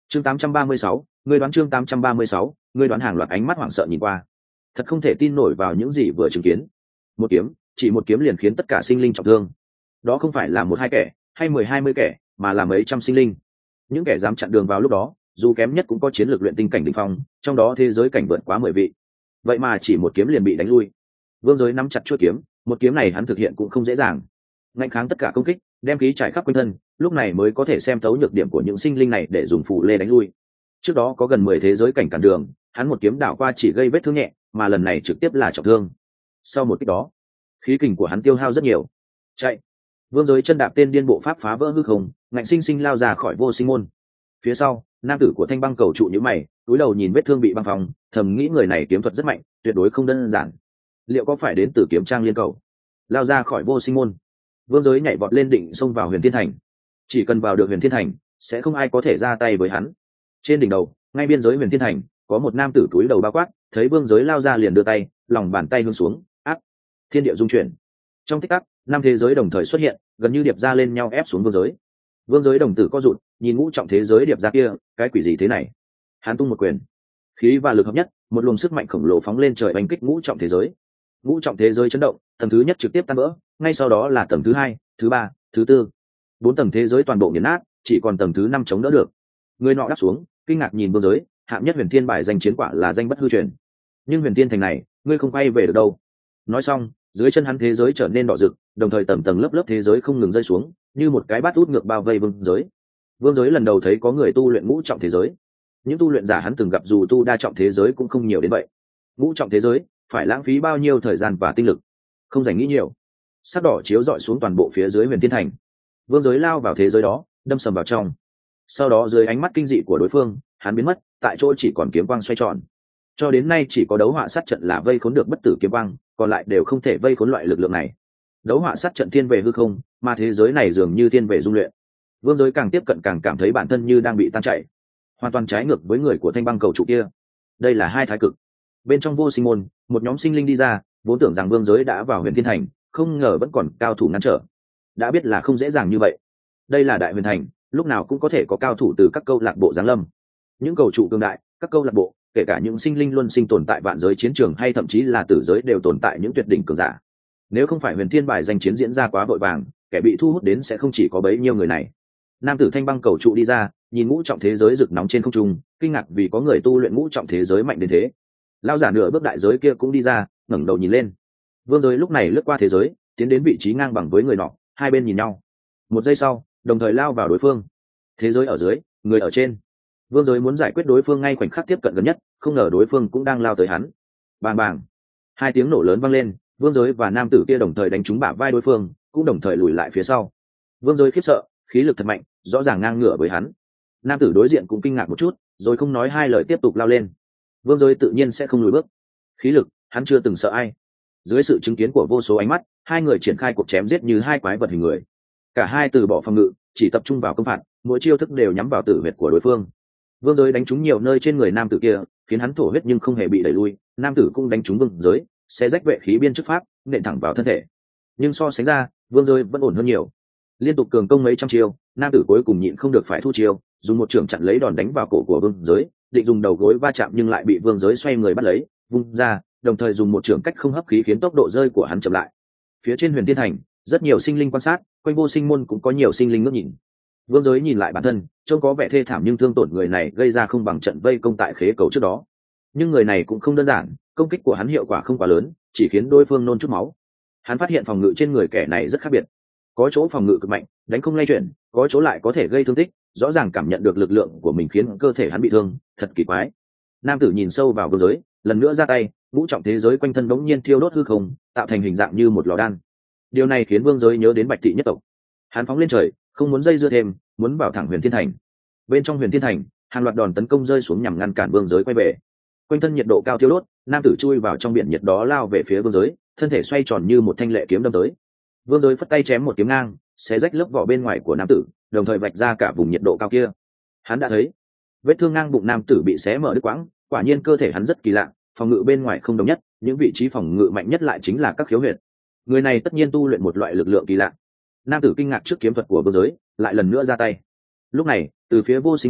Chương 836, ngươi đoán chương 836, ngươi đoán. Hàng loạt ánh mắt hoảng sợ nhìn qua, thật không thể tin nổi vào những gì vừa chứng kiến. Một kiếm, chỉ một kiếm liền khiến tất cả sinh linh trọng thương. Đó không phải là một hai kẻ hay 10-20 kẻ, mà là mấy trăm sinh linh. Những kẻ dám chặn đường vào lúc đó, dù kém nhất cũng có chiến lược luyện tinh cảnh đỉnh phong, trong đó thế giới cảnh vượt quá 10 vị. Vậy mà chỉ một kiếm liền bị đánh lui. Vương Giới nắm chặt chuôi kiếm, một kiếm này hắn thực hiện cũng không dễ dàng. Ngăn kháng tất cả công kích, đem khí trải khắp quanh thân, lúc này mới có thể xem thấu nhược điểm của những sinh linh này để dùng phù lê đánh lui. Trước đó có gần 10 thế giới cảnh cản đường, hắn một kiếm đảo qua chỉ gây vết thương nhẹ, mà lần này trực tiếp là trọng thương. Sau một kích đó, khí kình của hắn tiêu hao rất nhiều. Chạy! Vương Giới chân đạp tên điên bộ pháp phá vỡ hư không, ngạnh sinh sinh lao ra khỏi vô sinh môn. Phía sau, nam tử của Thanh Băng Cầu trụ nhíu mày, cúi đầu nhìn vết thương bị băng phong, thầm nghĩ người này kiếm thuật rất mạnh, tuyệt đối không đơn giản. Liệu có phải đến từ kiếm trang liên cầu? Lao ra khỏi vô sinh môn, Vương Giới nhảy vọt lên định xông vào Huyền Thiên Thành. Chỉ cần vào được Huyền Thiên Thành, sẽ không ai có thể ra tay với hắn. Trên đỉnh đầu, ngay biên giới Huyền Thiên Thành, có một nam tử cúi đầu bao quát, thấy Vương Giới lao ra liền đưa tay, lòng bàn tay hướng xuống, ác, thiên địa dung chuyển. Trong tích tắc, năm thế giới đồng thời xuất hiện, gần như điệp ra lên nhau ép xuống Vương Giới. Vương Giới đồng tử co rụt, nhìn ngũ trọng thế giới điệp ra kia, cái quỷ gì thế này? Hắn tung một quyền, khí và lực hợp nhất, một luồng sức mạnh khổng lồ phóng lên trời đánh kích ngũ trọng thế giới. Ngũ trọng thế giới chấn động, tầng thứ nhất trực tiếp tan vỡ, ngay sau đó là tầng thứ hai, thứ ba, thứ tư, 4 tầng thế giới toàn bộ nghiền nát, chỉ còn tầng thứ 5 chống đỡ được. Người nọ đáp xuống, kinh ngạc nhìn Vương Giới, hạng nhất Huyền Thiên bài danh chiến quả là danh bất hư truyền, nhưng Huyền Thiên Thành này, ngươi không quay về được đâu. Nói xong, dưới chân hắn thế giới trở nên đỏ rực, đồng thời tầng tầng lớp lớp thế giới không ngừng rơi xuống, như một cái bát út ngược bao vây Vương Giới. Vương Giới lần đầu thấy có người tu luyện ngũ trọng thế giới. Những tu luyện giả hắn từng gặp dù tu đa trọng thế giới cũng không nhiều đến vậy. Ngũ trọng thế giới, phải lãng phí bao nhiêu thời gian và tinh lực? Không dành nghĩ nhiều. Sắc đỏ chiếu rọi xuống toàn bộ phía dưới Huyền Thiên Thành. Vương Giới lao vào thế giới đó, đâm sầm vào trong. Sau đó dưới ánh mắt kinh dị của đối phương, hắn biến mất, tại chỗ chỉ còn kiếm quang xoay tròn. Cho đến nay chỉ có đấu họa sát trận là vây khốn được bất tử kiếm quang, còn lại đều không thể vây khốn loại lực lượng này. Đấu họa sát trận thiên về hư không, mà thế giới này dường như thiên về dung luyện. Vương Giới càng tiếp cận càng cảm thấy bản thân như đang bị tan chảy, hoàn toàn trái ngược với người của Thanh Băng Cầu trụ kia. Đây là hai thái cực. Bên trong vô sinh môn, một nhóm sinh linh đi ra, vốn tưởng rằng Vương Giới đã vào Huyền Thiên Thành, không ngờ vẫn còn cao thủ ngăn trở. Đã biết là không dễ dàng như vậy. Đây là Đại Huyền Thành, lúc nào cũng có thể có cao thủ từ các câu lạc bộ giáng lâm. Những cầu trụ cường đại, các câu lạc bộ, kể cả những sinh linh luân sinh tồn tại vạn giới chiến trường hay thậm chí là tử giới đều tồn tại những tuyệt đỉnh cường giả. Nếu không phải Huyền Thiên bài danh chiến diễn ra quá vội vàng, kẻ bị thu hút đến sẽ không chỉ có bấy nhiêu người này. Nam tử Thanh Băng Cầu trụ đi ra, nhìn ngũ trọng thế giới rực nóng trên không trung, kinh ngạc vì có người tu luyện ngũ trọng thế giới mạnh đến thế. Lão giả nửa bước đại giới kia cũng đi ra, ngẩng đầu nhìn lên. Vương Giới lúc này lướt qua thế giới, tiến đến vị trí ngang bằng với người nọ, hai bên nhìn nhau. Một giây sau, đồng thời lao vào đối phương. Thế giới ở dưới, người ở trên. Vương Giới muốn giải quyết đối phương ngay khoảnh khắc tiếp cận gần nhất, không ngờ đối phương cũng đang lao tới hắn. Bàng bàng, hai tiếng nổ lớn vang lên, Vương Giới và nam tử kia đồng thời đánh trúng bả vai đối phương, cũng đồng thời lùi lại phía sau. Vương Giới khiếp sợ, khí lực thật mạnh, rõ ràng ngang ngửa với hắn. Nam tử đối diện cũng kinh ngạc một chút, rồi không nói hai lời tiếp tục lao lên. Vương Giới tự nhiên sẽ không lùi bước. Khí lực, hắn chưa từng sợ ai. Dưới sự chứng kiến của vô số ánh mắt, hai người triển khai cuộc chém giết như hai quái vật hình người. Cả hai từ bỏ phòng ngự, chỉ tập trung vào công phạt, mỗi chiêu thức đều nhắm vào tử huyệt của đối phương. Vương Giới đánh trúng nhiều nơi trên người nam tử kia, khiến hắn thổ huyết nhưng không hề bị đẩy lui. Nam tử cũng đánh trúng Vương Giới, sẽ rách vệ khí biên chức pháp, nện thẳng vào thân thể. Nhưng so sánh ra, Vương Giới vẫn ổn hơn nhiều. Liên tục cường công mấy trăm chiêu, nam tử cuối cùng nhịn không được phải thu chiêu, dùng một trường chặn lấy đòn đánh vào cổ của Vương Giới, định dùng đầu gối va chạm nhưng lại bị Vương Giới xoay người bắt lấy, vung ra, đồng thời dùng một trường cách không hấp khí khiến tốc độ rơi của hắn chậm lại. Phía trên Huyền Thiên Thành, rất nhiều sinh linh quan sát, quanh vô sinh môn cũng có nhiều sinh linh ngước nhìn. Vương Giới nhìn lại bản thân, trông có vẻ thê thảm nhưng thương tổn người này gây ra không bằng trận vây công tại khế cầu trước đó. Nhưng người này cũng không đơn giản, công kích của hắn hiệu quả không quá lớn, chỉ khiến đối phương nôn chút máu. Hắn phát hiện phòng ngự trên người kẻ này rất khác biệt. Có chỗ phòng ngự cực mạnh, đánh không lay chuyển, có chỗ lại có thể gây thương tích, rõ ràng cảm nhận được lực lượng của mình khiến cơ thể hắn bị thương, thật kỳ quái. Nam tử nhìn sâu vào Vương Giới, lần nữa ra tay, ngũ trọng thế giới quanh thân đống nhiên thiêu đốt hư không, tạo thành hình dạng như một lò đan. Điều này khiến Vương Giới nhớ đến Bạch Thị nhất tộc. Hắn phóng lên trời, không muốn dây dưa thêm, muốn vào thẳng Huyền Thiên Thành. Bên trong Huyền Thiên Thành, hàng loạt đòn tấn công rơi xuống nhằm ngăn cản Vương Giới quay về. Quanh thân nhiệt độ cao thiêu đốt, nam tử chui vào trong biển nhiệt đó lao về phía Vương Giới, thân thể xoay tròn như một thanh lệ kiếm đâm tới. Vương Giới phất tay chém một kiếm ngang, xé rách lớp vỏ bên ngoài của nam tử, đồng thời vạch ra cả vùng nhiệt độ cao kia. Hắn đã thấy vết thương ngang bụng nam tử bị xé mở đứt quãng, quả nhiên cơ thể hắn rất kỳ lạ, phòng ngự bên ngoài không đồng nhất, những vị trí phòng ngự mạnh nhất lại chính là các khiếu huyệt. Người này tất nhiên tu luyện một loại lực lượng kỳ lạ. Nam tử kinh ngạc trước kiếm thuật của Vương Giới, lại lần nữa ra tay. Lúc này, từ phía vô sinh môn,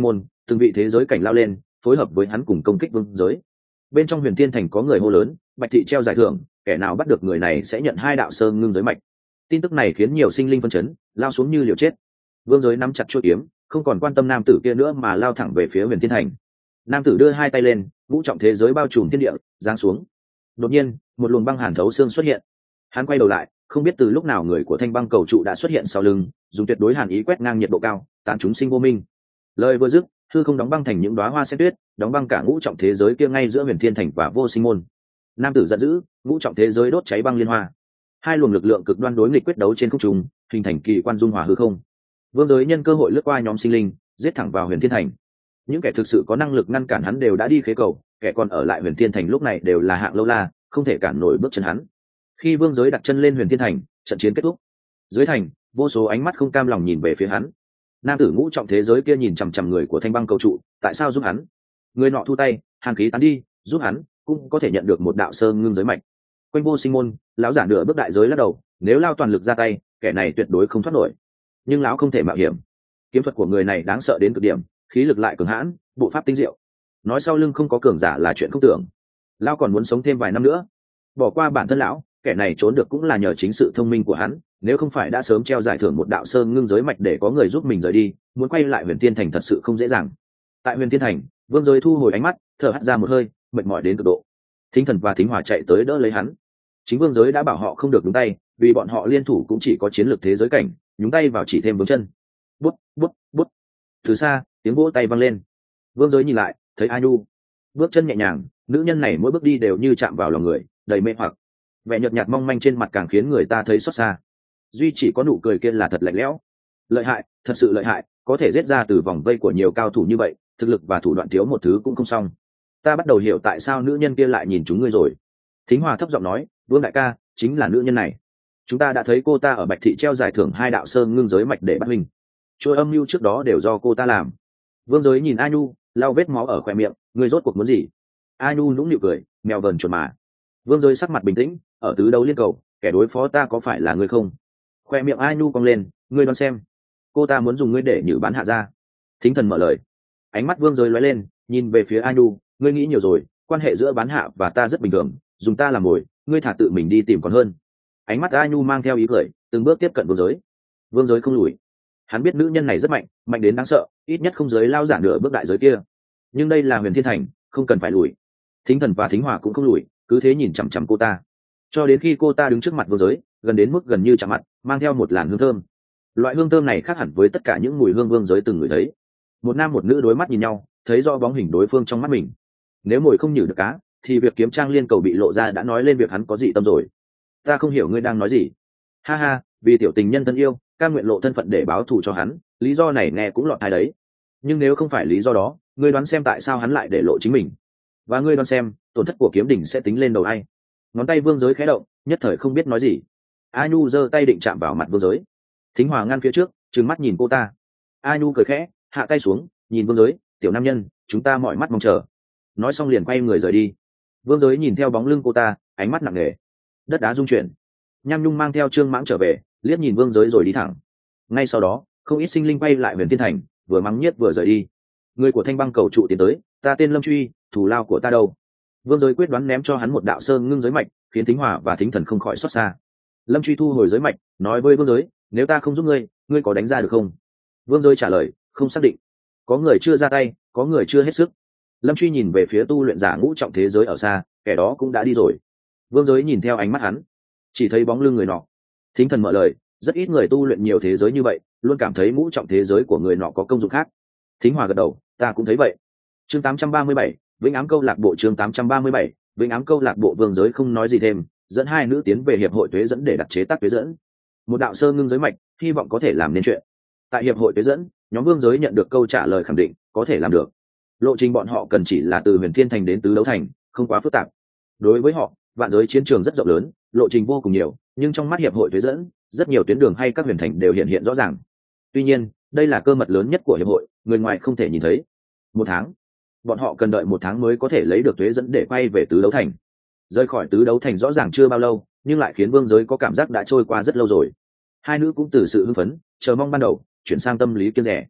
từng vị thế giới cảnh lao lên phối hợp với hắn cùng công kích vương giới. Bên trong huyền thiên thành có người hô lớn, Bạch thị treo giải thưởng, kẻ nào bắt được người này sẽ nhận 2 đạo sơ ngưng giới mạch. Tin tức này khiến nhiều sinh linh phân chấn, lao xuống như liều chết. Vương giới nắm chặt chuôi kiếm, không còn quan tâm nam tử kia nữa mà lao thẳng về phía huyền thiên thành. Nam tử đưa 2 tay lên, ngũ trọng thế giới bao trùm thiên địa, giáng xuống. Đột nhiên, một luồng băng hàn thấu xương xuất hiện. Hắn quay đầu lại, không biết từ lúc nào người của Thanh Băng cầu trụ đã xuất hiện sau lưng, dùng tuyệt đối hàn ý quét ngang nhiệt độ cao, tán chúng sinh vô minh. Lời vừa dứt, hư không đóng băng thành những đóa hoa sen tuyết, đóng băng cả ngũ trọng thế giới kia ngay giữa huyền thiên thành và vô sinh môn. Nam tử giận dữ, ngũ trọng thế giới đốt cháy băng liên hoa. 2 luồng lực lượng cực đoan đối nghịch quyết đấu trên không trung, hình thành kỳ quan dung hòa hư không. Vương giới nhân cơ hội lướt qua nhóm sinh linh, giết thẳng vào huyền thiên thành. Những kẻ thực sự có năng lực ngăn cản hắn đều đã đi khế cầu, kẻ còn ở lại huyền thiên thành lúc này đều là hạng lâu la, không thể cản nổi bước chân hắn. Khi vương giới đặt chân lên huyền thiên thành, trận chiến kết thúc. Dưới thành, vô số ánh mắt không cam lòng nhìn về phía hắn. Nam tử ngũ trọng thế giới kia nhìn chằm chằm người của Thanh Băng cầu trụ, tại sao giúp hắn? Người nọ thu tay, hàn khí tán đi, giúp hắn cũng có thể nhận được một đạo sơ ngưng giới mạch. Quanh vô sinh môn, lão giả nửa bước đại giới lắc đầu, nếu lao toàn lực ra tay, kẻ này tuyệt đối không thoát nổi. Nhưng lão không thể mạo hiểm. Kiếm thuật của người này đáng sợ đến cực điểm, khí lực lại cường hãn, bộ pháp tinh diệu. Nói sau lưng không có cường giả là chuyện không tưởng. Lão còn muốn sống thêm vài năm nữa. Bỏ qua bản thân lão, kẻ này trốn được cũng là nhờ chính sự thông minh của hắn, nếu không phải đã sớm treo giải thưởng một đạo sơ ngưng giới mạch để có người giúp mình rời đi, muốn quay lại huyền thiên thành thật sự không dễ dàng. Tại huyền thiên thành, vương giới thu hồi ánh mắt, thở hắt ra một hơi, mệt mỏi đến cực độ. Thính thần và thính hỏa chạy tới đỡ lấy hắn. Chính vương giới đã bảo họ không được nhúng tay, vì bọn họ liên thủ cũng chỉ có chiến lược thế giới cảnh, nhúng tay vào chỉ thêm vướng chân. Bút bút bút. Từ xa, tiếng vỗ tay vang lên. Vương giới nhìn lại, thấy A Nhu bước chân nhẹ nhàng, nữ nhân này mỗi bước đi đều như chạm vào lòng người, đầy mê hoặc. Vẻ nhợt nhạt mong manh trên mặt càng khiến người ta thấy xót xa. Duy chỉ có nụ cười kia là thật lạnh lẽo. Lợi hại, thật sự lợi hại, có thể giết ra từ vòng vây của nhiều cao thủ như vậy, thực lực và thủ đoạn thiếu một thứ cũng không xong. Ta bắt đầu hiểu tại sao nữ nhân kia lại nhìn chúng ngươi rồi. Thính Hòa thấp giọng nói, Vương đại ca, chính là nữ nhân này. Chúng ta đã thấy cô ta ở Bạch thị treo giải thưởng 2 đạo sơ ngưng giới mạch để bắt mình. Trôi âm mưu trước đó đều do cô ta làm. Vương giới nhìn A Nhu, lau vết máu ở khóe miệng, ngươi rốt cuộc muốn gì? A Nhu nũng nịu cười, mèo vờn chuột mà. Vương giới sắc mặt bình tĩnh, ở tứ đấu liên cầu, kẻ đối phó ta có phải là ngươi không? Khoe miệng A Nhu cong lên, ngươi đoán xem. Cô ta muốn dùng ngươi để nhử bán hạ ra. Thính thần mở lời. Ánh mắt vương giới lóe lên, nhìn về phía A Nhu, ngươi nghĩ nhiều rồi, quan hệ giữa bán hạ và ta rất bình thường, dùng ta làm mồi, ngươi thả tự mình đi tìm còn hơn. Ánh mắt A Nhu mang theo ý cười, từng bước tiếp cận vương giới. Vương giới không lùi. Hắn biết nữ nhân này rất mạnh, mạnh đến đáng sợ, ít nhất không giới lao giả nửa bước đại giới kia. Nhưng đây là huyền thiên thành, không cần phải lùi. Thính thần và thính hòa cũng không lùi, cứ thế nhìn chằm chằm cô ta, cho đến khi cô ta đứng trước mặt vương giới, gần đến mức gần như chạm mặt, mang theo một làn hương thơm. Loại hương thơm này khác hẳn với tất cả những mùi hương vương giới từng ngửi thấy. Một nam một nữ đối mắt nhìn nhau, thấy rõ bóng hình đối phương trong mắt mình. Nếu mồi không nhử được cá, thì việc kiếm trang liên cầu bị lộ ra đã nói lên việc hắn có dị tâm rồi. Ta không hiểu ngươi đang nói gì. Ha ha, vì tiểu tình nhân thân yêu, cam nguyện lộ thân phận để báo thù cho hắn, lý do này nghe cũng lọt tai đấy. Nhưng nếu không phải lý do đó, ngươi đoán xem tại sao hắn lại để lộ chính mình. Và ngươi đoán xem, tổn thất của kiếm đỉnh sẽ tính lên đầu ai? Ngón tay vương giới khẽ động, nhất thời không biết nói gì. A Nhu giơ tay định chạm vào mặt vương giới. Thính Hòa ngăn phía trước, trừng mắt nhìn cô ta. A Nhu cười khẽ, hạ tay xuống, nhìn vương giới, tiểu nam nhân, chúng ta mỏi mắt mong chờ. Nói xong liền quay người rời đi. Vương giới nhìn theo bóng lưng cô ta, ánh mắt nặng nề. Đất đá rung chuyển. Nham Nhung mang theo Trương Mãng trở về, liếc nhìn vương giới rồi đi thẳng. Ngay sau đó, không ít sinh linh quay lại huyền thiên thành, vừa mắng nhiếc vừa rời đi. Người của Thanh Băng cầu trụ tiến tới, ta tên Lâm Truy, thù lao của ta đâu? Vương giới quyết đoán ném cho hắn một đạo sơ ngưng giới mạch, khiến Thính Hòa và Thính Thần không khỏi xót xa. Lâm Truy thu hồi giới mạch, nói với vương giới, nếu ta không giúp ngươi, ngươi có đánh ra được không? Vương giới trả lời, không xác định. Có người chưa ra tay, có người chưa hết sức. Lâm Truy nhìn về phía tu luyện giả ngũ trọng thế giới ở xa, kẻ đó cũng đã đi rồi. Vương giới nhìn theo ánh mắt hắn, chỉ thấy bóng lưng người nọ. Thính Thần mở lời, rất ít người tu luyện nhiều thế giới như vậy, luôn cảm thấy ngũ trọng thế giới của người nọ có công dụng khác. Thính Hòa gật đầu, ta cũng thấy vậy. Chương 837, Vĩnh Ám câu lạc bộ. Chương 837, Vĩnh Ám câu lạc bộ. Vương giới không nói gì thêm, dẫn 2 nữ tiến về hiệp hội tuế dẫn để đặt chế tác tuế dẫn. Một đạo sơ ngưng giới mạch, hy vọng có thể làm nên chuyện. Tại hiệp hội tuế dẫn, nhóm vương giới nhận được câu trả lời khẳng định, có thể làm được. Lộ trình bọn họ cần chỉ là từ huyền thiên thành đến tứ đấu thành, không quá phức tạp. Đối với họ, vạn giới chiến trường rất rộng lớn, lộ trình vô cùng nhiều, nhưng trong mắt hiệp hội tuế dẫn, rất nhiều tuyến đường hay các huyền thành đều hiện hiện rõ ràng. Tuy nhiên, đây là cơ mật lớn nhất của hiệp hội, người ngoài không thể nhìn thấy. 1 tháng, bọn họ cần đợi 1 tháng mới có thể lấy được tuế dẫn để quay về tứ đấu thành. Rời khỏi tứ đấu thành rõ ràng chưa bao lâu, nhưng lại khiến vương giới có cảm giác đã trôi qua rất lâu rồi. 2 nữ cũng từ sự hưng phấn, chờ mong ban đầu chuyển sang tâm lý kiêng dè.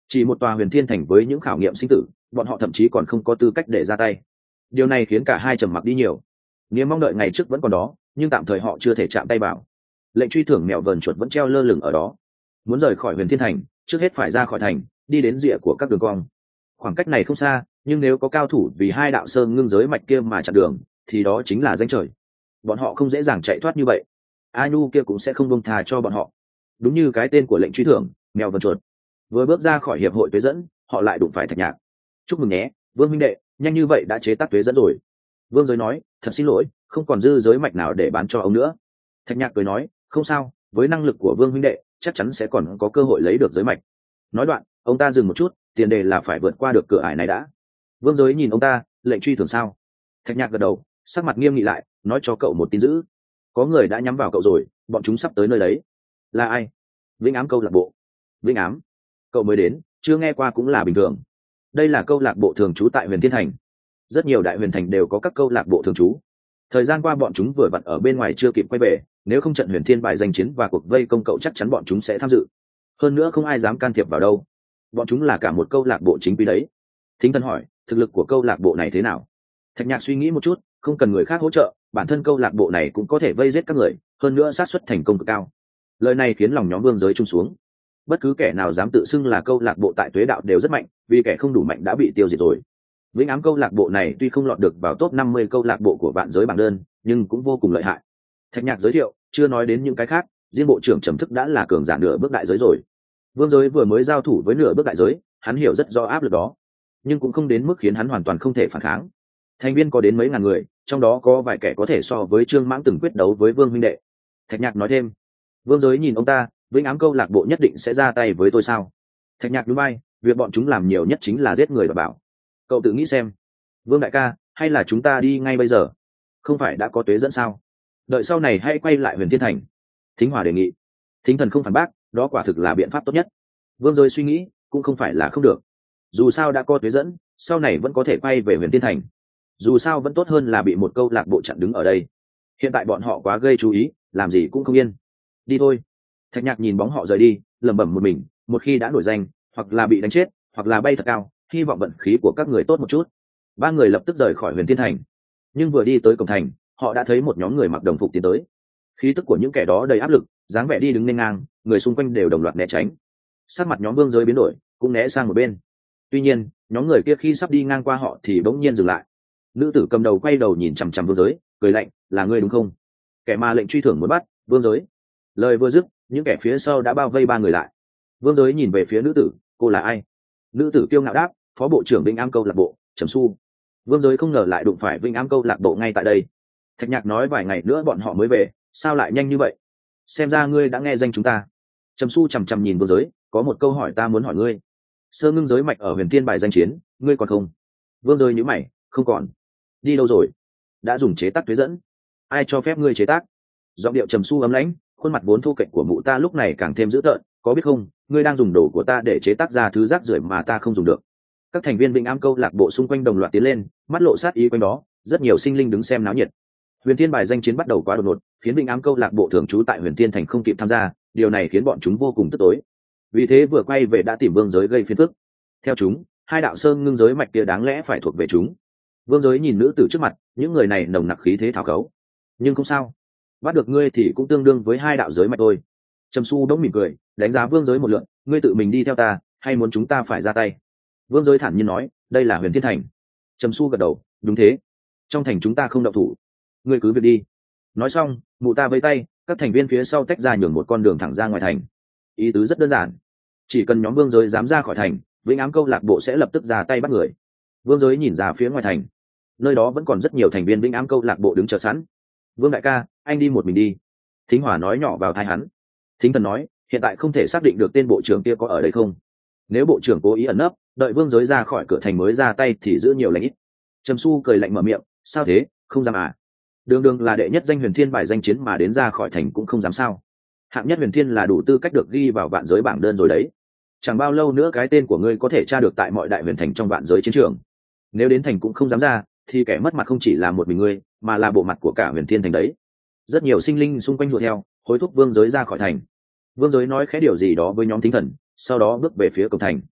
Chỉ một tòa huyền thiên thành với những khảo nghiệm sinh tử, bọn họ thậm chí còn không có tư cách để ra tay. Điều này khiến cả hai trầm mặc đi nhiều. Niềm mong đợi ngày trước vẫn còn đó, nhưng tạm thời họ chưa thể chạm tay vào. Lệnh truy thưởng mèo vờn chuột vẫn treo lơ lửng ở đó. Muốn rời khỏi huyền thiên thành, trước hết phải ra khỏi thành, đi đến rìa của các đường cong. Khoảng cách này không xa, nhưng nếu có cao thủ vì hai đạo sơn ngưng giới mạch kia mà chặn đường, thì đó chính là danh trời. Bọn họ không dễ dàng chạy thoát như vậy. A Nhu kia cũng sẽ không buông tha cho bọn họ. Đúng như cái tên của lệnh truy thưởng, mèo vờn chuột. Vừa bước ra khỏi hiệp hội tuế dẫn, họ lại đụng phải Thạch Nhạc. Chúc mừng nhé, Vương huynh đệ, nhanh như vậy đã chế tác tuế dẫn rồi. Vương Giới nói, thật xin lỗi, không còn dư giới mạch nào để bán cho ông nữa. Thạch Nhạc cười nói, không sao, với năng lực của Vương huynh đệ, chắc chắn sẽ còn có cơ hội lấy được giới mạch. Nói đoạn, ông ta dừng một chút, tiền đề là phải vượt qua được cửa ải này đã. Vương Giới nhìn ông ta, lệnh truy thưởng sao? Thạch Nhạc gật đầu, sắc mặt nghiêm nghị lại, nói cho cậu một tin dữ. Có người đã nhắm vào cậu rồi, bọn chúng sắp tới nơi đấy. Là ai? Vĩnh Ám câu lạc bộ. Vĩnh Ám? Cậu mới đến, chưa nghe qua cũng là bình thường. Đây là câu lạc bộ thường trú tại huyền thiên thành. Rất nhiều đại huyền thành đều có các câu lạc bộ thường trú. Thời gian qua bọn chúng vừa vặn ở bên ngoài chưa kịp quay về, nếu không trận huyền thiên bài danh chiến và cuộc vây công cậu chắc chắn bọn chúng sẽ tham dự. Hơn nữa không ai dám can thiệp vào đâu. Bọn chúng là cả một câu lạc bộ chính quy đấy. Thính Thân hỏi, thực lực của câu lạc bộ này thế nào? Thạch Nhạc suy nghĩ một chút, không cần người khác hỗ trợ, bản thân câu lạc bộ này cũng có thể vây giết các người, hơn nữa xác suất thành công cực cao. Lời này khiến lòng nhóm Vương Giới trung xuống. Bất cứ kẻ nào dám tự xưng là câu lạc bộ tại Tuế Đạo đều rất mạnh, vì kẻ không đủ mạnh đã bị tiêu diệt rồi. Vĩnh Ám câu lạc bộ này tuy không lọt được vào top 50 câu lạc bộ của vạn giới bảng đơn, nhưng cũng vô cùng lợi hại. Thạch Nhạc giới thiệu, chưa nói đến những cái khác, riêng bộ trưởng Trầm Thức đã là cường giả nửa bước đại giới rồi. Vương Giới vừa mới giao thủ với nửa bước đại giới, hắn hiểu rất rõ áp lực đó, nhưng cũng không đến mức khiến hắn hoàn toàn không thể phản kháng. Thành viên có đến mấy ngàn người, trong đó có vài kẻ có thể so với Trương Mãng từng quyết đấu với Vương huynh đệ. Thạch Nhạc nói thêm. Vương Giới nhìn ông ta, Vĩnh Ám câu lạc bộ nhất định sẽ ra tay với tôi sao? Thạch Nhạc nhún vai, việc bọn chúng làm nhiều nhất chính là giết người và bảo. Cậu tự nghĩ xem. Vương đại ca, hay là chúng ta đi ngay bây giờ? Không phải đã có tuế dẫn sao? Đợi sau này hãy quay lại huyền thiên thành. Thính Hòa đề nghị. Thính Thần không phản bác, đó quả thực là biện pháp tốt nhất. Vương Giới suy nghĩ, cũng không phải là không được. Dù sao đã có tuế dẫn, sau này vẫn có thể quay về huyền thiên thành. Dù sao vẫn tốt hơn là bị một câu lạc bộ chặn đứng ở đây. Hiện tại bọn họ quá gây chú ý, làm gì cũng không yên. Đi thôi. Thạch Nhạc nhìn bóng họ rời đi, lẩm bẩm một mình, một khi đã nổi danh, hoặc là bị đánh chết, hoặc là bay thật cao, hy vọng vận khí của các người tốt một chút. Ba người lập tức rời khỏi huyền thiên thành. Nhưng vừa đi tới cổng thành, họ đã thấy một nhóm người mặc đồng phục tiến tới. Khí tức của những kẻ đó đầy áp lực, dáng vẻ đi đứng nên ngang, người xung quanh đều đồng loạt né tránh. Sắc mặt nhóm Vương Giới biến đổi, cũng né sang một bên. Tuy nhiên, nhóm người kia khi sắp đi ngang qua họ thì bỗng nhiên dừng lại. Nữ tử cầm đầu quay đầu nhìn chằm chằm Vương Giới, cười lạnh, là ngươi đúng không? Kẻ mà lệnh truy thưởng muốn bắt, Vương Giới. Lời vừa dứt, những kẻ phía sau đã bao vây ba người lại. Vương Giới nhìn về phía nữ tử, cô là ai? Nữ tử kiêu ngạo đáp, phó bộ trưởng Vĩnh Ám câu lạc bộ, Trầm Xu. Vương Giới không ngờ lại đụng phải Vĩnh Ám câu lạc bộ ngay tại đây. Thạch Nhạc nói vài ngày nữa bọn họ mới về, sao lại nhanh như vậy? Xem ra ngươi đã nghe danh chúng ta. Trầm Xu chằm chằm nhìn Vương Giới, có một câu hỏi ta muốn hỏi ngươi. Sơ ngưng giới mạch ở huyền thiên bài danh chiến, ngươi còn không? Vương Giới nhíu mày, không còn. Đi đâu rồi? Đã dùng chế tác tuế dẫn. Ai cho phép ngươi chế tác? Giọng điệu Trầm Xu ấm lãnh, khuôn mặt vốn thu kệch của mụ ta lúc này càng thêm dữ tợn, có biết không, ngươi đang dùng đồ của ta để chế tác ra thứ rác rưởi mà ta không dùng được. Các thành viên Vĩnh Ám câu lạc bộ xung quanh đồng loạt tiến lên, mắt lộ sát ý quanh đó, rất nhiều sinh linh đứng xem náo nhiệt. Huyền Thiên bài danh chiến bắt đầu quá đột ngột, khiến Vĩnh Ám câu lạc bộ thường trú tại Huyền Thiên thành không kịp tham gia, điều này khiến bọn chúng vô cùng tức tối. Vì thế vừa quay về đã tìm Vương Giới gây phiền phức. Theo chúng, hai đạo sơn ngưng giới mạch kia đáng lẽ phải thuộc về chúng. Vương Giới nhìn nữ tử trước mặt, những người này nồng nặc khí thế thảo khấu. Nhưng không sao, bắt được ngươi thì cũng tương đương với hai đạo giới mạch thôi. Trầm Xu đống mỉm cười, đánh giá Vương Giới một lượt, ngươi tự mình đi theo ta, hay muốn chúng ta phải ra tay? Vương Giới thản nhiên nói, đây là Huyền Thiên thành. Trầm Xu gật đầu, đúng thế. Trong thành chúng ta không động thủ, ngươi cứ việc đi. Nói xong, mụ ta vẫy tay, các thành viên phía sau tách ra nhường một con đường thẳng ra ngoài thành. Ý tứ rất đơn giản, chỉ cần nhóm Vương Giới dám ra khỏi thành, Vĩnh Ám câu lạc bộ sẽ lập tức ra tay bắt người. Vương Giới nhìn ra phía ngoài thành, nơi đó vẫn còn rất nhiều thành viên Vĩnh Ám câu lạc bộ đứng chờ sẵn. Vương đại ca, anh đi một mình đi. Thính Hòa nói nhỏ vào tai hắn. Thính Thần nói, hiện tại không thể xác định được tên bộ trưởng kia có ở đây không. Nếu bộ trưởng cố ý ẩn nấp, đợi Vương Giới ra khỏi cửa thành mới ra tay thì giữ nhiều lãnh ít. Trầm Xu cười lạnh mở miệng, sao thế, không dám à? Đường đường là đệ nhất danh huyền thiên bài danh chiến mà đến ra khỏi thành cũng không dám sao? Hạng nhất huyền thiên là đủ tư cách được ghi vào vạn giới bảng đơn rồi đấy. Chẳng bao lâu nữa cái tên của ngươi có thể tra được tại mọi đại huyền thành trong vạn giới chiến trường. Nếu đến thành cũng không dám ra, thì kẻ mất mặt không chỉ là một mình ngươi, mà là bộ mặt của cả huyền thiên thành đấy. Rất nhiều sinh linh xung quanh đuổi theo, hối thúc Vương Giới ra khỏi thành. Vương Giới nói khẽ điều gì đó với nhóm Thính Thần, sau đó bước về phía cổng thành.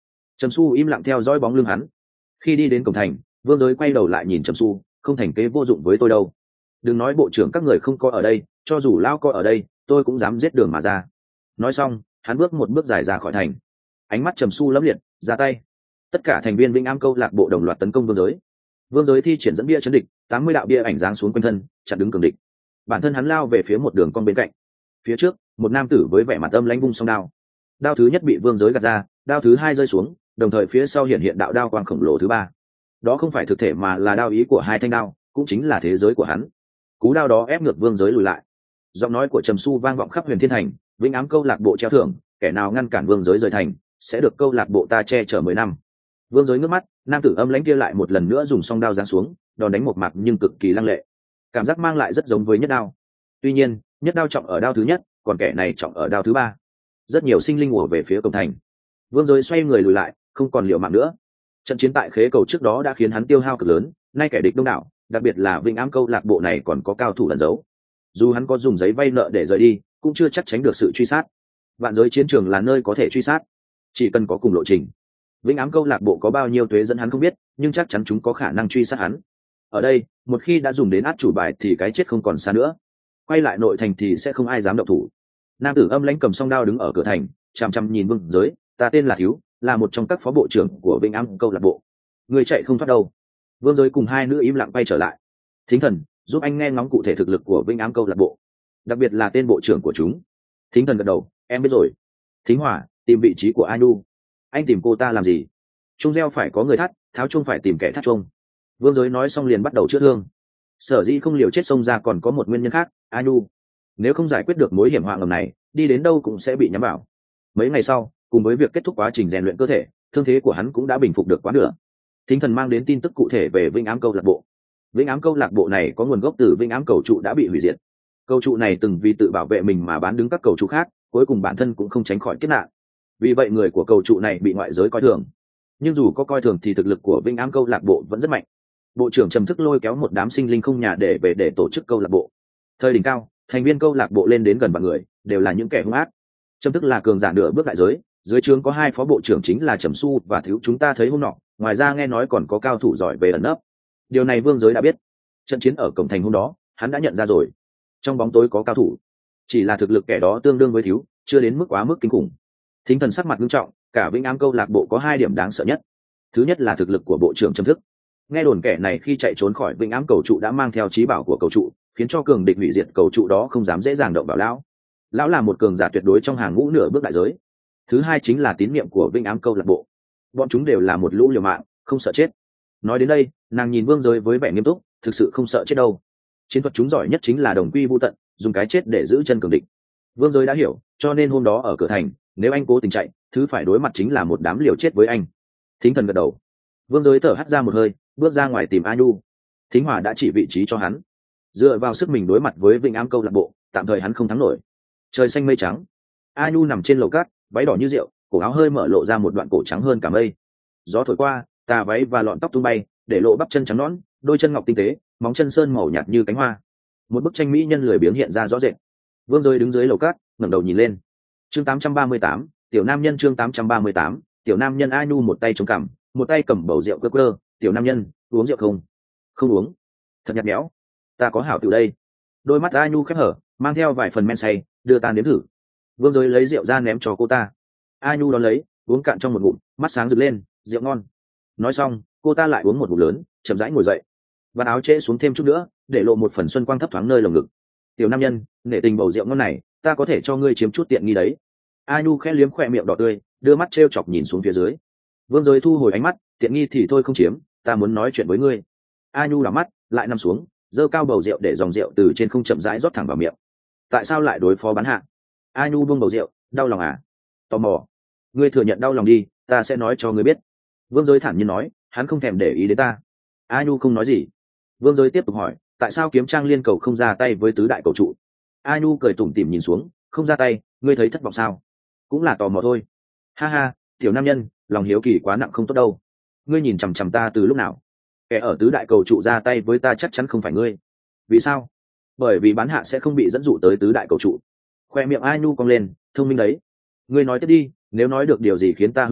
Trầm Su im lặng theo dõi bóng lưng hắn. Khi đi đến cổng thành, Vương Giới quay đầu lại nhìn Trầm Su, không thành kế vô dụng với tôi đâu. Đừng nói bộ trưởng các người không có ở đây, cho dù Lao có ở đây, tôi cũng dám giết đường mà ra. Nói xong, hắn bước một bước dài ra khỏi thành. Ánh mắt Trầm Su lẫm liệt, ra tay. Tất cả thành viên Vĩnh Am câu lạc bộ đồng loạt tấn công Vương Giới. Vương Giới thi triển dẫn bia chấn địch, 80 đạo bia ảnh giáng xuống quanh thân, chặn đứng cường địch. Bản thân hắn lao về phía một đường cong bên cạnh. Phía trước, một nam tử với vẻ mặt âm lãnh vung song đao. Đao thứ nhất bị Vương Giới gạt ra, đao thứ hai rơi xuống, đồng thời phía sau hiện hiện đạo đao quang khổng lồ thứ ba. Đó không phải thực thể mà là đao ý của hai thanh đao, cũng chính là thế giới của hắn. Cú đao đó ép ngược Vương Giới lùi lại. Giọng nói của Trầm Su vang vọng khắp Huyền Thiên Thành, Vĩnh Ám câu lạc bộ treo thưởng, kẻ nào ngăn cản Vương Giới rời thành, sẽ được câu lạc bộ ta che chở 10 năm. Vương Giới ngước mắt, nam tử âm lãnh kia lại một lần nữa dùng song đao giáng xuống, đòn đánh một mạc nhưng cực kỳ lăng lệ. Cảm giác mang lại rất giống với nhất đao. Tuy nhiên, nhất đao trọng ở đao thứ nhất, còn kẻ này trọng ở đao thứ ba. Rất nhiều sinh linh ùa về phía cổng thành. Vương Giới xoay người lùi lại, không còn liều mạng nữa. Trận chiến tại khế cầu trước đó đã khiến hắn tiêu hao cực lớn, nay kẻ địch đông đảo, đặc biệt là Vĩnh Ám câu lạc bộ này còn có cao thủ lẩn giấu. Dù hắn có dùng giấy vay nợ để rời đi, cũng chưa chắc tránh được sự truy sát. Vạn giới chiến trường là nơi có thể truy sát, chỉ cần có cùng lộ trình. Vĩnh Ám câu lạc bộ có bao nhiêu thuế dẫn hắn không biết, nhưng chắc chắn chúng có khả năng truy sát hắn. Ở đây, một khi đã dùng đến át chủ bài thì cái chết không còn xa nữa. Quay lại nội thành thì sẽ không ai dám động thủ. Nam tử âm lãnh cầm song đao đứng ở cửa thành, chằm chằm nhìn Vương Giới. Ta tên là Thiếu, là một trong các phó bộ trưởng của Vĩnh Ám câu lạc bộ. Người chạy không thoát đâu. Vương Giới cùng hai nữ im lặng quay trở lại. Thính Thần, giúp anh nghe ngóng cụ thể thực lực của Vĩnh Ám câu lạc bộ, đặc biệt là tên bộ trưởng của chúng. Thính Thần gật đầu, em biết rồi. Thính Hỏa, tìm vị trí của Anu. Anh tìm cô ta làm gì? Trung reo phải có người thắt, tháo chuông phải tìm kẻ thắt chuông. Vương Giới nói xong liền bắt đầu chữa thương. Sở dĩ không liều chết xông ra còn có một nguyên nhân khác, Anu. Nếu không giải quyết được mối hiểm họa ngầm này, đi đến đâu cũng sẽ bị nhắm vào. Mấy ngày sau, cùng với việc kết thúc quá trình rèn luyện cơ thể, thương thế của hắn cũng đã bình phục được quá nửa. Thính Thần mang đến tin tức cụ thể về Vĩnh Ám câu lạc bộ. Vĩnh Ám câu lạc bộ này có nguồn gốc từ Vĩnh Ám cầu trụ đã bị hủy diệt. Cầu trụ này từng vì tự bảo vệ mình mà bán đứng các cầu trụ khác, cuối cùng bản thân cũng không tránh khỏi kiếp nạn. Vì vậy người của cầu trụ này bị ngoại giới coi thường. Nhưng dù có coi thường thì thực lực của Vĩnh Ám câu lạc bộ vẫn rất mạnh. Bộ trưởng Trầm Thức lôi kéo một đám sinh linh không nhà để về để tổ chức câu lạc bộ. Thời đỉnh cao, thành viên câu lạc bộ lên đến gần vạn người, đều là những kẻ hung ác. Trầm Thức là cường giả nửa bước đại giới, dưới trướng có hai phó bộ trưởng chính là Trầm Su và Thiếu chúng ta thấy hôm nọ, ngoài ra nghe nói còn có cao thủ giỏi về ẩn nấp. Điều này Vương Giới đã biết. Trận chiến ở cổng thành hôm đó, hắn đã nhận ra rồi. Trong bóng tối có cao thủ, chỉ là thực lực kẻ đó tương đương với Thiếu, chưa đến mức quá mức kinh khủng. Thính Thần sắc mặt nghiêm trọng, cả Vĩnh Ám câu lạc bộ có hai điểm đáng sợ nhất. Thứ nhất là thực lực của bộ trưởng Trầm Thức. Nghe đồn kẻ này khi chạy trốn khỏi Vĩnh Ám cầu trụ đã mang theo trí bảo của cầu trụ, khiến cho cường địch hủy diệt cầu trụ đó không dám dễ dàng động vào lão. Lão là một cường giả tuyệt đối trong hàng ngũ nửa bước đại giới. Thứ hai chính là tín nhiệm của Vĩnh Ám câu lạc bộ. Bọn chúng đều là một lũ liều mạng, không sợ chết. Nói đến đây, nàng nhìn Vương Giới với vẻ nghiêm túc, thực sự không sợ chết đâu. Chiến thuật chúng giỏi nhất chính là đồng quy vu tận, dùng cái chết để giữ chân cường địch. Vương Giới đã hiểu, cho nên hôm đó ở cửa thành, nếu anh cố tình chạy, thứ phải đối mặt chính là một đám liều chết với anh. Thính Thần gật đầu. Vương Giới thở hắt ra một hơi, bước ra ngoài tìm Anu. Thính Hỏa đã chỉ vị trí cho hắn. Dựa vào sức mình đối mặt với Vĩnh Ám câu lạc bộ, tạm thời hắn không thắng nổi. Trời xanh mây trắng, Anu nằm trên lầu cát, váy đỏ như rượu, cổ áo hơi mở lộ ra một đoạn cổ trắng hơn cả mây. Gió thổi qua, tà váy và lọn tóc tung bay, để lộ bắp chân trắng nõn, đôi chân ngọc tinh tế, móng chân sơn màu nhạt như cánh hoa. Một bức tranh mỹ nhân lười biếng hiện ra rõ rệt. Vương Giới đứng dưới lầu cát, ngẩng đầu nhìn lên. Chương 838, tiểu nam nhân chương 838, tiểu nam nhân. Anu một tay chống cằm, một tay cầm bầu rượu cơ cơ. Tiểu nam nhân, uống rượu không? Không uống. Thật nhạt nhẽo. Ta có hảo tiểu đây. Đôi mắt Anu khép hở, mang theo vài phần men say, đưa ta nếm thử. Vương Giới lấy rượu ra ném cho cô ta. Anu đón lấy, uống cạn trong một ngụm, mắt sáng rực lên, rượu ngon. Nói xong, cô ta lại uống một ngụm lớn, chậm rãi ngồi dậy. Vạt áo trễ xuống thêm chút nữa, để lộ một phần xuân quang thấp thoáng nơi lồng ngực. Tiểu nam nhân, nể tình bầu rượu ngon này, ta có thể cho ngươi chiếm chút tiện nghi đấy. Anu khẽ liếm khỏe miệng đỏ tươi, đưa mắt trêu chọc nhìn xuống phía dưới. Vương Giới thu hồi ánh mắt, tiện nghi thì thôi không chiếm, ta muốn nói chuyện với ngươi. Anu đảo mắt, lại nằm xuống, giơ cao bầu rượu để dòng rượu từ trên không chậm rãi rót thẳng vào miệng. Tại sao lại đối phó bán hạ? Anu buông bầu rượu, đau lòng à? Tò mò. Ngươi thừa nhận đau lòng đi, ta sẽ nói cho ngươi biết. Vương Giới thản nhiên nói, hắn không thèm để ý đến ta. Anu không nói gì. Vương Giới tiếp tục hỏi, tại sao Kiếm Trang liên cầu không ra tay với tứ đại cầu trụ? Anu cười tủm tỉm nhìn xuống, không ra tay, ngươi thấy thất vọng sao? Cũng là tò mò thôi. Ha ha, tiểu nam nhân, lòng hiếu kỳ quá nặng không tốt đâu. Ngươi nhìn chằm chằm ta từ lúc nào? Kẻ ở tứ đại cầu trụ ra tay với ta chắc chắn không phải ngươi. Vì sao? Bởi vì bán hạ sẽ không bị dẫn dụ tới tứ đại cầu trụ. Khoe miệng Anu cong lên, thông minh đấy. Ngươi nói tiếp đi, nếu nói được điều gì khiến ta hứng thú,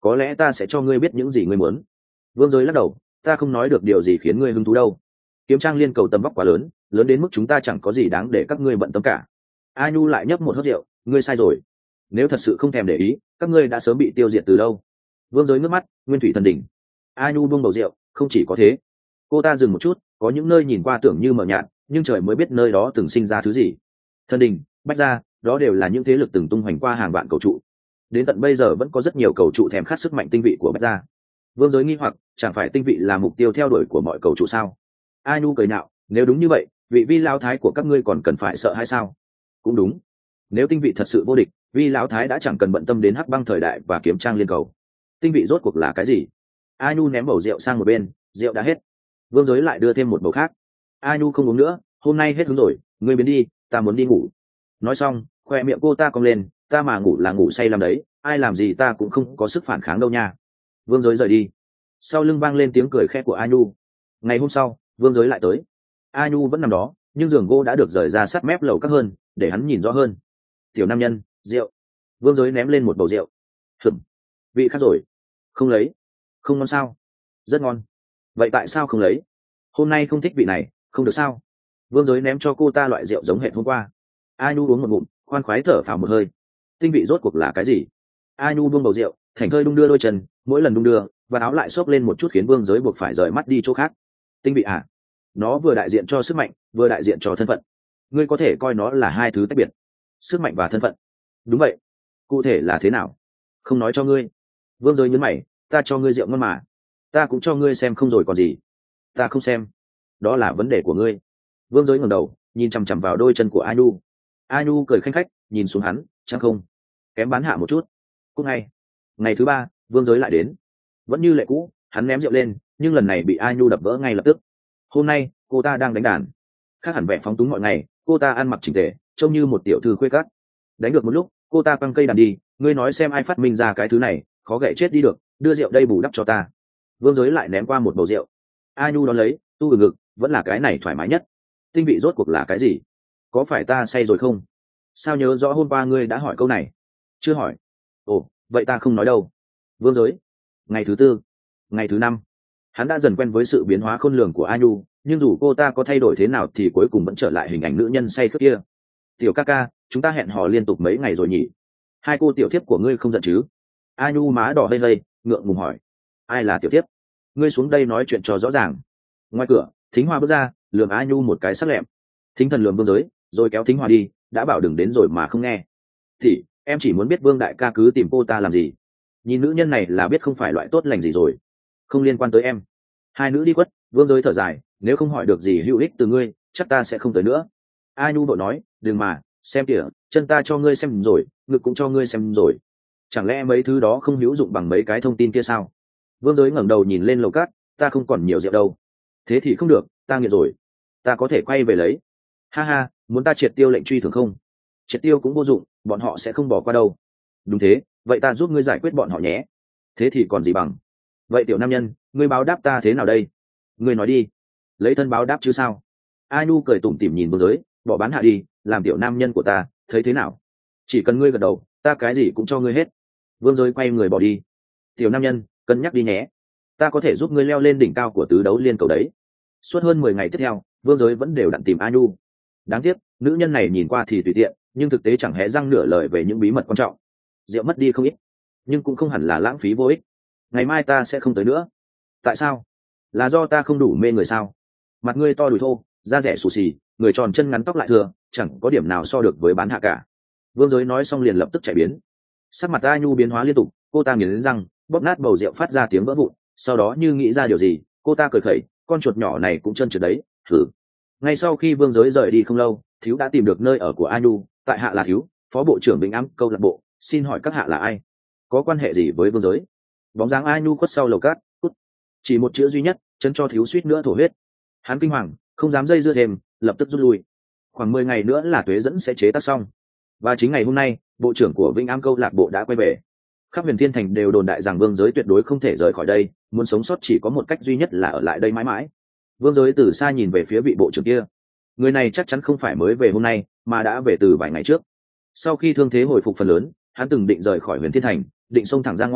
có lẽ ta sẽ cho ngươi biết những gì ngươi muốn. Vương Giới lắc đầu, ta không nói được điều gì khiến ngươi hứng thú đâu. Kiếm trang liên cầu tầm vóc quá lớn, lớn đến mức chúng ta chẳng có gì đáng để các ngươi bận tâm cả. A Nhu lại nhấp một hớp rượu, ngươi sai rồi. Nếu thật sự không thèm để ý, các ngươi đã sớm bị tiêu diệt từ lâu. Vương Giới ngước mắt, nguyên thủy thần đỉnh. A Nhu buông bầu rượu, không chỉ có thế. Cô ta dừng một chút, có những nơi nhìn qua tưởng như mờ nhạt, nhưng trời mới biết nơi đó từng sinh ra thứ gì. Thần đỉnh, bách gia, đó đều là những thế lực từng tung hoành qua hàng vạn cầu trụ. Đến tận bây giờ vẫn có rất nhiều cầu trụ thèm khát sức mạnh tinh vị của bách gia. Vương Giới nghi hoặc, chẳng phải tinh vị là mục tiêu theo đuổi của mọi cầu trụ sao? A Nhu cười nhạo, nếu đúng như vậy, vị vi lão thái của các ngươi còn cần phải sợ hay sao? Cũng đúng, nếu tinh vị thật sự vô địch, vi lão thái đã chẳng cần bận tâm đến hắc băng thời đại và kiếm trang liên cầu. Tinh vị rốt cuộc là cái gì? A Nhu ném bầu rượu sang một bên, rượu đã hết. Vương Giới lại đưa thêm một bầu khác. A Nhu không uống nữa, hôm nay hết hứng rồi, ngươi biến đi, ta muốn đi ngủ. Nói xong, khoe miệng cô ta cong lên, ta mà ngủ là ngủ say làm đấy, ai làm gì ta cũng không có sức phản kháng đâu nha. Vương Giới rời đi. Sau lưng vang lên tiếng cười khẽ của A Nhu. Ngày hôm sau, Vương Giới lại tới. A Nhu vẫn nằm đó, nhưng giường gỗ đã được rời ra sát mép lầu các hơn, để hắn nhìn rõ hơn. Tiểu nam nhân, rượu. Vương Giới ném lên một bầu rượu. Hửm, vị khác rồi. Không lấy. Không ngon sao? Rất ngon. Vậy tại sao không lấy? Hôm nay không thích vị này, không được sao? Vương Giới ném cho cô ta loại rượu giống hệt hôm qua. A Nhu uống một ngụm, khoan khoái thở phào một hơi. Tinh vị rốt cuộc là cái gì? A Nhu buông bầu rượu, thảnh thơi đung đưa đôi chân, mỗi lần đung đưa và áo lại xốc lên một chút khiến Vương Giới buộc phải rời mắt đi chỗ khác. Tinh vị à? Nó vừa đại diện cho sức mạnh, vừa đại diện cho thân phận. Ngươi có thể coi nó là hai thứ tách biệt. Sức mạnh và thân phận. Đúng vậy. Cụ thể là thế nào? Không nói cho ngươi. Vương Giới nhấn mày, ta cho ngươi rượu ngon mà. Ta cũng cho ngươi xem không rồi còn gì. Ta không xem. Đó là vấn đề của ngươi. Vương Giới ngẩng đầu, nhìn chằm chằm vào đôi chân của A Nhu. A Nhu cười khanh khách, nhìn xuống hắn, chẳng không. Kém bán hạ một chút. Cũng ngay. Ngày thứ ba, Vương Giới lại đến. Vẫn như lệ cũ, hắn ném rượu lên, nhưng lần này bị A Nhu đập vỡ ngay lập tức. Hôm nay, cô ta đang đánh đàn. Khác hẳn vẻ phóng túng mọi ngày, cô ta ăn mặc chỉnh tề, trông như một tiểu thư khuê cắt. Đánh được một lúc, cô ta quăng cây đàn đi, ngươi nói xem ai phát minh ra cái thứ này, khó gậy chết đi được, đưa rượu đây bù đắp cho ta. Vương Giới lại ném qua một bầu rượu. A Nhu đón lấy, tu ngực, vẫn là cái này thoải mái nhất. Tinh vị rốt cuộc là cái gì? Có phải ta say rồi không? Sao nhớ rõ hôm qua ngươi đã hỏi câu này? Chưa hỏi. Ồ, vậy ta không nói đâu. Vương Giới. Ngày thứ tư, ngày thứ năm, hắn đã dần quen với sự biến hóa khôn lường của A Nhu, nhưng dù cô ta có thay đổi thế nào thì cuối cùng vẫn trở lại hình ảnh nữ nhân say khướt kia. Tiểu ca ca, chúng ta hẹn hò liên tục mấy ngày rồi nhỉ? Hai cô tiểu thiếp của ngươi không giận chứ? A Nhu má đỏ hây hây, ngượng ngùng hỏi. Ai là tiểu thiếp? Ngươi xuống đây nói chuyện cho rõ ràng. Ngoài cửa, Thính Hoa bước ra, lườm A Nhu một cái sắc lẹm. Thính Thần lườm Vương Giới, rồi kéo Thính Hoa đi, đã bảo đừng đến rồi mà không nghe. Thì em chỉ muốn biết Vương đại ca cứ tìm cô ta làm gì? Nhìn nữ nhân này là biết không phải loại tốt lành gì rồi. Không liên quan tới em. Hai nữ đi quất, Vương Giới thở dài, nếu không hỏi được gì hữu ích từ ngươi, chắc ta sẽ không tới nữa. A Nhu đội nói, đừng mà, xem kìa, chân ta cho ngươi xem rồi, ngực cũng cho ngươi xem rồi. Chẳng lẽ mấy thứ đó không hữu dụng bằng mấy cái thông tin kia sao? Vương Giới ngẩng đầu nhìn lên lầu cát, ta không còn nhiều rượu đâu. Thế thì không được, ta nghiện rồi. Ta có thể quay về lấy. Ha ha, muốn ta triệt tiêu lệnh truy thường không? Triệt tiêu cũng vô dụng, bọn họ sẽ không bỏ qua đâu. Đúng thế, vậy ta giúp ngươi giải quyết bọn họ nhé. Thế thì còn gì bằng. Vậy tiểu nam nhân, ngươi báo đáp ta thế nào đây? Ngươi nói đi. Lấy thân báo đáp chứ sao? A Nhu cười tủm tỉm nhìn Vương Giới, bỏ bán hạ đi, làm tiểu nam nhân của ta, thấy thế nào? Chỉ cần ngươi gật đầu, ta cái gì cũng cho ngươi hết. Vương Giới quay người bỏ đi. Tiểu nam nhân, cân nhắc đi nhé. Ta có thể giúp ngươi leo lên đỉnh cao của tứ đấu liên cầu đấy. Suốt hơn 10 ngày tiếp theo, Vương Giới vẫn đều đặn tìm A Nhu. Đáng tiếc, nữ nhân này nhìn qua thì tùy tiện, nhưng thực tế chẳng hé răng nửa lời về những bí mật quan trọng. Rượu mất đi không ít, nhưng cũng không hẳn là lãng phí vô ích. Ngày mai ta sẽ không tới nữa. Tại sao? Là do ta không đủ mê người sao? Mặt ngươi to đùi thô, da rẻ xù xì, người tròn chân ngắn tóc lại thừa, chẳng có điểm nào so được với bán hạ cả. Vương Giới nói xong liền lập tức chạy biến. Sắc mặt A Nhu biến hóa liên tục, cô ta nghiến răng, bóp nát bầu rượu phát ra tiếng vỡ vụn. Sau đó như nghĩ ra điều gì, cô ta cười khẩy, con chuột nhỏ này cũng chân trượt đấy, thử. Ngay sau khi Vương Giới rời đi không lâu, Thiếu đã tìm được nơi ở của A Nhu. Tại hạ là Thiếu, phó bộ trưởng Vĩnh Ám câu lạc bộ, xin hỏi các hạ là ai? Có quan hệ gì với Vương Giới? Bóng dáng A Nhu khuất sau lầu cát, cút. Chỉ một chữ duy nhất, chân cho Thiếu suýt nữa thổ huyết. Hắn kinh hoàng, không dám dây dưa thêm, lập tức rút lui. Khoảng 10 ngày nữa là tuế dẫn sẽ chế tác xong. Và chính ngày hôm nay, bộ trưởng của Vĩnh Am câu lạc bộ đã quay về. Khắp Huyền Thiên Thành đều đồn đại rằng Vương Giới tuyệt đối không thể rời khỏi đây, muốn sống sót chỉ có một cách duy nhất là ở lại đây mãi mãi. Vương Giới từ xa nhìn về phía vị bộ trưởng kia. Người này chắc chắn không phải mới về hôm nay, mà đã về từ vài ngày trước. Sau khi thương thế hồi phục phần lớn, hắn từng định rời khỏi Huyền Thiên Thành, định xông thẳng ra ngoài,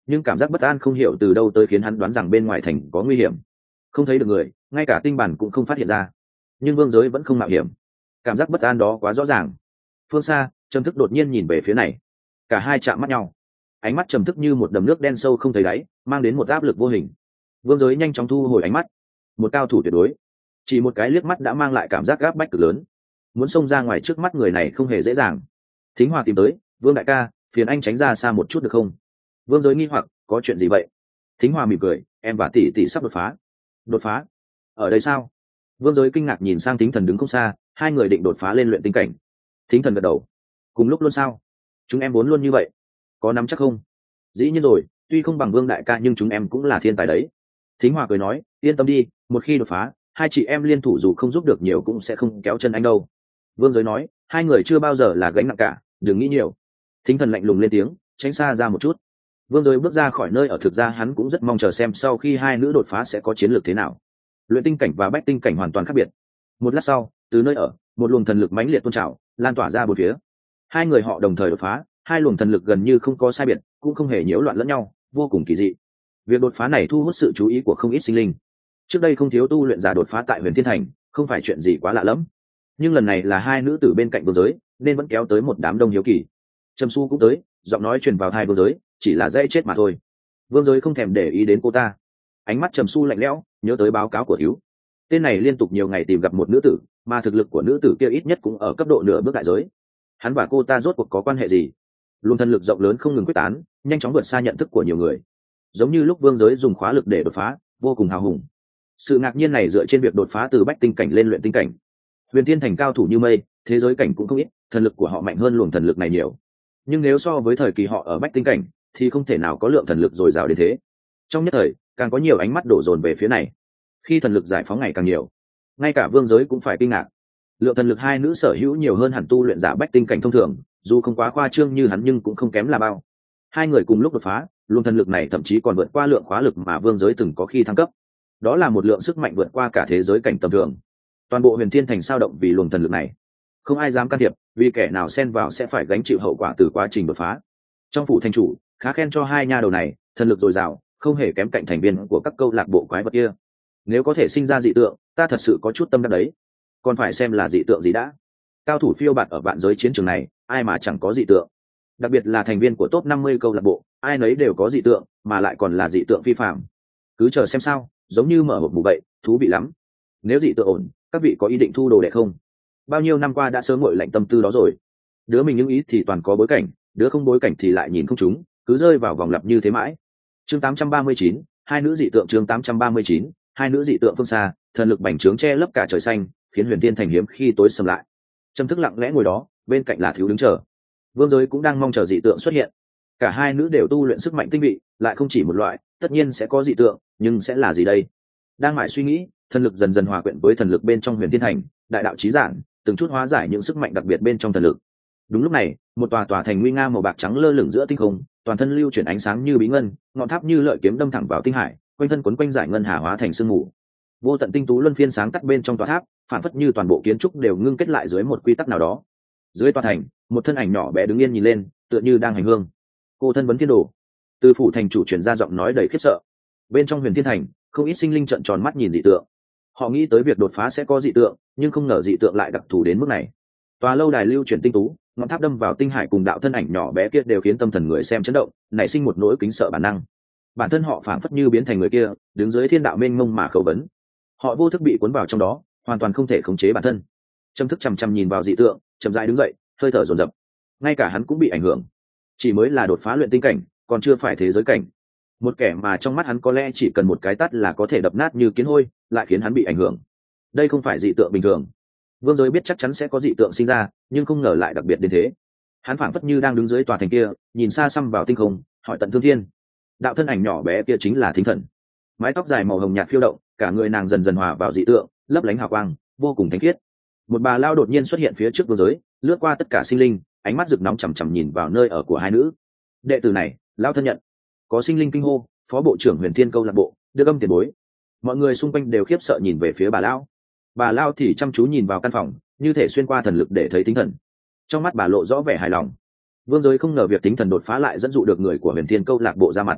nhưng cảm giác bất an không hiểu từ đâu tới khiến hắn đoán rằng bên ngoài thành có nguy hiểm. Không thấy được người, ngay cả tinh bản cũng không phát hiện ra, nhưng vương giới vẫn không mạo hiểm. Cảm giác bất an đó quá rõ ràng. Phương xa, Trầm Thức đột nhiên nhìn về phía này, cả hai chạm mắt nhau, ánh mắt Trầm Thức như một đầm nước đen sâu không thấy đáy, mang đến một áp lực vô hình. Vương giới nhanh chóng thu hồi ánh mắt. Một cao thủ tuyệt đối, chỉ một cái liếc mắt đã mang lại cảm giác gáp bách cực lớn. Muốn xông ra ngoài trước mắt người này không hề dễ dàng. Thính Hòa tìm tới, Vương đại ca, phiền anh tránh ra xa một chút được không? Vương giới nghi hoặc, có chuyện gì vậy? Thính Hòa mỉm cười, em và tỷ tỷ sắp đột phá. Đột phá? Ở đây sao? Vương giới kinh ngạc nhìn sang Thính Thần đứng không xa, hai người định đột phá lên luyện tinh cảnh. Thính Thần gật đầu. Cùng lúc luôn sao? Chúng em muốn luôn như vậy. Có nắm chắc không? Dĩ nhiên rồi, tuy không bằng Vương đại ca nhưng chúng em cũng là thiên tài đấy. Thính Hòa cười nói, yên tâm đi, một khi đột phá, hai chị em liên thủ dù không giúp được nhiều cũng sẽ không kéo chân anh đâu. Vương giới nói, hai người chưa bao giờ là gánh nặng cả, đừng nghĩ nhiều. Thính Thần lạnh lùng lên tiếng, tránh xa ra một chút. Vương giới bước ra khỏi nơi ở, thực ra hắn cũng rất mong chờ xem sau khi hai nữ đột phá sẽ có chiến lược thế nào. Luyện tinh cảnh và bách tinh cảnh hoàn toàn khác biệt. Một lát sau, từ nơi ở, một luồng thần lực mãnh liệt tuôn trào, lan tỏa ra bốn phía. Hai người họ đồng thời đột phá, hai luồng thần lực gần như không có sai biệt, cũng không hề nhiễu loạn lẫn nhau, vô cùng kỳ dị. Việc đột phá này thu hút sự chú ý của không ít sinh linh. Trước đây không thiếu tu luyện giả đột phá tại Huyền Thiên Thành, không phải chuyện gì quá lạ lẫm. Nhưng lần này là hai nữ tử bên cạnh Vương giới, nên vẫn kéo tới một đám đông hiếu kỳ. Trầm Su cũng tới, giọng nói truyền vào tai Vương giới, chỉ là dễ chết mà thôi. Vương giới không thèm để ý đến cô ta, ánh mắt Trầm Su lạnh lẽo, nhớ tới báo cáo của Hiếu. Tên này liên tục nhiều ngày tìm gặp một nữ tử, mà thực lực của nữ tử kia ít nhất cũng ở cấp độ nửa bước đại giới. Hắn và cô ta rốt cuộc có quan hệ gì? Luồng thần lực rộng lớn không ngừng quyết tán, nhanh chóng vượt xa nhận thức của nhiều người. Giống như lúc Vương giới dùng khóa lực để đột phá, vô cùng hào hùng. Sự ngạc nhiên này dựa trên việc đột phá từ bách tinh cảnh lên luyện tinh cảnh. Huyền Thiên Thành cao thủ như mây, thế giới cảnh cũng không ít, thần lực của họ mạnh hơn luồng thần lực này nhiều. Nhưng nếu so với thời kỳ họ ở bách tinh cảnh, thì không thể nào có lượng thần lực dồi dào đến thế. Trong nhất thời, càng có nhiều ánh mắt đổ dồn về phía này. Khi thần lực giải phóng ngày càng nhiều, ngay cả Vương giới cũng phải kinh ngạc. Lượng thần lực hai nữ sở hữu nhiều hơn hẳn tu luyện giả bách tinh cảnh thông thường, dù không quá khoa trương như hắn nhưng cũng không kém là bao. Hai người cùng lúc đột phá, luồng thần lực này thậm chí còn vượt qua lượng khóa lực mà Vương giới từng có khi thăng cấp. Đó là một lượng sức mạnh vượt qua cả thế giới cảnh tầm thường. Toàn bộ Huyền Thiên Thành sao động vì luồng thần lực này. Không ai dám can thiệp, vì kẻ nào xen vào sẽ phải gánh chịu hậu quả từ quá trình đột phá. Trong phủ thành chủ, khá khen cho hai nha đầu này, thần lực dồi dào, không hề kém cạnh thành viên của các câu lạc bộ quái vật kia. Nếu có thể sinh ra dị tượng, ta thật sự có chút tâm đắc đấy. Còn phải xem là dị tượng gì đã. Cao thủ phiêu bạt ở vạn giới chiến trường này, ai mà chẳng có dị tượng. Đặc biệt là thành viên của top 50 câu lạc bộ, ai nấy đều có dị tượng, mà lại còn là dị tượng phi phàm. Cứ chờ xem sao, giống như mở hộp bù vậy, thú vị lắm. Nếu dị tượng ổn, các vị có ý định thu đồ đệ không? Bao nhiêu năm qua đã sớm nguội lạnh tâm tư đó rồi. Đứa mình những ý thì toàn có bối cảnh, đứa không bối cảnh thì lại nhìn không trúng, cứ rơi vào vòng lặp như thế mãi. Chương 839, hai nữ dị tượng. Chương 839, hai nữ dị tượng. Phương xa, thần lực bành trướng che lấp cả trời xanh, khiến Huyền Thiên Thành hiếm khi tối sầm lại. Trầm Thức lặng lẽ ngồi đó, bên cạnh là Thiếu đứng chờ. Vương giới cũng đang mong chờ dị tượng xuất hiện. Cả hai nữ đều tu luyện sức mạnh tinh vị, lại không chỉ một loại, tất nhiên sẽ có dị tượng, nhưng sẽ là gì đây? Đang mãi suy nghĩ, thần lực dần dần hòa quyện với thần lực bên trong Huyền Thiên Thành, đại đạo chí giản, từng chút hóa giải những sức mạnh đặc biệt bên trong thần lực. Đúng lúc này, một tòa thành nguy nga màu bạc trắng lơ lửng giữa tinh không, toàn thân lưu chuyển ánh sáng như bí ngân, ngọn tháp như lợi kiếm đâm thẳng vào tinh hải, quanh thân quấn quanh giải ngân hà hóa thành sương mù. Vô tận tinh tú luân phiên sáng tắt bên trong tòa tháp, phản phất như toàn bộ kiến trúc đều ngưng kết lại dưới một quy tắc nào đó. Dưới tòa thành, một thân ảnh nhỏ bé đứng yên nhìn lên, tựa như đang hành hương. Cô thân vấn thiên đồ. Từ phủ thành chủ truyền ra giọng nói đầy khiếp sợ. Bên trong Huyền Thiên Thành, không ít sinh linh trợn tròn mắt nhìn dị tượng. Họ nghĩ tới việc đột phá sẽ có dị tượng, nhưng không ngờ dị tượng lại đặc thù đến mức này. Tòa lâu đài lưu chuyển tinh tú, ngọn tháp đâm vào tinh hải cùng đạo thân ảnh nhỏ bé kia đều khiến tâm thần người xem chấn động, nảy sinh một nỗi kính sợ bản năng. Bản thân họ phảng phất như biến thành người kia, đứng dưới thiên đạo mênh mông mà khẩu vấn. Họ vô thức bị cuốn vào trong đó, hoàn toàn không thể khống chế bản thân. Trầm Thức chằm chằm nhìn vào dị tượng, chậm rãi đứng dậy, hơi thở dồn dập. Ngay cả hắn cũng bị ảnh hưởng. Chỉ mới là đột phá luyện tinh cảnh, còn chưa phải thế giới cảnh. Một kẻ mà trong mắt hắn có lẽ chỉ cần một cái tát là có thể đập nát như kiến hôi, lại khiến hắn bị ảnh hưởng. Đây không phải dị tượng bình thường. Vương giới biết chắc chắn sẽ có dị tượng sinh ra, nhưng không ngờ lại đặc biệt đến thế. Hắn phảng phất như đang đứng dưới tòa thành kia, nhìn xa xăm vào tinh không, hỏi tận thương thiên. Đạo thân ảnh nhỏ bé kia chính là Thính Thần. Mái tóc dài màu hồng nhạt phiêu động, cả người nàng dần dần hòa vào dị tượng, lấp lánh hào quang, vô cùng thánh khiết. Một bà lao đột nhiên xuất hiện phía trước vương giới, lướt qua tất cả sinh linh, ánh mắt rực nóng chằm chằm nhìn vào nơi ở của hai nữ. Đệ tử này, lao thân nhận. Có sinh linh kinh hô, phó bộ trưởng Huyền Thiên câu lạc bộ, đưa âm tiền bối. Mọi người xung quanh đều khiếp sợ nhìn về phía bà lao. Bà lao thì chăm chú nhìn vào căn phòng, như thể xuyên qua thần lực để thấy Thính Thần. Trong mắt bà lộ rõ vẻ hài lòng. Vương giới không ngờ việc Thính Thần đột phá lại dẫn dụ được người của Huyền Thiên câu lạc bộ ra mặt.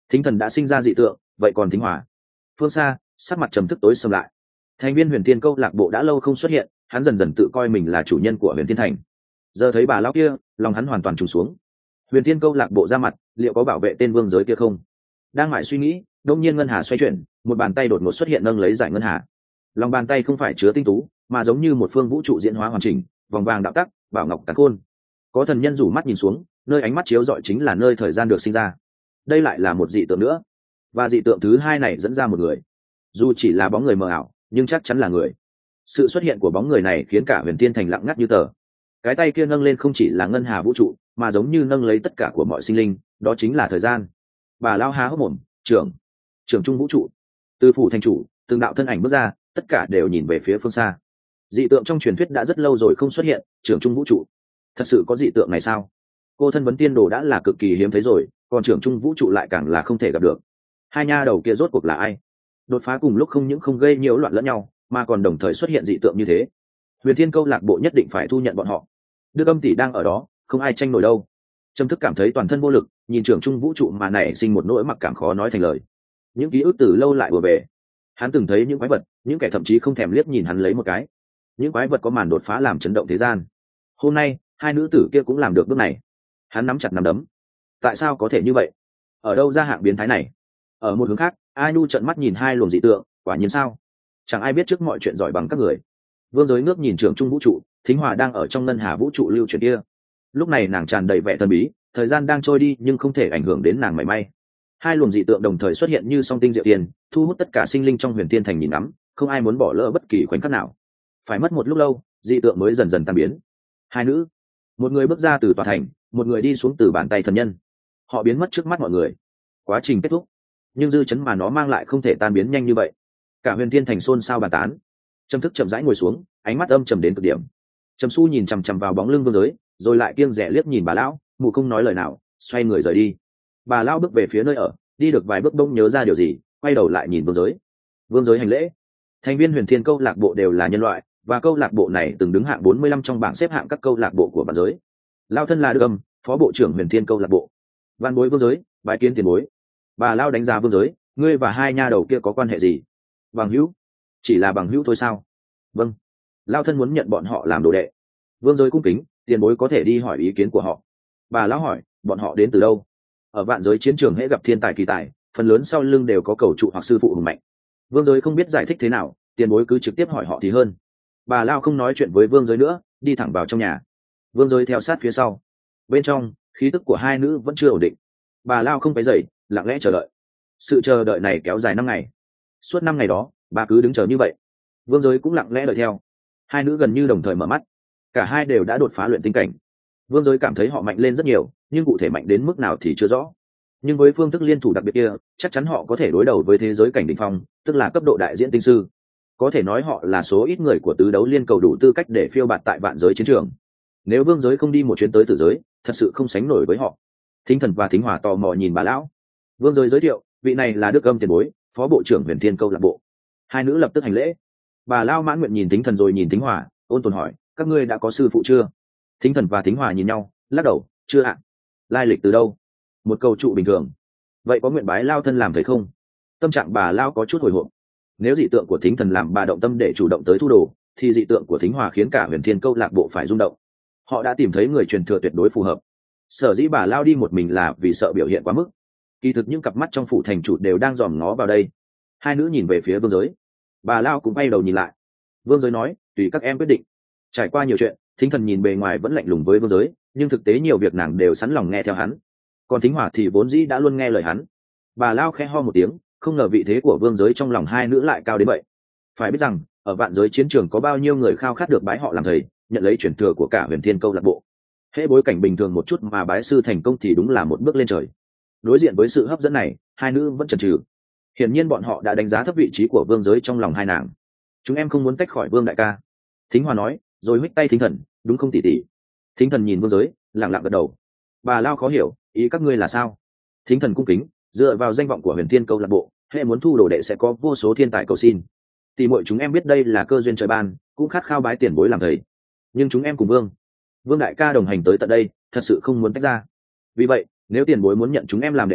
Thính thần đã sinh ra dị tượng, vậy còn Thính Hòa? Phương xa, sắc mặt trầm thức tối sầm lại. Thành viên Huyền Thiên câu lạc bộ đã lâu không xuất hiện, hắn dần dần tự coi mình là chủ nhân của Huyền Thiên Thành. Giờ thấy bà lão kia, lòng hắn hoàn toàn trùng xuống. Huyền Thiên câu lạc bộ ra mặt, liệu có bảo vệ tên vương giới kia không? Đang mãi suy nghĩ, đột nhiên ngân hà xoay chuyển, một bàn tay đột ngột xuất hiện nâng lấy giải ngân hà. Lòng bàn tay không phải chứa tinh tú, mà giống như một phương vũ trụ diễn hóa hoàn chỉnh, vòng vàng đạo tắc, bảo ngọc càn khôn. Có thần nhân rủ mắt nhìn xuống, nơi ánh mắt chiếu rọi chính là nơi thời gian được sinh ra. Đây lại là một dị tượng nữa, và dị tượng thứ hai này dẫn ra một người, dù chỉ là bóng người mờ ảo nhưng chắc chắn là người. Sự xuất hiện của bóng người này khiến cả Huyền Thiên Thành lặng ngắt như tờ. Cái tay kia nâng lên không chỉ là ngân hà vũ trụ, mà giống như nâng lấy tất cả của mọi sinh linh, đó chính là thời gian. Bà lao há hốc mồm, trưởng trung vũ trụ. Từ phủ thành chủ, từng đạo thân ảnh bước ra, tất cả đều nhìn về phía phương xa. Dị tượng trong truyền thuyết đã rất lâu rồi không xuất hiện, trưởng trung vũ trụ. Thật sự có dị tượng này sao? Cô thân vấn tiên đồ đã là cực kỳ hiếm thấy rồi, còn trưởng trung vũ trụ lại càng là không thể gặp được. Hai nha đầu kia rốt cuộc là ai? Đột phá cùng lúc không những không gây nhiễu loạn lẫn nhau, mà còn đồng thời xuất hiện dị tượng như thế. Huyền Thiên câu lạc bộ nhất định phải thu nhận bọn họ. Đức Âm tỷ đang ở đó, không ai tranh nổi đâu. Trầm thức cảm thấy toàn thân vô lực, nhìn trưởng trung vũ trụ mà nảy sinh một nỗi mặc cảm khó nói thành lời. Những ký ức từ lâu lại vừa về. Hắn từng thấy những quái vật, những kẻ thậm chí không thèm liếc nhìn hắn lấy một cái. Những quái vật có màn đột phá làm chấn động thế gian. Hôm nay, hai nữ tử kia cũng làm được bước này. Hắn nắm chặt nắm đấm. Tại sao có thể như vậy? Ở đâu ra hạng biến thái này? Ở một hướng khác, A Nhu trợn mắt nhìn hai luồng dị tượng, quả nhiên sao? Chẳng ai biết trước mọi chuyện giỏi bằng các người. Vương Giới ngước nhìn trưởng trung vũ trụ, Thính Hòa đang ở trong ngân hà vũ trụ lưu chuyển kia. Lúc này nàng tràn đầy vẻ thần bí, thời gian đang trôi đi nhưng không thể ảnh hưởng đến nàng mảy may. Hai luồng dị tượng đồng thời xuất hiện như song tinh diệu tiền, thu hút tất cả sinh linh trong Huyền Thiên Thành nhìn ngắm, không ai muốn bỏ lỡ bất kỳ khoảnh khắc nào. Phải mất một lúc lâu, dị tượng mới dần dần tan biến. Hai nữ, một người bước ra từ tòa thành, một người đi xuống từ bàn tay thần nhân. Họ biến mất trước mắt mọi người. Quá trình kết thúc, nhưng dư chấn mà nó mang lại không thể tan biến nhanh như vậy. Cả Huyền Thiên Thành xôn xao bàn tán. Trầm thức chậm rãi ngồi xuống, ánh mắt âm trầm đến cực điểm. Trầm Su nhìn chằm chằm vào bóng lưng Vương Giới, rồi lại kiêng dè liếc nhìn bà lão, mụ không nói lời nào, xoay người rời đi. Bà lão bước về phía nơi ở, đi được vài bước bỗng nhớ ra điều gì, quay đầu lại nhìn Vương Giới. Vương Giới hành lễ. Thành viên Huyền Thiên câu lạc bộ đều là nhân loại, và câu lạc bộ này từng đứng hạng 45 trong bảng xếp hạng các câu lạc bộ của bản giới. Lao thân là Đức Âm, phó bộ trưởng Huyền Thiên câu lạc bộ. Văn bối Vương Giới, bái kiến tiền bối. Bà lao đánh giá Vương Giới, ngươi và hai nha đầu kia có quan hệ gì? Bằng hữu? Chỉ là bằng hữu thôi sao? Vâng. Lao thân muốn nhận bọn họ làm đồ đệ. Vương Giới cung kính, tiền bối có thể đi hỏi ý kiến của họ. Bà lão hỏi, bọn họ đến từ đâu? Ở vạn giới chiến trường hễ gặp thiên tài kỳ tài, phần lớn sau lưng đều có cầu trụ hoặc sư phụ hùng mạnh. Vương Giới không biết giải thích thế nào, tiền bối cứ trực tiếp hỏi họ thì hơn. Bà lao không nói chuyện với Vương Giới nữa, đi thẳng vào trong nhà. Vương Giới theo sát phía sau. Bên trong, khí tức của hai nữ vẫn chưa ổn định. Bà lao không phải dậy, lặng lẽ chờ đợi. Sự chờ đợi này kéo dài 5 ngày. Suốt 5 ngày đó, bà cứ đứng chờ như vậy. Vương Giới cũng lặng lẽ đợi theo. Hai nữ gần như đồng thời mở mắt. Cả hai đều đã đột phá luyện tinh cảnh. Vương Giới cảm thấy họ mạnh lên rất nhiều, nhưng cụ thể mạnh đến mức nào thì chưa rõ. Nhưng với phương thức liên thủ đặc biệt kia, chắc chắn họ có thể đối đầu với thế giới cảnh đỉnh phong, tức là cấp độ đại diễn tinh sư. Có thể nói họ là số ít người của tứ đấu liên cầu đủ tư cách để phiêu bạt tại vạn giới chiến trường. Nếu Vương Giới không đi một chuyến tới tử giới, thật sự không sánh nổi với họ. Thính Thần và Thính Hòa tò mò nhìn bà lão. Vương Giới giới thiệu, vị này là Đức Âm tiền bối, phó bộ trưởng Huyền Thiên câu lạc bộ. Hai nữ lập tức hành lễ. Bà lao mãn nguyện nhìn Thính Thần rồi nhìn Thính Hòa, ôn tồn hỏi, các ngươi đã có sư phụ chưa? Thính Thần và Thính Hòa nhìn nhau, lắc đầu, chưa ạ. Lai lịch từ đâu? Một cầu trụ bình thường. Vậy có nguyện bái lao thân làm thầy không? Tâm trạng bà lao có chút hồi hộp. Nếu dị tượng của Thính Thần làm bà động tâm để chủ động tới thu đồ, thì dị tượng của Thính Hòa khiến cả Huyền Thiên câu lạc bộ phải rung động. Họ đã tìm thấy người truyền thừa tuyệt đối phù hợp. Sở dĩ bà lao đi một mình là vì sợ biểu hiện quá mức. Kỳ thực những cặp mắt trong phủ thành chủ đều đang dòm ngó vào đây. Hai nữ nhìn về phía Vương Giới. Bà lao cũng bay đầu nhìn lại. Vương Giới nói, tùy các em quyết định. Trải qua nhiều chuyện, Thính Thần nhìn bề ngoài vẫn lạnh lùng với Vương Giới, nhưng thực tế nhiều việc nàng đều sẵn lòng nghe theo hắn. Còn Thính Hòa thì vốn dĩ đã luôn nghe lời hắn. Bà lao khẽ ho một tiếng, không ngờ vị thế của Vương Giới trong lòng hai nữ lại cao đến vậy. Phải biết rằng, ở vạn giới chiến trường có bao nhiêu người khao khát được bái họ làm thầy, nhận lấy truyền thừa của cả Huyền Thiên câu lạc bộ. Hễ bối cảnh bình thường một chút mà bái sư thành công thì đúng là một bước lên trời. Đối diện với sự hấp dẫn này, hai nữ vẫn chần chừ. Hiển nhiên bọn họ đã đánh giá thấp vị trí của Vương Giới trong lòng hai nàng. Chúng em không muốn tách khỏi Vương đại ca. Thính Hòa nói, rồi huých tay Thính Thần, đúng không tỷ tỷ? Thính Thần nhìn Vương Giới, lặng lặng gật đầu. Bà lao khó hiểu, ý các ngươi là sao? Thính Thần cung kính, dựa vào danh vọng của Huyền Thiên câu lạc bộ, hệ muốn thu đồ đệ sẽ có vô số thiên tài cầu xin. Tỷ muội chúng em biết đây là cơ duyên trời ban, cũng khát khao bái tiền bối làm thầy. Nhưng chúng em cùng Vương đại ca đồng hành tới tận đây, thật sự không muốn tách ra. Vì vậy, nếu tiền bối muốn nhận chúng em làm đệ tử,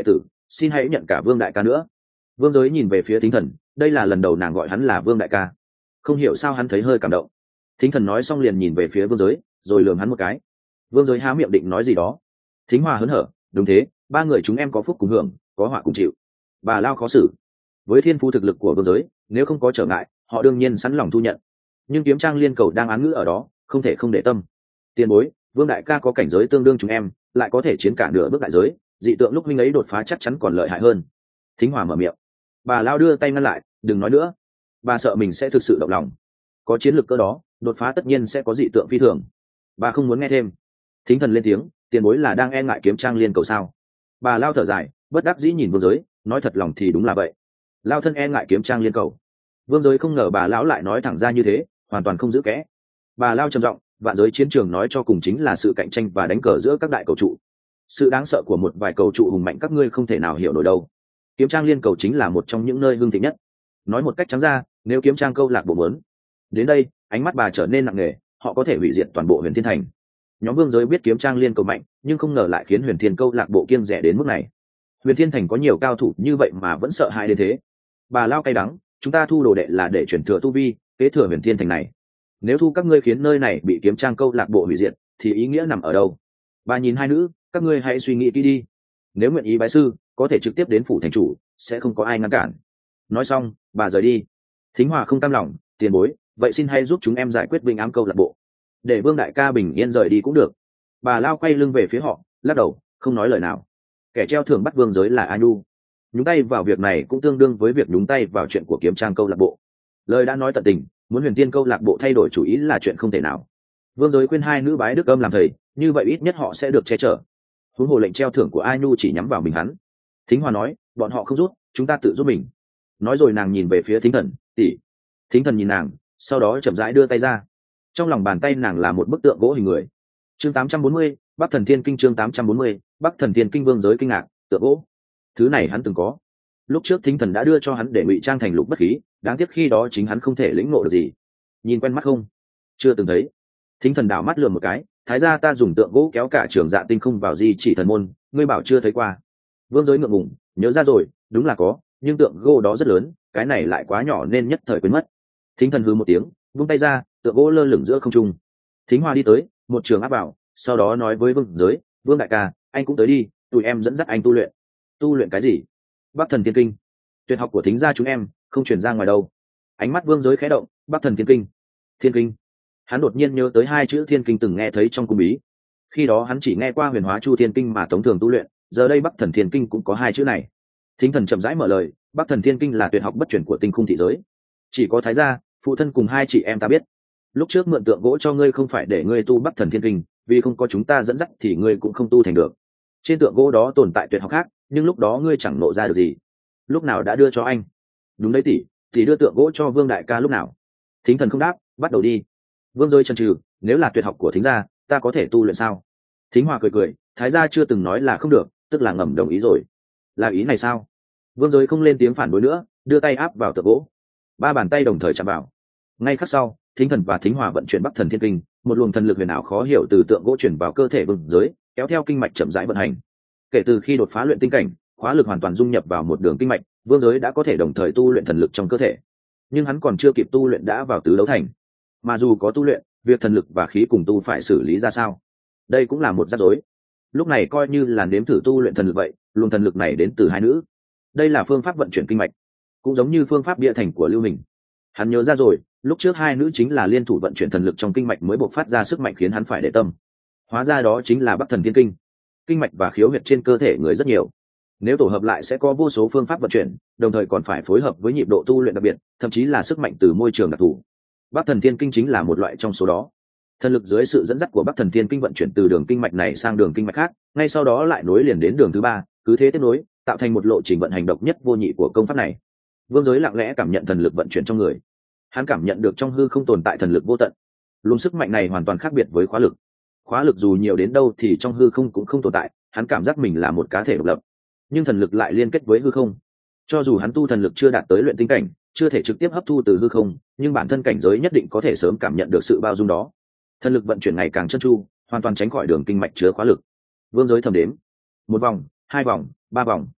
xin hãy nhận cả Vương đại ca nữa. Vương Giới nhìn về phía Thính Thần, đây là lần đầu nàng gọi hắn là Vương đại ca, không hiểu sao hắn thấy hơi cảm động. Thính Thần nói xong liền nhìn về phía Vương Giới, rồi lườm hắn một cái. Vương Giới há miệng định nói gì đó. Thính Hòa hớn hở, đúng thế, ba người chúng em có phúc cùng hưởng, có họa cùng chịu. Bà Lao khó xử. Với thiên phú thực lực của Vương Giới, nếu không có trở ngại, họ đương nhiên sẵn lòng thu nhận. Nhưng kiếm trang liên cầu đang án ngữ ở đó, không thể không để tâm. Tiền bối, Vương đại ca có cảnh giới tương đương chúng em, lại có thể chiến cả nửa bước đại giới, dị tượng lúc huynh ấy đột phá chắc chắn còn lợi hại hơn. Thính Hòa mở miệng. Bà Lao đưa tay ngăn lại, đừng nói nữa. Bà sợ mình sẽ thực sự động lòng. Có chiến lược cơ đó, đột phá tất nhiên sẽ có dị tượng phi thường. Bà không muốn nghe thêm. Thính Thần lên tiếng, tiền bối là đang e ngại kiếm trang liên cầu sao? Bà Lao thở dài, bất đắc dĩ nhìn Vương Giới, nói thật lòng thì đúng là vậy. Lao thân e ngại kiếm trang liên cầu. Vương Giới không ngờ bà lão lại nói thẳng ra như thế, hoàn toàn không giữ kẽ. Bà Lao trầm giọng, vạn giới chiến trường nói cho cùng chính là sự cạnh tranh và đánh cờ giữa các đại cầu trụ. Sự đáng sợ của một vài cầu trụ hùng mạnh các ngươi không thể nào hiểu nổi đâu. Kiếm trang liên cầu chính là một trong những nơi hưng thịnh nhất. Nói một cách trắng ra, nếu kiếm trang câu lạc bộ muốn đến đây, ánh mắt bà trở nên nặng nề, họ có thể hủy diệt toàn bộ Huyền Thiên Thành. Nhóm Vương Giới biết kiếm trang liên cầu mạnh, nhưng không ngờ lại khiến Huyền Thiên câu lạc bộ kiêng rẻ đến mức này. Huyền Thiên Thành có nhiều cao thủ như vậy mà vẫn sợ hãi đến thế. Bà Lao cay đắng, chúng ta thu đồ đệ là để chuyển thừa tu vi, kế thừa Huyền Thiên Thành này. Nếu thu các ngươi khiến nơi này bị kiếm trang câu lạc bộ hủy diệt, thì ý nghĩa nằm ở đâu? Bà nhìn hai nữ, các ngươi hãy suy nghĩ kỹ đi. Nếu nguyện ý bái sư, có thể trực tiếp đến phủ thành chủ, sẽ không có ai ngăn cản. Nói xong, bà rời đi. Thính Hòa không cam lòng, tiền bối, vậy xin hãy giúp chúng em giải quyết bình ám câu lạc bộ, để Vương đại ca bình yên rời đi cũng được. Bà Lao quay lưng về phía họ, lắc đầu, không nói lời nào. Kẻ treo thưởng bắt Vương Giới là A Nhu. Nhúng tay vào việc này cũng tương đương với việc nhúng tay vào chuyện của kiếm trang câu lạc bộ. Lời đã nói tận tình, muốn Huyền Tiên câu lạc bộ thay đổi chủ ý là chuyện không thể nào. Vương Giới khuyên hai nữ bái đức âm làm thầy, như vậy ít nhất họ sẽ được che chở. Huống hồ lệnh treo thưởng của A Nhu chỉ nhắm vào mình hắn. Thính Hòa nói, bọn họ không rút, chúng ta tự giúp mình. Nói rồi nàng nhìn về phía Thính Thần, tỷ. Thính Thần nhìn nàng, sau đó chậm rãi đưa tay ra. Trong lòng bàn tay nàng là một bức tượng gỗ hình người. Chương 840, Bắc Thần Thiên Kinh. Chương 840, Bắc Thần Thiên Kinh. Vương Giới kinh ngạc, tượng gỗ. Thứ này hắn từng có. Lúc trước Thính Thần đã đưa cho hắn để ngụy trang thành Lục Bất Khí, đáng tiếc khi đó chính hắn không thể lĩnh ngộ được gì. Nhìn quen mắt không? Chưa từng thấy. Thính Thần đảo mắt lườm một cái, thái gia ta dùng tượng gỗ kéo cả Trường Dạ Tinh không vào di chỉ thần môn, ngươi bảo chưa thấy qua. Vương Giới ngượng ngùng, nhớ ra rồi, đúng là có, nhưng tượng gỗ đó rất lớn, cái này lại quá nhỏ nên nhất thời quên mất. Thính Thần hừ một tiếng, vung tay ra, tượng gỗ lơ lửng giữa không trung. Thính Hoa đi tới, một trường áp vào, sau đó nói với Vương Giới, Vương đại ca, anh cũng tới đi, tụi em dẫn dắt anh tu luyện. Tu luyện cái gì? Bắc Thần Thiên Kinh. Tuyệt học của Thính gia chúng em, không truyền ra ngoài đâu. Ánh mắt Vương Giới khẽ động, Bắc Thần Thiên Kinh. Thiên Kinh. Hắn đột nhiên nhớ tới hai chữ Thiên Kinh từng nghe thấy trong cung bí. Khi đó hắn chỉ nghe qua Huyền Hóa Chu Thiên Kinh mà Tống Thường tu luyện, giờ đây Bắc Thần Thiên Kinh cũng có hai chữ này. Thính Thần chậm rãi mở lời, Bắc Thần Thiên Kinh là tuyệt học bất truyền của Tinh Khung thị giới, chỉ có thái gia, phụ thân cùng hai chị em ta biết. Lúc trước mượn tượng gỗ cho ngươi không phải để ngươi tu Bắc Thần Thiên Kinh, vì không có chúng ta dẫn dắt thì ngươi cũng không tu thành được. Trên tượng gỗ đó tồn tại tuyệt học khác, nhưng lúc đó ngươi chẳng nộ ra được gì. Lúc nào đã đưa cho anh? Đúng đấy tỷ đưa tượng gỗ cho Vương đại ca lúc nào? Thính Thần không đáp, bắt đầu đi. Vương Giới chần chừ, nếu là tuyệt học của Thính gia, ta có thể tu luyện sao? Thính Hòa cười cười, thái gia chưa từng nói là không được, tức là ngầm đồng ý rồi. Là ý này sao? Vương Giới không lên tiếng phản đối nữa, đưa tay áp vào tượng gỗ. Ba bàn tay đồng thời chạm vào. Ngay khắc sau, Thính Thần và Thính Hòa vận chuyển Bắc Thần Thiên Kinh, một luồng thần lực huyền ảo khó hiểu từ tượng gỗ chuyển vào cơ thể Vương Giới, kéo theo kinh mạch chậm rãi vận hành. Kể từ khi đột phá luyện tinh cảnh, khóa lực hoàn toàn dung nhập vào một đường kinh mạch, Vương Giới đã có thể đồng thời tu luyện thần lực trong cơ thể. Nhưng hắn còn chưa kịp tu luyện đã vào tứ đấu thành. Mà dù có tu luyện, việc thần lực và khí cùng tu phải xử lý ra sao? Đây cũng là một rắc rối. Lúc này coi như là nếm thử tu luyện thần lực vậy, luồng thần lực này đến từ hai nữ. Đây là phương pháp vận chuyển kinh mạch, cũng giống như phương pháp bịa thành của Lưu Hình. Hắn nhớ ra rồi, lúc trước hai nữ chính là liên thủ vận chuyển thần lực trong kinh mạch mới bộc phát ra sức mạnh khiến hắn phải để tâm. Hóa ra đó chính là Bắc Thần Thiên Kinh. Kinh mạch và khiếu huyệt trên cơ thể người rất nhiều, nếu tổ hợp lại sẽ có vô số phương pháp vận chuyển, đồng thời còn phải phối hợp với nhịp độ tu luyện đặc biệt, thậm chí là sức mạnh từ môi trường đặc thù. Bắc Thần Thiên Kinh chính là một loại trong số đó. Thần lực dưới sự dẫn dắt của Bắc Thần Thiên Kinh vận chuyển từ đường kinh mạch này sang đường kinh mạch khác, ngay sau đó lại nối liền đến đường thứ ba, cứ thế tiếp nối, tạo thành một lộ trình vận hành độc nhất vô nhị của công pháp này. Vương Giới lặng lẽ cảm nhận thần lực vận chuyển trong người. Hắn cảm nhận được trong hư không tồn tại thần lực vô tận. Luồng sức mạnh này hoàn toàn khác biệt với khóa lực. Khóa lực dù nhiều đến đâu thì trong hư không cũng không tồn tại, hắn cảm giác mình là một cá thể độc lập. Nhưng thần lực lại liên kết với hư không. Cho dù hắn tu thần lực chưa đạt tới luyện tinh cảnh, chưa thể trực tiếp hấp thu từ hư không, nhưng bản thân cảnh giới nhất định có thể sớm cảm nhận được sự bao dung đó. Thần lực vận chuyển ngày càng chân chu, hoàn toàn tránh khỏi đường kinh mạch chứa khóa lực. Vương Giới thầm đếm: 1 vòng, 2 vòng, 3 vòng.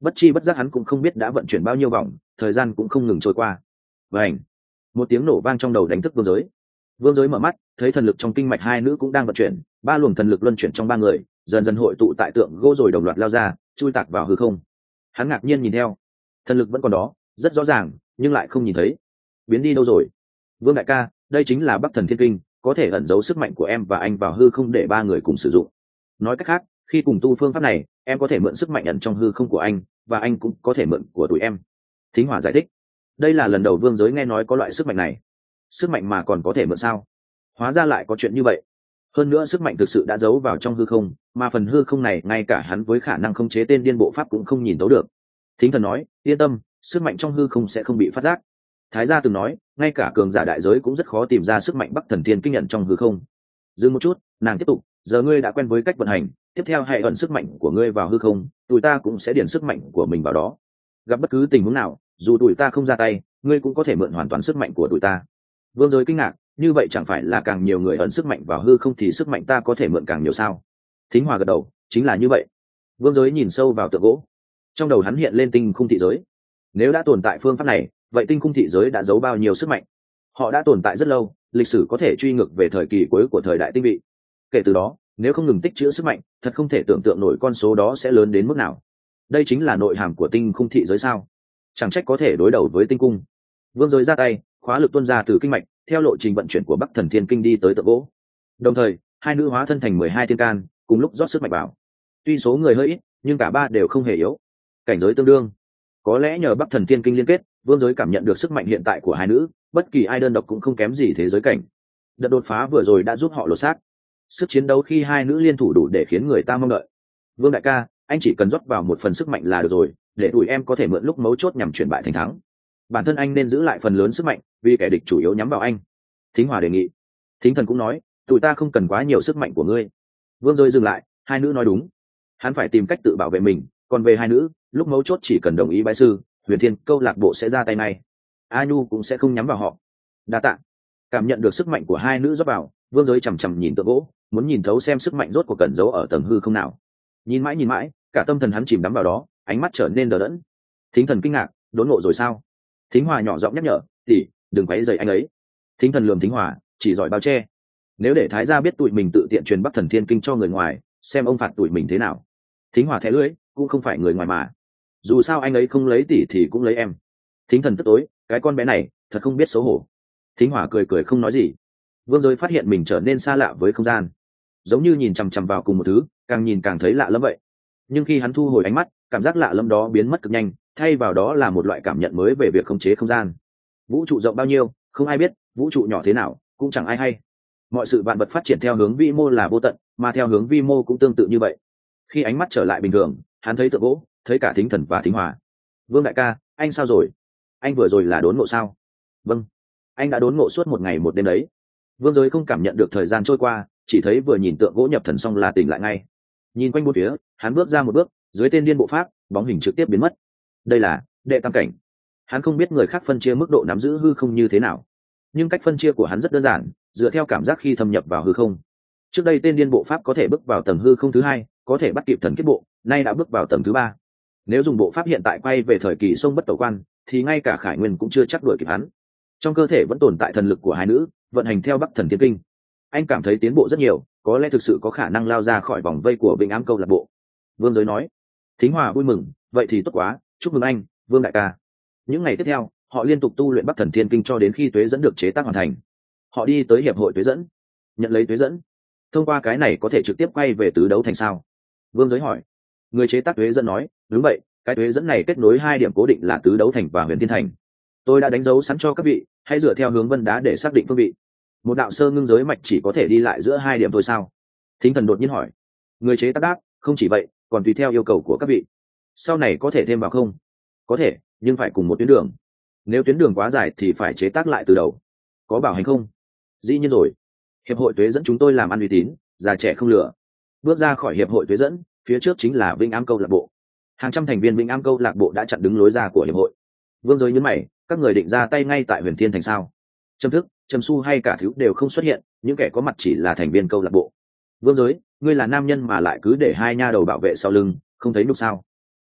bất chi bất giác hắn cũng không biết đã vận chuyển bao nhiêu vòng, thời gian cũng không ngừng trôi qua. Vành, một tiếng nổ vang trong đầu đánh thức Vương Giới. Vương Giới mở mắt, thấy thần lực trong kinh mạch hai nữ cũng đang vận chuyển, ba luồng thần lực luân chuyển trong ba người, dần dần hội tụ tại tượng gỗ rồi đồng loạt lao ra, chui tạc vào hư không. Hắn ngạc nhiên nhìn theo, thần lực vẫn còn đó, rất rõ ràng, nhưng lại không nhìn thấy. Biến đi đâu rồi? Vương đại ca, đây chính là Bắc Thần Thiên Kinh, có thể ẩn giấu sức mạnh của em và anh vào hư không để ba người cùng sử dụng. Nói cách khác, khi cùng tu phương pháp này, em có thể mượn sức mạnh ẩn trong hư không của anh, và anh cũng có thể mượn của tụi em. Thính Hỏa giải thích. Đây là lần đầu Vương Giới nghe nói có loại sức mạnh này. Sức mạnh mà còn có thể mượn sao? Hóa ra lại có chuyện như vậy. Hơn nữa sức mạnh thực sự đã giấu vào trong hư không, mà phần hư không này ngay cả hắn với khả năng khống chế tên điên bộ pháp cũng không nhìn thấu được. Thính Thần nói, yên tâm, sức mạnh trong hư không sẽ không bị phát giác. Thái gia từng nói, ngay cả cường giả đại giới cũng rất khó tìm ra sức mạnh Bắc Thần Thiên Kinh nhận trong hư không. Dừng một chút, nàng tiếp tục, giờ ngươi đã quen với cách vận hành, tiếp theo hãy ẩn sức mạnh của ngươi vào hư không, tụi ta cũng sẽ điền sức mạnh của mình vào đó. Gặp bất cứ tình huống nào, dù tụi ta không ra tay, ngươi cũng có thể mượn hoàn toàn sức mạnh của tụi ta. Vương Giới kinh ngạc, như vậy chẳng phải là càng nhiều người ẩn sức mạnh vào hư không thì sức mạnh ta có thể mượn càng nhiều sao? Thính Hòa gật đầu, chính là như vậy. Vương Giới nhìn sâu vào tượng gỗ, trong đầu hắn hiện lên tinh khung thị giới. Nếu đã tồn tại phương pháp này, vậy tinh khung thị giới đã giấu bao nhiêu sức mạnh? Họ đã tồn tại rất lâu, lịch sử có thể truy ngược về thời kỳ cuối của thời đại tinh vị. Kể từ đó, nếu không ngừng tích trữ sức mạnh, thật không thể tưởng tượng nổi con số đó sẽ lớn đến mức nào. Đây chính là nội hàm của tinh khung thị giới sao? Chẳng trách có thể đối đầu với tinh cung. Vương Giới ra tay, khóa lực tuôn ra từ kinh mạch, theo lộ trình vận chuyển của Bắc Thần Thiên Kinh đi tới tượng gỗ. Đồng thời, hai nữ hóa thân thành 12 thiên can, cùng lúc rót sức mạnh vào. Tuy số người hơi ít, nhưng cả ba đều không hề yếu. Cảnh giới tương đương. Có lẽ nhờ Bắc Thần Thiên Kinh liên kết, Vương Giới cảm nhận được sức mạnh hiện tại của hai nữ, bất kỳ ai đơn độc cũng không kém gì thế giới cảnh. Đợt đột phá vừa rồi đã giúp họ lột xác. Sức chiến đấu khi hai nữ liên thủ đủ để khiến người ta mong đợi. Vương đại ca, anh chỉ cần rót vào một phần sức mạnh là được rồi, để tụi em có thể mượn lúc mấu chốt nhằm chuyển bại thành thắng. Bản thân anh nên giữ lại phần lớn sức mạnh, vì kẻ địch chủ yếu nhắm vào anh. Thính Hòa đề nghị. Thính Thần cũng nói, tụi ta không cần quá nhiều sức mạnh của ngươi. Vương Giới dừng lại, hai nữ nói đúng. Hắn phải tìm cách tự bảo vệ mình, còn về hai nữ, lúc mấu chốt chỉ cần đồng ý bái sư, Huyền Thiên câu lạc bộ sẽ ra tay ngay. A Nhu cũng sẽ không nhắm vào họ. Đa tạ. Cảm nhận được sức mạnh của hai nữ rót vào, Vương Giới chằm chằm nhìn tượng gỗ, muốn nhìn thấu xem sức mạnh rốt cuộc cẩn giấu ở tầng hư không nào. Nhìn mãi, cả tâm thần hắn chìm đắm vào đó, ánh mắt trở nên đờ đẫn. Thính Thần kinh ngạc, đốn ngộ rồi sao? Thính Hòa nhỏ giọng nhắc nhở, tỷ, đừng quấy rầy anh ấy. Thính Thần lườm Thính Hòa, chỉ giỏi bao che. Nếu để Thái gia biết tụi mình tự tiện truyền Bắc Thần Thiên Kinh cho người ngoài, xem ông phạt tụi mình thế nào. Thính Hòa thẻ lưỡi, cũng không phải người ngoài mà. Dù sao anh ấy không lấy tỷ thì cũng lấy em. Thính Thần tức tối, cái con bé này thật không biết xấu hổ. Thính Hòa cười không nói gì. Vương Giới phát hiện mình trở nên xa lạ với không gian, giống như nhìn chằm chằm vào cùng một thứ, càng nhìn càng thấy lạ lắm vậy. Nhưng khi hắn thu hồi ánh mắt, cảm giác lạ lẫm đó biến mất cực nhanh, thay vào đó là một loại cảm nhận mới về việc khống chế không gian. Vũ trụ rộng bao nhiêu, không ai biết, vũ trụ nhỏ thế nào, cũng chẳng ai hay. Mọi sự vạn vật phát triển theo hướng vĩ mô là vô tận, mà theo hướng vi mô cũng tương tự như vậy. Khi ánh mắt trở lại bình thường, hắn thấy tượng gỗ, thấy cả Thính Thần và Thính Hòa. Vương đại ca, anh sao rồi? Anh vừa rồi là đốn ngộ sao? Vâng, anh đã đốn ngộ suốt một ngày một đêm đấy. Vương Giới không cảm nhận được thời gian trôi qua, chỉ thấy vừa nhìn tượng gỗ nhập thần xong là tỉnh lại ngay. Nhìn quanh bốn phía, hắn bước ra một bước, dưới tên điên bộ pháp, bóng hình trực tiếp biến mất. Đây là đệ tam cảnh. Hắn không biết người khác phân chia mức độ nắm giữ hư không như thế nào, nhưng cách phân chia của hắn rất đơn giản, dựa theo cảm giác khi thâm nhập vào hư không. Trước đây tên điên bộ pháp có thể bước vào tầng hư không thứ hai, có thể bắt kịp thần kết bộ, nay đã bước vào tầng thứ ba. Nếu dùng bộ pháp hiện tại quay về thời kỳ sông bất tẩu quan, thì ngay cả Khải Nguyên cũng chưa chắc đuổi kịp hắn. Trong cơ thể vẫn tồn tại thần lực của hai nữ, vận hành theo Bắc Thần Thiên Kinh. Anh cảm thấy tiến bộ rất nhiều, có lẽ thực sự có khả năng lao ra khỏi vòng vây của Vĩnh Ám câu lạc bộ. Vương Giới nói. Thính Hòa vui mừng, vậy thì tốt quá, chúc mừng anh, Vương đại ca. Những ngày tiếp theo, họ liên tục tu luyện Bắc Thần Thiên Kinh cho đến khi tuế dẫn được chế tác hoàn thành. Họ đi tới hiệp hội tuế dẫn, nhận lấy tuế dẫn. Thông qua cái này có thể trực tiếp quay về tứ đấu thành sao? Vương Giới hỏi. Người chế tác tuế dẫn nói, đúng vậy, cái tuế dẫn này kết nối hai điểm cố định là tứ đấu thành và Huyền Thiên thành. Tôi đã đánh dấu sẵn cho các vị, hãy dựa theo hướng vân đá để xác định phương vị. Một đạo sơ ngưng giới mạch chỉ có thể đi lại giữa hai điểm thôi sao? Thính Thần đột nhiên hỏi. Người chế tác đáp, không chỉ vậy, còn tùy theo yêu cầu của các vị. Sau này có thể thêm vào không? Có thể, nhưng phải cùng một tuyến đường. Nếu tuyến đường quá dài thì phải chế tác lại từ đầu. Có bảo hành không? Dĩ nhiên rồi. Hiệp hội tuế dẫn chúng tôi làm ăn uy tín, già trẻ không lừa. Bước ra khỏi hiệp hội tuế dẫn, phía trước chính là Vĩnh Ám câu lạc bộ. Hàng trăm thành viên Vĩnh Ám câu lạc bộ đã chặn đứng lối ra của hiệp hội. Vương Giới nhấn mày, các người định ra tay ngay tại Huyền Thiên thành sao? Trầm Thức, Trầm Su hay cả Thiếu đều không xuất hiện, những kẻ có mặt chỉ là thành viên câu lạc bộ. Vương Giới, ngươi là nam nhân mà lại cứ để hai nha đầu bảo vệ sau lưng, không thấy nhục sao?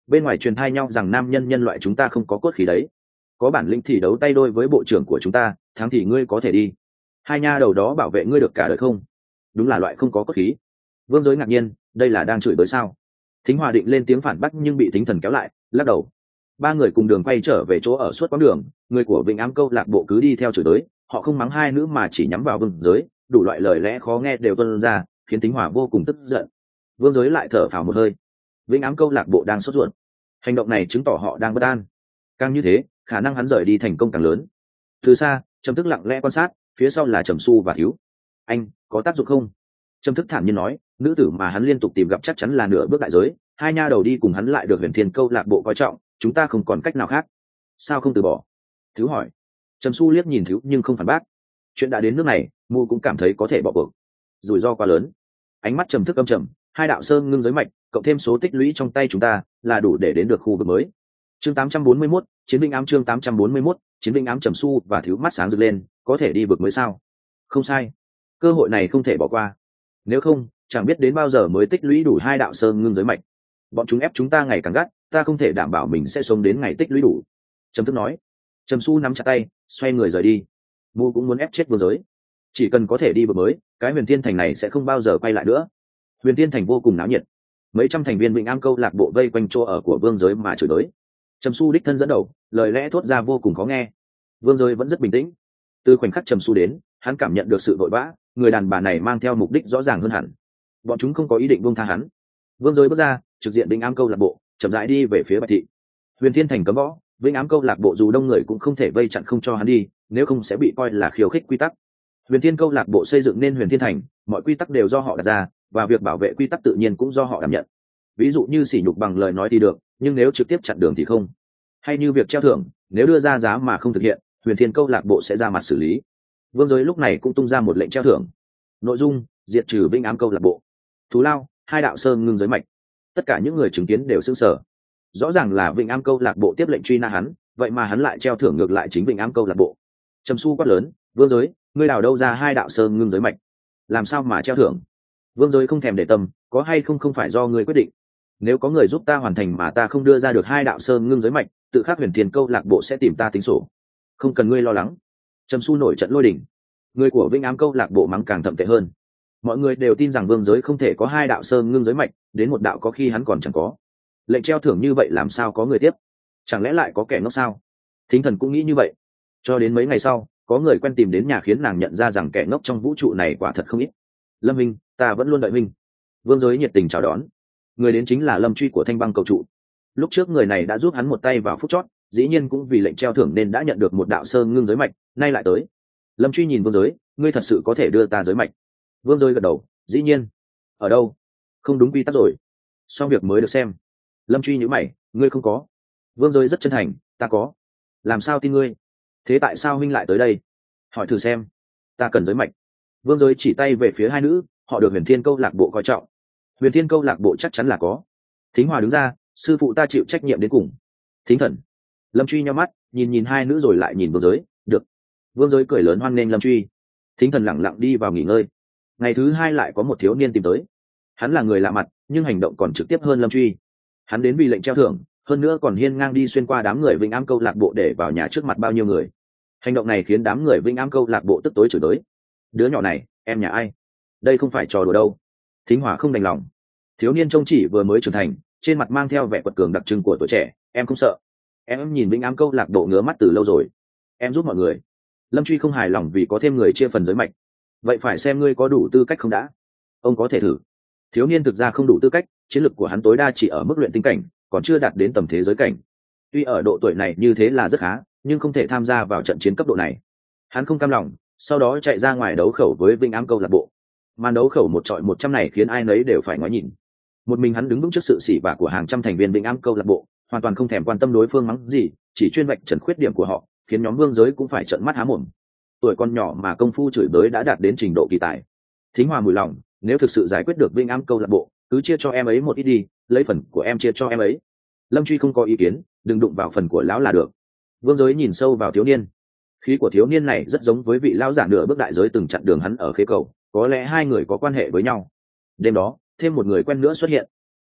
bên ngoài truyền thai nhau rằng nam nhân nhân loại chúng ta không có cốt khí đấy, có bản lĩnh thì đấu tay đôi với bộ trưởng của chúng ta, thắng thì ngươi có thể đi, hai nha đầu đó bảo vệ ngươi được cả đời không? Đúng là loại không có cốt khí. Vương Giới ngạc nhiên, đây là đang chửi bới sao? Thính Hòa định lên tiếng phản bác nhưng bị Thính Thần kéo lại, lắc đầu. Ba người cùng đường quay trở về chỗ ở suốt quãng đường, người của Vĩnh Ám câu lạc bộ cứ đi theo chửi bới, họ không mắng hai nữ mà chỉ nhắm vào Vương Giới, đủ loại lời lẽ khó nghe đều tuôn ra, khiến Thính Hòa vô cùng tức giận. Vương Giới lại thở phào một hơi. Vĩnh Ám câu lạc bộ đang sốt ruột, hành động này chứng tỏ họ đang bất an. Càng như thế, khả năng hắn rời đi thành công càng lớn. Từ xa, Trầm Thức lặng lẽ quan sát, phía sau là Trầm Su và Thiếu. Anh có tác dụng không? Trầm Thức thản nhiên nói, nữ tử mà hắn liên tục tìm gặp chắc chắn là nửa bước đại giới, hai nha đầu đi cùng hắn lại được Huyền Thiên câu lạc bộ coi trọng, chúng ta không còn cách nào khác. Sao không từ bỏ? Thiếu hỏi. Trầm Su liếc nhìn Thiếu nhưng không phản bác. Chuyện đã đến nước này, Mu cũng cảm thấy có thể bỏ cuộc. Rủi ro quá lớn. Ánh mắt Trầm Thức âm trầm, hai đạo sơn ngưng giới mạch, cộng thêm số tích lũy trong tay chúng ta, là đủ để đến được khu vực mới. Chương 841, Chiến binh ám chương 841, Chiến binh ám. Trầm Su và Thiếu mắt sáng rực lên, có thể đi vực mới sao? Không sai, cơ hội này không thể bỏ qua. Nếu không, chẳng biết đến bao giờ mới tích lũy đủ hai đạo sơn ngưng giới mạch. Bọn chúng ép chúng ta ngày càng gắt, ta không thể đảm bảo mình sẽ sống đến ngày tích lũy đủ. Trầm Thức nói. Trầm Su nắm chặt tay, xoay người rời đi. Mu cũng muốn ép chết Vương Giới. Chỉ cần có thể đi vực mới, cái Huyền Thiên Thành này sẽ không bao giờ quay lại nữa. Huyền Thiên Thành vô cùng náo nhiệt, mấy trăm thành viên Vĩnh Am câu lạc bộ vây quanh chỗ ở của Vương Giới mà chửi bới. Trầm Su đích thân dẫn đầu, lời lẽ thốt ra vô cùng khó nghe. Vương Giới vẫn rất bình tĩnh. Từ khoảnh khắc Trầm Su đến, hắn cảm nhận được sự vội vã, người đàn bà này mang theo mục đích rõ ràng hơn hẳn. Bọn chúng không có ý định buông tha hắn. Vương Giới bước ra, trực diện Vĩnh Am câu lạc bộ, chậm rãi đi về phía Bạch thị. Huyền Thiên Thành cấm võ, Vĩnh Ám câu lạc bộ dù đông người cũng không thể vây chặn không cho hắn đi, nếu không sẽ bị coi là khiêu khích quy tắc. Huyền Thiên câu lạc bộ xây dựng nên Huyền Thiên Thành, mọi quy tắc đều do họ đặt ra, và việc bảo vệ quy tắc tự nhiên cũng do họ đảm nhận. Ví dụ như sỉ nhục bằng lời nói thì được, nhưng nếu trực tiếp chặn đường thì không. Hay như việc treo thưởng, nếu đưa ra giá mà không thực hiện, Huyền Thiên câu lạc bộ sẽ ra mặt xử lý. Vương Giới lúc này cũng tung ra một lệnh treo thưởng. Nội dung: diệt trừ Vĩnh Ám câu lạc bộ. Thù lao: hai đạo sơn ngưng giới mạch. Tất cả những người chứng kiến đều sững sờ. Rõ ràng là Vĩnh Am câu lạc bộ tiếp lệnh truy nã hắn, vậy mà hắn lại treo thưởng ngược lại chính Vĩnh Am câu lạc bộ. Trầm Su quát lớn, Vương Giới, ngươi đào đâu ra hai đạo sơn ngưng giới mạch? Làm sao mà treo thưởng? Vương Giới không thèm để tâm, có hay không không phải do ngươi quyết định. Nếu có người giúp ta hoàn thành mà ta không đưa ra được hai đạo sơn ngưng giới mạch, tự khắc Huyền Thiên câu lạc bộ sẽ tìm ta tính sổ. Không cần ngươi lo lắng. Trầm Su nổi trận lôi đình. Người của Vĩnh Am câu lạc bộ mắng càng thậm tệ hơn. Mọi người đều tin rằng Vương Giới không thể có hai đạo sơn ngưng giới mạch, đến một đạo có khi hắn còn chẳng có. Lệnh treo thưởng như vậy làm sao có người tiếp? Chẳng lẽ lại có kẻ ngốc sao? Thính Thần cũng nghĩ như vậy. Cho đến mấy ngày sau, có người quen tìm đến nhà khiến nàng nhận ra rằng kẻ ngốc trong vũ trụ này quả thật không ít. Lâm Minh, ta vẫn luôn đợi Minh. Vương Giới nhiệt tình chào đón. Người đến chính là Lâm Truy của Thanh Băng cầu trụ. Lúc trước người này đã giúp hắn một tay vào phút chót, dĩ nhiên cũng vì lệnh treo thưởng nên đã nhận được một đạo sơn ngưng giới mạch, nay lại tới. Lâm Truy nhìn Vương Giới, ngươi thật sự có thể đưa ta giới mạch? Vương Giới gật đầu, dĩ nhiên. Ở đâu? Không đúng quy tắc rồi. Xong việc mới được xem. Lâm Truy nhíu mày, ngươi không có? Vương Giới rất chân thành, ta có. Làm sao tin ngươi? Thế tại sao huynh lại tới đây? Hỏi thử xem. Ta cần giới mạch. Vương Giới chỉ tay về phía hai nữ, họ được Huyền Thiên câu lạc bộ coi trọng. Huyền Thiên câu lạc bộ chắc chắn là có. Thính Hòa đứng ra, sư phụ ta chịu trách nhiệm đến cùng. Thính Thần. Lâm Truy nhíu mắt, nhìn hai nữ rồi lại nhìn Vương Giới, được. Vương Giới cười lớn hoan nghênh Lâm Truy. Thính Thần lẳng lặng đi vào nghỉ ngơi. Ngày thứ hai lại có một thiếu niên tìm tới. Hắn là người lạ mặt, nhưng hành động còn trực tiếp hơn Lâm Truy. Hắn đến vì lệnh treo thưởng, hơn nữa còn hiên ngang đi xuyên qua đám người Vĩnh Am câu lạc bộ để vào nhà trước mặt bao nhiêu người. Hành động này khiến đám người Vĩnh Am câu lạc bộ tức tối chửi tới. Đứa nhỏ này, em nhà ai? Đây không phải trò đùa đâu. Thính Hòa không đành lòng. Thiếu niên trông chỉ vừa mới trưởng thành, trên mặt mang theo vẻ quật cường đặc trưng của tuổi trẻ. Em không sợ. Em nhìn Vĩnh Am câu lạc bộ ngứa mắt từ lâu rồi. Em giúp mọi người. Lâm Truy không hài lòng vì có thêm người chia phần giới mạch. Vậy phải xem ngươi có đủ tư cách không đã. Ông có thể thử. Thiếu niên thực ra không đủ tư cách, chiến lược của hắn tối đa chỉ ở mức luyện tinh cảnh, còn chưa đạt đến tầm thế giới cảnh. Tuy ở độ tuổi này như thế là rất khá, nhưng không thể tham gia vào trận chiến cấp độ này. Hắn không cam lòng, sau đó chạy ra ngoài đấu khẩu với Vĩnh Am câu lạc bộ. Màn đấu khẩu một trọi 100 này khiến ai nấy đều phải ngoái nhìn. Một mình hắn đứng vững trước sự sỉ vả của hàng trăm thành viên Vĩnh Am câu lạc bộ, hoàn toàn không thèm quan tâm đối phương mắng gì, chỉ chuyên vạch trần khuyết điểm của họ, khiến nhóm Vương Giới cũng phải trợn mắt há mồm. Tuổi con nhỏ mà công phu chửi bới đã đạt đến trình độ kỳ tài. Thính Hòa mùi lòng, nếu thực sự giải quyết được Vĩnh Am câu lạc bộ, cứ chia cho em ấy một ít đi, lấy phần của em chia cho em ấy. Lâm Truy không có ý kiến, đừng đụng vào phần của lão là được. Vương Giới nhìn sâu vào thiếu niên. Khí của thiếu niên này rất giống với vị lão giả nửa bước đại giới từng chặn đường hắn ở khế cầu, có lẽ hai người có quan hệ với nhau. Đêm đó, thêm một người quen nữa xuất hiện.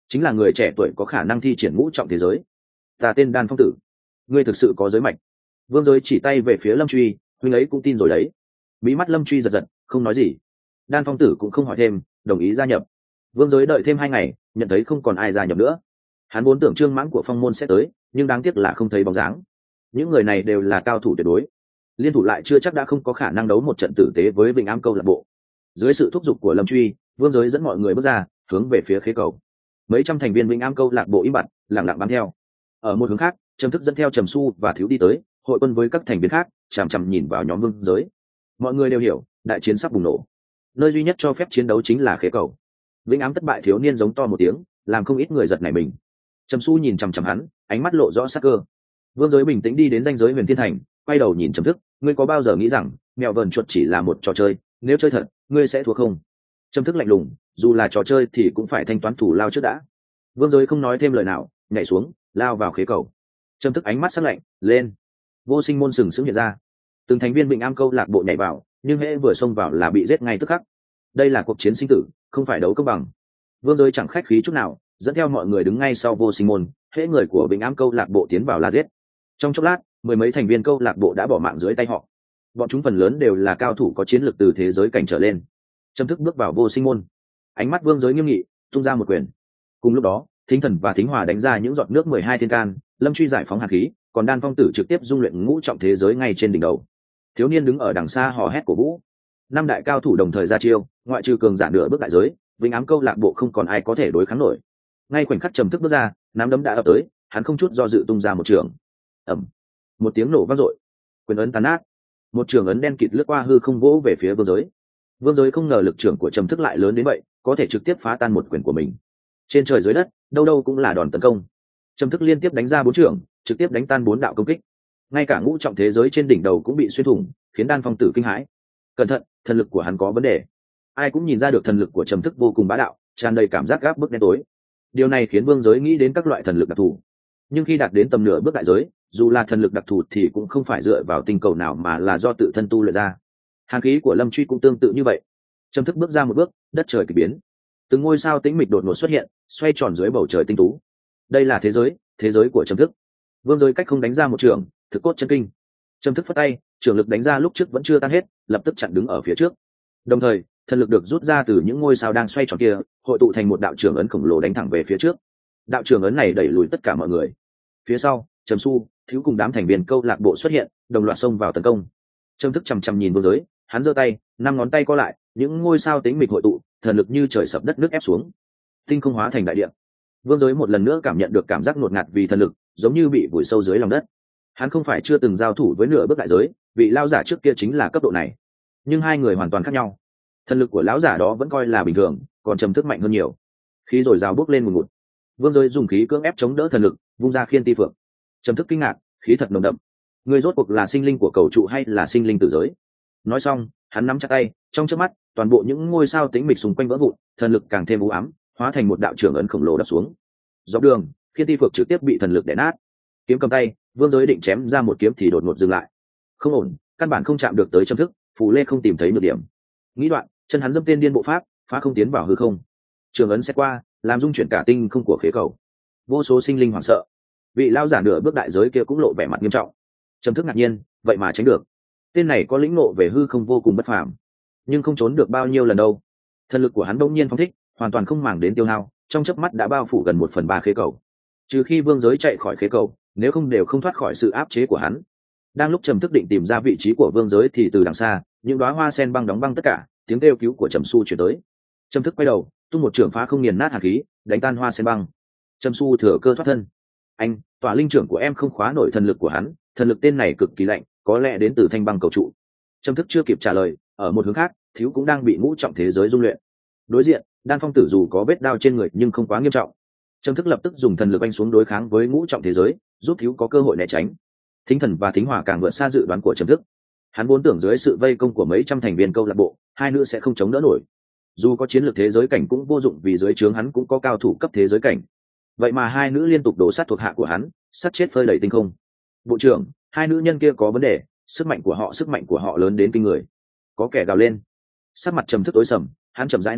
chính là người trẻ tuổi có khả năng thi triển ngũ trọng thế giới. Ta tên Đan Phong Tử, ngươi thực sự có giới mạch. Vương Giới chỉ tay về phía Lâm Truy, huynh ấy cũng tin rồi đấy. Bí mắt Lâm Truy giật giật, không nói gì. Đan Phong Tử cũng không hỏi thêm, đồng ý gia nhập. Vương Giới đợi thêm 2 ngày, nhận thấy không còn ai gia nhập nữa. Hắn vốn tưởng Trương Mãng của Phong môn sẽ tới, nhưng đáng tiếc là không thấy bóng dáng. Những người này đều là cao thủ tuyệt đối, liên thủ lại chưa chắc đã không có khả năng đấu một trận tử tế với Vĩnh Am câu lạc bộ. Dưới sự thúc giục của Lâm Truy, Vương Giới dẫn mọi người bước ra, hướng về phía khế cầu. Mấy trăm thành viên Vĩnh Am câu lạc bộ im bặt, lặng lặng bám theo. Ở một hướng khác, Trầm Thức dẫn theo Trầm Xu và Thiếu đi tới, hội quân với các thành viên khác, chằm chằm nhìn vào nhóm Vương Giới. Mọi người đều hiểu, đại chiến sắp bùng nổ. Nơi duy nhất cho phép chiến đấu chính là khế cầu. Vĩnh Ám thất bại thiếu niên giống to một tiếng, làm không ít người giật nảy mình. Trầm Xu nhìn chằm chằm hắn, ánh mắt lộ rõ sắc cơ. Vương Giới bình tĩnh đi đến ranh giới Huyền Thiên Thành, quay đầu nhìn Trầm Thức, ngươi có bao giờ nghĩ rằng mèo vờn chuột chỉ là một trò chơi, nếu chơi thật, ngươi sẽ thua không? Trầm Thức lạnh lùng, dù là trò chơi thì cũng phải thanh toán thủ lao trước đã. Vương Giới không nói thêm lời nào, nhảy xuống, lao vào khế cầu. Trầm Thức ánh mắt sắc lạnh, lên. Vô Sinh môn sừng sững hiện ra. Từng thành viên Vĩnh Am câu lạc bộ nhảy vào, nhưng hễ vừa xông vào là bị giết ngay tức khắc. Đây là cuộc chiến sinh tử, không phải đấu công bằng. Vương Giới chẳng khách khí chút nào, dẫn theo mọi người đứng ngay sau Vô Sinh môn, hễ người của Vĩnh Am câu lạc bộ tiến vào là giết. Trong chốc lát, 10 mấy thành viên câu lạc bộ đã bỏ mạng dưới tay họ. Bọn chúng phần lớn đều là cao thủ có chiến lược từ thế giới cảnh trở lên. Trầm Thức bước vào Vô Sinh môn, ánh mắt Vương Giới nghiêm nghị, tung ra một quyền. Cùng lúc đó, Thính Thần và Thính Hòa đánh ra những giọt nước 12 thiên can, Lâm Truy giải phóng hàn khí, còn Đan Phong Tử trực tiếp dung luyện ngũ trọng thế giới ngay trên đỉnh đầu. Thiếu niên đứng ở đằng xa hò hét cổ vũ. 5 đại cao thủ đồng thời ra chiêu, ngoại trừ cường giả nửa bước đại giới, Vĩnh Ám câu lạc bộ không còn ai có thể đối kháng nổi. Ngay khoảnh khắc Trầm Thức bước ra, nắm đấm đã ập tới, hắn không chút do dự tung ra một trường. Ầm, một tiếng nổ vang dội, quyền ấn tàn nát, một trường ấn đen kịt lướt qua hư không vỗ về phía Vương Giới. Vương Giới không ngờ lực trưởng của Trầm Thức lại lớn đến vậy, có thể trực tiếp phá tan một quyền của mình. Trên trời dưới đất, đâu đâu cũng là đòn tấn công. Trầm Thức liên tiếp đánh ra 4 trường, trực tiếp đánh tan 4 đạo công kích. Ngay cả ngũ trọng thế giới trên đỉnh đầu cũng bị xuyên thủng, khiến Đan Phong Tử kinh hãi. Cẩn thận, thần lực của hắn có vấn đề. Ai cũng nhìn ra được thần lực của Trầm Thức vô cùng bá đạo, tràn đầy cảm giác gáp bức đen tối. Điều này khiến Vương Giới nghĩ đến các loại thần lực đặc thù. Nhưng khi đạt đến tầm nửa bước đại giới, dù là thần lực đặc thù thì cũng không phải dựa vào tinh cầu nào mà là do tự thân tu luyện ra. Hàn khí của Lâm Truy cũng tương tự như vậy. Trầm Thức bước ra một bước, đất trời kỳ biến. Từng ngôi sao tĩnh mịch đột ngột xuất hiện, xoay tròn dưới bầu trời tinh tú. Đây là thế giới của Trầm Thức. Vương Giới cách không đánh ra một trường, thực cốt chân kinh. Trầm Thức phất tay, trường lực đánh ra lúc trước vẫn chưa tan hết, lập tức chặn đứng ở phía trước. Đồng thời, thần lực được rút ra từ những ngôi sao đang xoay tròn kia, hội tụ thành một đạo trường ấn khổng lồ đánh thẳng về phía trước. Đạo trường ấn này đẩy lùi tất cả mọi người. Phía sau, Trầm Xu, Thiếu cùng đám thành viên câu lạc bộ xuất hiện, đồng loạt xông vào tấn công. Trầm Thức chằm chằm nhìn Vương Giới, hắn giơ tay, 5 ngón tay co lại, những ngôi sao tĩnh mịch hội tụ, thần lực như trời sập đất nước ép xuống, tinh không hóa thành đại địa. Vương Giới một lần nữa cảm nhận được cảm giác ngột ngạt vì thần lực, giống như bị vùi sâu dưới lòng đất. Hắn không phải chưa từng giao thủ với nửa bước đại giới, vị lão giả trước kia chính là cấp độ này, nhưng hai người hoàn toàn khác nhau. Thần lực của lão giả đó vẫn coi là bình thường, còn Trầm Thức mạnh hơn nhiều. Khí rồi rào bước lên ngùn ngụt. Vương Giới dùng khí cưỡng ép chống đỡ thần lực, vung ra khiên ti phượng. Trầm Thức kinh ngạc, khí thật nồng đậm. Người rốt cuộc là sinh linh của cầu trụ hay là sinh linh tử giới? Nói xong, hắn nắm chặt tay, trong chớp mắt, toàn bộ những ngôi sao tĩnh mịch xung quanh vỡ vụn, thần lực càng thêm u ám, hóa thành một đạo trưởng ấn khổng lồ đập xuống. Dọc đường, khiên ti phượng trực tiếp bị thần lực đè nát. Kiếm cầm tay, Vương Giới định chém ra một kiếm thì đột ngột dừng lại. Không ổn, căn bản không chạm được tới Trầm Thức, Phù Lê không tìm thấy nhược điểm. Nghĩ đoạn, chân hắn dâm tên điên bộ pháp, phá không tiến vào hư không. Trường ấn xét qua, làm dung chuyển cả tinh không của khế cầu. Vô số sinh linh hoảng sợ. Vị lão giả nửa bước đại giới kia cũng lộ vẻ mặt nghiêm trọng. Trầm Thức ngạc nhiên, vậy mà tránh được. Tên này có lĩnh ngộ về hư không vô cùng bất phàm, nhưng không trốn được bao nhiêu lần đâu. Thần lực của hắn bỗng nhiên phóng thích, hoàn toàn không màng đến tiêu hao, trong chớp mắt đã bao phủ gần 1/3 khế cầu. Trừ khi Vương Giới chạy khỏi khế cầu, nếu không đều không thoát khỏi sự áp chế của hắn. Đang lúc Trầm Thức định tìm ra vị trí của Vương Giới thì từ đằng xa, những đóa hoa sen băng đóng băng tất cả, tiếng kêu cứu của Trầm Xu truyền tới. Trầm Thức quay đầu, tung một trường phá không nghiền nát hàn khí, đánh tan hoa sen băng. Trầm Xu thừa cơ thoát thân. Anh, tỏa linh trưởng của em không khóa nổi thần lực của hắn, thần lực tên này cực kỳ lạnh, có lẽ đến từ thanh băng cầu trụ. Trầm Thức chưa kịp trả lời, ở một hướng khác, Thiếu cũng đang bị ngũ trọng thế giới dung luyện. Đối diện, Đan Phong Tử dù có vết đao trên người nhưng không quá nghiêm trọng. Trầm Thức lập tức dùng thần lực anh xuống đối kháng với ngũ trọng thế giới, giúp Thiếu có cơ hội né tránh. Thính Thần và Thính Hòa càng vượt xa dự đoán của Trầm Thức. Hắn vốn tưởng dưới sự vây công của mấy trăm thành viên câu lạc bộ, hai nữ sẽ không chống đỡ nổi. Dù có chiến lược thế giới cảnh cũng vô dụng vì dưới trướng hắn cũng có cao thủ cấp thế giới cảnh. Vậy mà hai nữ liên tục đổ sát thuộc hạ của hắn, sát chết phơi đầy tinh không. Bộ trưởng, hai nữ nhân kia có vấn đề, sức mạnh của họ lớn đến kinh người. Có kẻ gào lên. Sắc mặt Trầm Thức tối sầm, hắn chậm rãi nắm tay,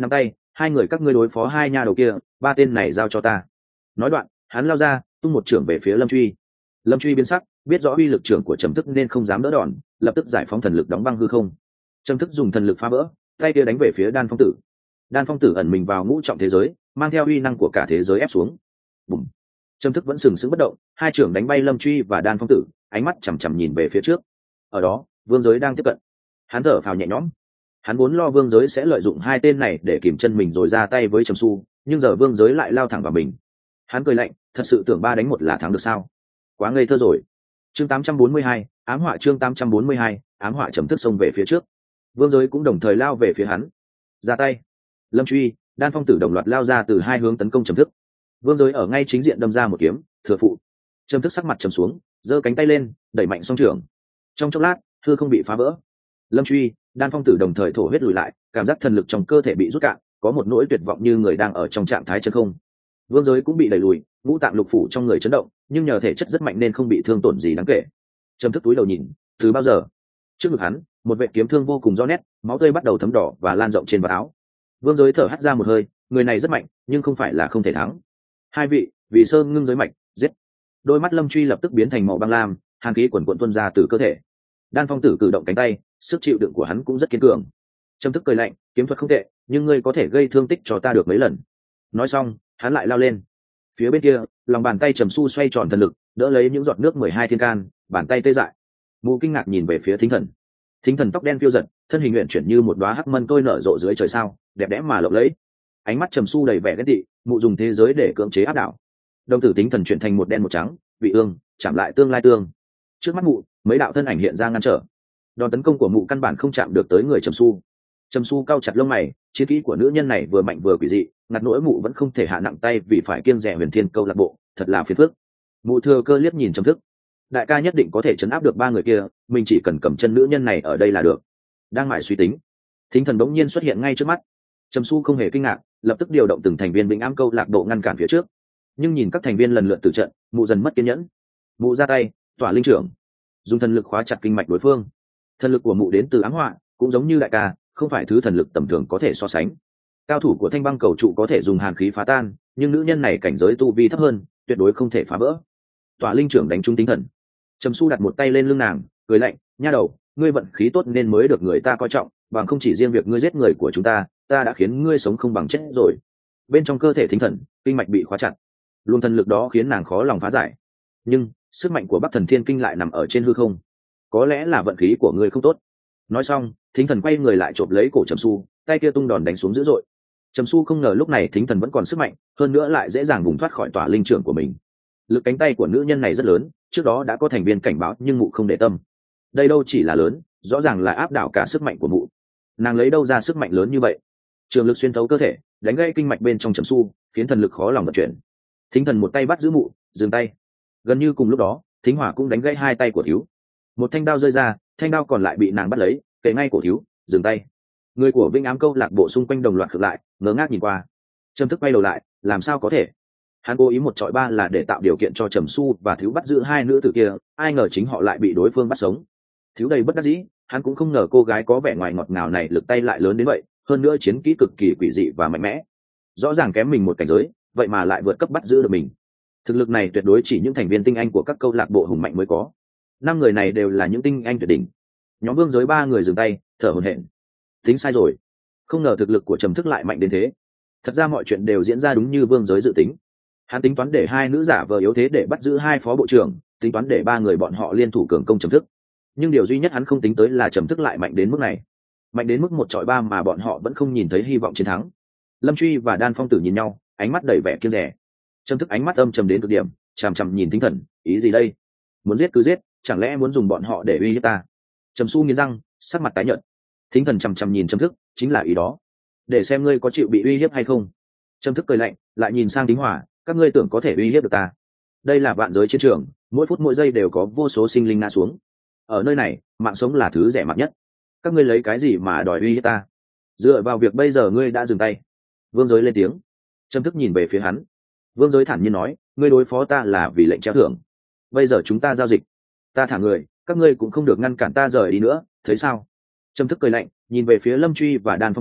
hai người các ngươi đối phó hai nha đầu kia, ba tên này giao cho ta. Nói đoạn hắn lao ra tung một trưởng về phía Lâm Truy. Lâm Truy biến sắc, biết rõ uy lực trưởng của trầm thức nên không dám đỡ đòn, lập tức giải phóng thần lực đóng băng hư không. Trầm thức dùng thần lực phá vỡ, tay kia đánh về phía Đan Phong Tử. Đan Phong Tử ẩn mình vào ngũ trọng thế giới, mang theo uy năng của cả thế giới ép xuống. Bùm. Trầm thức vẫn sừng sững bất động, hai trưởng đánh bay Lâm Truy và Đan Phong Tử, ánh mắt chằm chằm nhìn về phía trước. Ở đó Vương Giới đang tiếp cận. Hắn thở phào nhẹ nhõm. Hắn vốn lo Vương Giới sẽ lợi dụng hai tên này để kìm chân mình rồi ra tay với Trầm Xu, nhưng giờ Vương Giới lại lao thẳng vào mình. Hắn cười lạnh, thật sự tưởng 3 đánh 1 là thắng được sao? Quá ngây thơ rồi. Chương 842, ám họa. Chương 842, ám họa. Trầm thức xông về phía trước. Vương Giới cũng đồng thời lao về phía hắn. Ra tay. Lâm Truy, Đan Phong Tử đồng loạt lao ra từ hai hướng tấn công Trầm thức. Vương Giới ở ngay chính diện đâm ra một kiếm, thừa phụ. Trầm thức sắc mặt trầm xuống, giơ cánh tay lên, đẩy mạnh song trưởng. Trong chốc lát, hư không bị phá vỡ. Lâm Truy, Đan Phong Tử đồng thời thổ huyết lùi lại, cảm giác thần lực trong cơ thể bị rút cạn, có một nỗi tuyệt vọng như người đang ở trong trạng thái chân không. Vương Giới cũng bị đẩy lùi, ngũ tạng lục phủ trong người chấn động, nhưng nhờ thể chất rất mạnh nên không bị thương tổn gì đáng kể. Trầm thức túi đầu nhìn, từ bao giờ? Trước ngực hắn, một vệt kiếm thương vô cùng rõ nét, máu tươi bắt đầu thấm đỏ và lan rộng trên vạt áo. Vương Giới thở hắt ra một hơi, người này rất mạnh, nhưng không phải là không thể thắng. Hai vị, vì sơn ngưng giới mạch, giết. Đôi mắt Lâm Truy lập tức biến thành màu băng lam, hàn khí quần quần tuôn ra từ cơ thể. Đan Phong Tử cử động cánh tay, sức chịu đựng của hắn cũng rất kiên cường. Trầm thức cười lạnh, kiếm thuật không tệ, nhưng ngươi có thể gây thương tích cho ta được mấy lần. Nói xong, hắn lại lao lên. Phía bên kia, lòng bàn tay Trầm Xu xoay tròn thần lực, đỡ lấy những giọt nước 12 thiên can, bàn tay tê dại. Mụ kinh ngạc nhìn về phía Thính Thần. Thính Thần tóc đen phiêu giật, thân hình luyện chuyển như một đóa hắc mân tôi nở rộ dưới trời sao, đẹp đẽ mà lộng lẫy. Ánh mắt Trầm Xu đầy vẻ ghét tị, mụ dùng thế giới để cưỡng chế áp đảo. Đồng tử Thính Thần chuyển thành một đen một trắng, vị ương, chạm lại tương lai tương. Trước mắt mụ, mấy đạo thân ảnh hiện ra ngăn trở. Đòn tấn công của mụ căn bản không chạm được tới người Trầm Xu. Trầm Xu cau chặt lông mày, chiến kỹ của nữ nhân này vừa mạnh vừa quỷ dị, ngặt nỗi mụ vẫn không thể hạ nặng tay vì phải kiêng dè Huyền Thiên câu lạc bộ, thật là phiền phức. Mụ thừa cơ liếc nhìn Trầm thức. Đại ca nhất định có thể chấn áp được 3 người kia, mình chỉ cần cầm chân nữ nhân này ở đây là được. Đang mải suy tính, Thính Thần bỗng nhiên xuất hiện ngay trước mắt. Trầm Xu không hề kinh ngạc, lập tức điều động từng thành viên Vĩnh Ám câu lạc bộ ngăn cản phía trước. Nhưng nhìn các thành viên lần lượt từ trận, mụ dần mất kiên nhẫn. Mụ ra tay, tỏa linh trưởng, dùng thần lực khóa chặt kinh mạch đối phương. Thần lực của mụ đến từ ám họa, cũng giống như đại ca, không phải thứ thần lực tầm thường có thể so sánh. Cao thủ của Thanh Băng cầu trụ có thể dùng hàn khí phá tan, nhưng nữ nhân này cảnh giới tu vi thấp hơn, tuyệt đối không thể phá vỡ. Tỏa linh trưởng đánh trúng tinh thần. Trầm Xu đặt một tay lên lưng nàng, cười lạnh, nha đầu, ngươi vận khí tốt nên mới được người ta coi trọng, bằng không chỉ riêng việc ngươi giết người của chúng ta đã khiến ngươi sống không bằng chết rồi. Bên trong cơ thể Thính Thần, kinh mạch bị khóa chặt, luồng thần lực đó khiến nàng khó lòng phá giải. Nhưng sức mạnh của Bắc Thần Thiên Kinh lại nằm ở trên hư không. Có lẽ là vận khí của ngươi không tốt. Nói xong, Thính Thần quay người lại chộp lấy cổ Trầm Xu, tay kia tung đòn đánh xuống dữ dội. Trầm Xu không ngờ lúc này Thính Thần vẫn còn sức mạnh, hơn nữa lại dễ dàng vùng thoát khỏi tỏa linh trưởng của mình. Lực cánh tay của nữ nhân này rất lớn, trước đó đã có thành viên cảnh báo nhưng mụ không để tâm. Đây đâu chỉ là lớn, rõ ràng là áp đảo cả sức mạnh của mụ. Nàng lấy đâu ra sức mạnh lớn như vậy? Trường lực xuyên thấu cơ thể, đánh gãy kinh mạch bên trong Trầm Xu, khiến thần lực khó lòng vận chuyển. Thính Thần một tay bắt giữ mụ, dừng tay. Gần như cùng lúc đó, Thính Hỏa cũng đánh gãy hai tay của thiếu. Một thanh đao rơi ra, thanh đao còn lại bị nàng bắt lấy, kề ngay cổ thiếu, dừng tay. Người của Vĩnh Ám câu lạc bộ xung quanh đồng loạt khựng lại, ngớ ngác nhìn qua. Trầm thức quay đầu lại, làm sao có thể? Hắn cố ý một chọi ba là để tạo điều kiện cho Trầm Xu và thiếu bắt giữ hai nữ tử kia, ai ngờ chính họ lại bị đối phương bắt sống. Thiếu đầy bất đắc dĩ, hắn cũng không ngờ cô gái có vẻ ngoài ngọt ngào này lực tay lại lớn đến vậy, hơn nữa chiến kỹ cực kỳ quỷ dị và mạnh mẽ. Rõ ràng kém mình một cảnh giới, vậy mà lại vượt cấp bắt giữ được mình. Thực lực này tuyệt đối chỉ những thành viên tinh anh của các câu lạc bộ hùng mạnh mới có. 5 người này đều là những tinh anh tuyệt đỉnh. Nhóm Vương Giới 3 người dừng tay, thở hổn hển. Tính sai rồi, không ngờ thực lực của Trầm thức lại mạnh đến thế. Thật ra mọi chuyện đều diễn ra đúng như Vương Giới dự tính. Hắn tính toán để hai nữ giả vờ yếu thế để bắt giữ hai phó bộ trưởng, tính toán để 3 người bọn họ liên thủ cường công Trầm thức. Nhưng điều duy nhất hắn không tính tới là Trầm thức lại mạnh đến mức này, mạnh đến mức 1 chọi 3 mà bọn họ vẫn không nhìn thấy hy vọng chiến thắng. Lâm Truy và Đan Phong Tử nhìn nhau, ánh mắt đầy vẻ kiêng dè. Trầm thức ánh mắt âm trầm đến cực điểm, chằm chằm nhìn Thính Thần, ý gì đây? Muốn giết cứ giết, chẳng lẽ muốn dùng bọn họ để uy hiếp ta? Trầm Xu nghiến răng, sắc mặt tái nhợt. Thính Thần chằm chằm nhìn Trầm thức, chính là ý đó, để xem ngươi có chịu bị uy hiếp hay không. Trầm thức cười lạnh, lại nhìn sang Thính Hỏa, các ngươi tưởng có thể uy hiếp được ta? Đây là vạn giới chiến trường, mỗi phút mỗi giây đều có vô số sinh linh ngã xuống. Ở nơi này, mạng sống là thứ rẻ mạt nhất. Các ngươi lấy cái gì mà đòi uy hiếp ta? Dựa vào việc bây giờ ngươi đã dừng tay. Vương Giới lên tiếng. Trầm thức nhìn về phía hắn. Vương Giới thản nhiên nói, ngươi đối phó ta là vì lệnh treo thưởng. Bây giờ chúng ta giao dịch, ta thả người, các ngươi cũng không được ngăn cản ta rời đi nữa, thấy sao? Trầm thức cười lạnh, nhìn về phía Lâm Truy và Đan Phong Tử,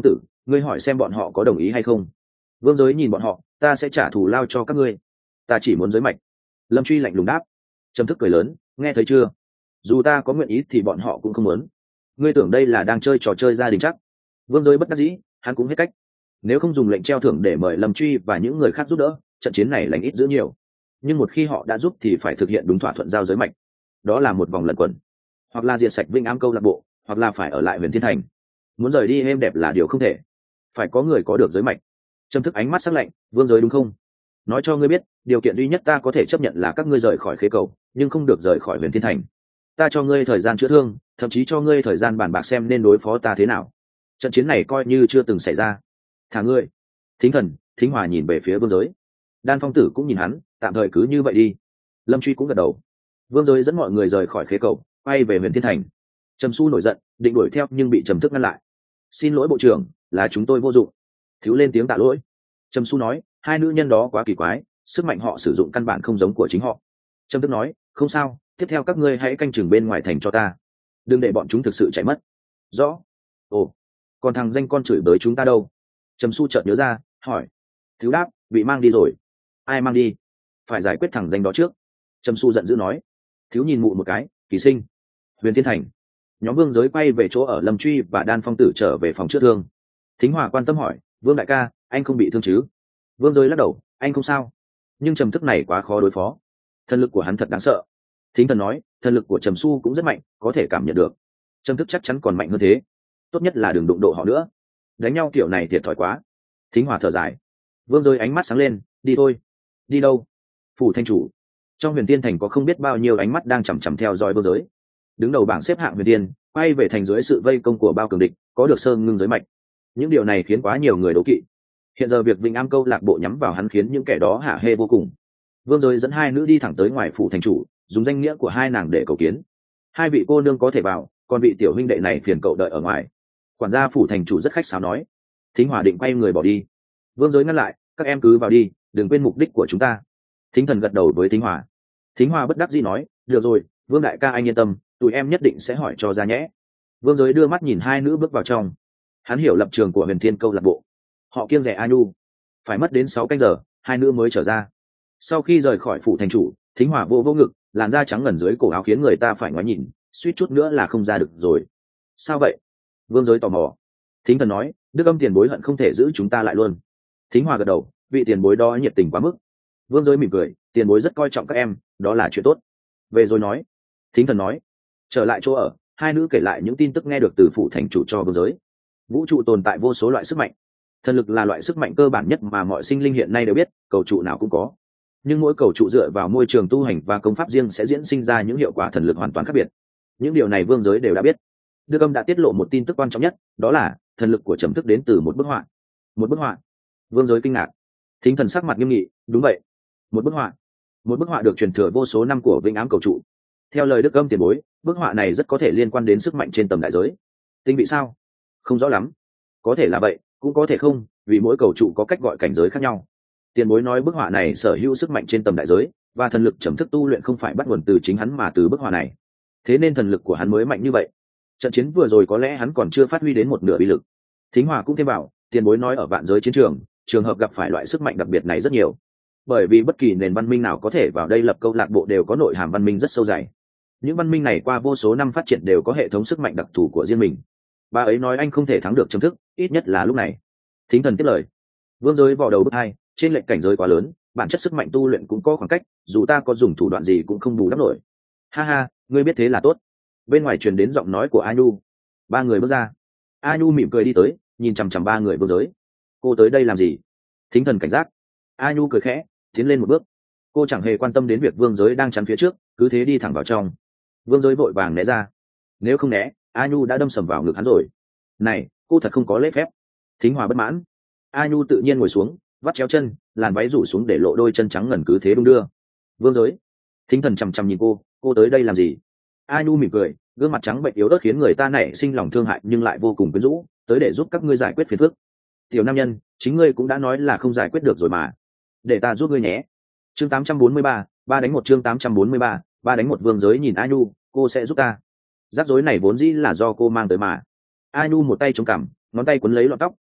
ngươi hỏi xem bọn họ có đồng ý hay không. Vương Giới nhìn bọn họ, ta sẽ trả thù lao cho các ngươi, ta chỉ muốn giới mạch. Lâm Truy lạnh lùng đáp. Trầm Thức cười lớn, nghe thấy chưa, dù ta có nguyện ý thì bọn họ cũng không muốn. Ngươi tưởng đây là đang chơi trò chơi gia đình chắc. Vương Giới bất đắc dĩ, hắn cũng hết cách. Nếu không dùng lệnh treo thưởng để mời Lâm Truy và những người khác giúp đỡ, trận chiến này lành ít giữ nhiều. Nhưng một khi họ đã giúp thì phải thực hiện đúng thỏa thuận giao giới mạch, đó là một vòng lẩn quẩn, hoặc là diệt sạch Vinh Am câu lạc bộ, hoặc là phải ở lại Huyền Thiên Thành. Muốn rời đi êm đẹp là điều không thể, phải có người có được giới mạch. Trầm Thức ánh mắt sắc lạnh, Vương Giới đúng không? Nói cho ngươi biết, điều kiện duy nhất ta có thể chấp nhận là các ngươi rời khỏi khế cầu, nhưng không được rời khỏi Huyền Thiên Thành. Ta cho ngươi thời gian chữa thương, thậm chí cho ngươi thời gian bàn bạc xem nên đối phó ta thế nào. Trận chiến này coi như chưa từng xảy ra. Thả ngươi. Thính Thần, Thính Hòa nhìn về phía Vương Giới. Đan Phong Tử cũng nhìn hắn, tạm thời cứ như vậy đi. Lâm Truy cũng gật đầu. Vương Giới dẫn mọi người rời khỏi khế cầu, quay về Huyền Thiên Thành. Trầm Xu nổi giận, định đuổi theo nhưng bị Trầm Thức ngăn lại. Xin lỗi bộ trưởng, là chúng tôi vô dụng. Thiếu lên tiếng tạ lỗi. Trầm Xu nói, hai nữ nhân đó quá kỳ quái, sức mạnh họ sử dụng căn bản không giống của chính họ. Trầm Thức nói, không sao, tiếp theo các ngươi hãy canh chừng bên ngoài thành cho ta, đừng để bọn chúng thực sự chạy mất. Rõ. Ồ, còn thằng danh con chửi bới chúng ta đâu? Trầm Xu chợt nhớ ra, hỏi. Thiếu đáp, bị mang đi rồi. Ai mang đi? Phải giải quyết thằng danh đó trước. Trầm Xu giận dữ nói. Thiếu nhìn mụ một cái, Kỳ Sinh. Huyền Thiên Thành. Nhóm Vương Giới quay về chỗ ở Lâm Truy và Đan Phong Tử trở về phòng chữa thương. Thính Hòa quan tâm hỏi, Vương đại ca, anh không bị thương chứ? Vương Giới lắc đầu, anh không sao, nhưng Trầm Thức này quá khó đối phó, thần lực của hắn thật đáng sợ. Thính Thần nói, thần lực của Trầm Xu cũng rất mạnh, có thể cảm nhận được. Trầm Thức chắc chắn còn mạnh hơn thế, tốt nhất là đừng đụng độ họ nữa, đánh nhau kiểu này thiệt thòi quá. Thính Hòa thở dài. Vương Giới ánh mắt sáng lên, đi thôi. Đi đâu? Phủ Thanh Chủ. Trong Huyền Tiên Thành có không biết bao nhiêu ánh mắt đang chằm chằm theo dõi Vương Giới. Đứng đầu bảng xếp hạng Huyền Tiên, quay về thành dưới sự vây công của bao cường địch, có được sơ ngưng giới mạch. Những điều này khiến quá nhiều người đố kỵ. Hiện giờ việc Vinh Am câu lạc bộ nhắm vào hắn khiến những kẻ đó hả hê vô cùng. Vương Giới dẫn hai nữ đi thẳng tới ngoài phủ thành chủ, dùng danh nghĩa của hai nàng để cầu kiến. Hai vị cô nương có thể vào, còn vị tiểu huynh đệ này phiền cậu đợi ở ngoài. Quản gia phủ thành chủ rất khách sáo nói. Thính Hòa định quay người bỏ đi. Vương Giới ngăn lại, các em cứ vào đi, đừng quên mục đích của chúng ta. Thính Thần gật đầu với Thính Hòa. Thính Hòa bất đắc dĩ nói, được rồi, Vương đại ca anh yên tâm, tụi em nhất định sẽ hỏi cho ra nhẽ. Vương Giới đưa mắt nhìn hai nữ bước vào trong. Hắn hiểu lập trường của Huyền Thiên câu lạc bộ, họ kiêng rẻ A Nhu. Phải mất đến 6 canh giờ, hai nữ mới trở ra. Sau khi rời khỏi phủ thành chủ, Thính Hòa vô ngực, làn da trắng ngần dưới cổ áo khiến người ta phải ngoái nhìn, suýt chút nữa là không ra được rồi. Sao vậy? Vương Giới tò mò. Thính Thần nói, Đức Âm tiền bối hận không thể giữ chúng ta lại luôn. Thính Hòa gật đầu, vị tiền bối đó nhiệt tình quá mức. Vương Giới mỉm cười, tiền bối rất coi trọng các em, đó là chuyện tốt. Về rồi nói. Thính Thần nói. Trở lại chỗ ở, hai nữ kể lại những tin tức nghe được từ phủ thành chủ cho Vương Giới. Vũ trụ tồn tại vô số loại sức mạnh, thần lực là loại sức mạnh cơ bản nhất mà mọi sinh linh hiện nay đều biết, cầu trụ nào cũng có. Nhưng mỗi cầu trụ dựa vào môi trường tu hành và công pháp riêng sẽ diễn sinh ra những hiệu quả thần lực hoàn toàn khác biệt. Những điều này Vương Giới đều đã biết. Đức Âm đã tiết lộ một tin tức quan trọng nhất, đó là thần lực của Trầm Thức đến từ một bức họa. Một bức họa? Vương Giới kinh ngạc. Thính Thần sắc mặt nghiêm nghị, đúng vậy, một bức họa. Một bức họa được truyền thừa vô số năm của Vĩnh Ám cầu trụ. Theo lời Đức Âm tiền bối, bức họa này rất có thể liên quan đến sức mạnh trên tầm đại giới. Tinh vị sao? Không rõ lắm, có thể là vậy, cũng có thể không, vì mỗi cầu trụ có cách gọi cảnh giới khác nhau. Tiền bối nói bức họa này sở hữu sức mạnh trên tầm đại giới, và thần lực Trầm Thức tu luyện không phải bắt nguồn từ chính hắn mà từ bức họa này, thế nên thần lực của hắn mới mạnh như vậy. Trận chiến vừa rồi có lẽ hắn còn chưa phát huy đến một nửa uy lực. Thính Hòa cũng thêm bảo, tiền bối nói ở vạn giới chiến trường, trường hợp gặp phải loại sức mạnh đặc biệt này rất nhiều, bởi vì bất kỳ nền văn minh nào có thể vào đây lập câu lạc bộ đều có nội hàm văn minh rất sâu dày. Những văn minh này qua vô số năm phát triển đều có hệ thống sức mạnh đặc thù của riêng mình. Bà ấy nói anh không thể thắng được Trầm Thức, ít nhất là lúc này. Thính Thần tiếp lời. Vương Giới vò đầu bức hai, trên lệnh cảnh giới quá lớn, bản chất sức mạnh tu luyện cũng có khoảng cách, dù ta có dùng thủ đoạn gì cũng không bù đắp nổi. Ha ha, ngươi biết thế là tốt. Bên ngoài truyền đến giọng nói của A Nhu. Ba người bước ra. A Nhu mỉm cười đi tới, nhìn chằm chằm ba người Vương Giới. Cô tới đây làm gì? Thính Thần cảnh giác. A Nhu cười khẽ, tiến lên một bước. Cô chẳng hề quan tâm đến việc Vương Giới đang chắn phía trước, cứ thế đi thẳng vào trong. Vương Giới vội vàng né ra. Nếu không né, A Nhu đã đâm sầm vào ngực hắn rồi. Này, cô thật không có lễ phép. Thính Hòa bất mãn. A Nhu tự nhiên ngồi xuống, vắt chéo chân, làn váy rủ xuống để lộ đôi chân trắng ngần cứ thế đung đưa. Vương Giới. Thính Thần chằm chằm nhìn cô tới đây làm gì? A Nhu mỉm cười, gương mặt trắng bệnh yếu ớt khiến người ta nảy sinh lòng thương hại nhưng lại vô cùng quyến rũ, tới để giúp các ngươi giải quyết phiền phức. Tiểu nam nhân, chính ngươi cũng đã nói là không giải quyết được rồi mà. Để ta giúp ngươi nhé. Chương 843, ba đánh một. Chương 843, ba đánh một. Vương Giới nhìn A Nhu, cô sẽ giúp ta. Rắc rối này vốn dĩ là do cô mang tới mà. A Nhu một tay chống cằm, ngón tay quấn lấy lọn tóc,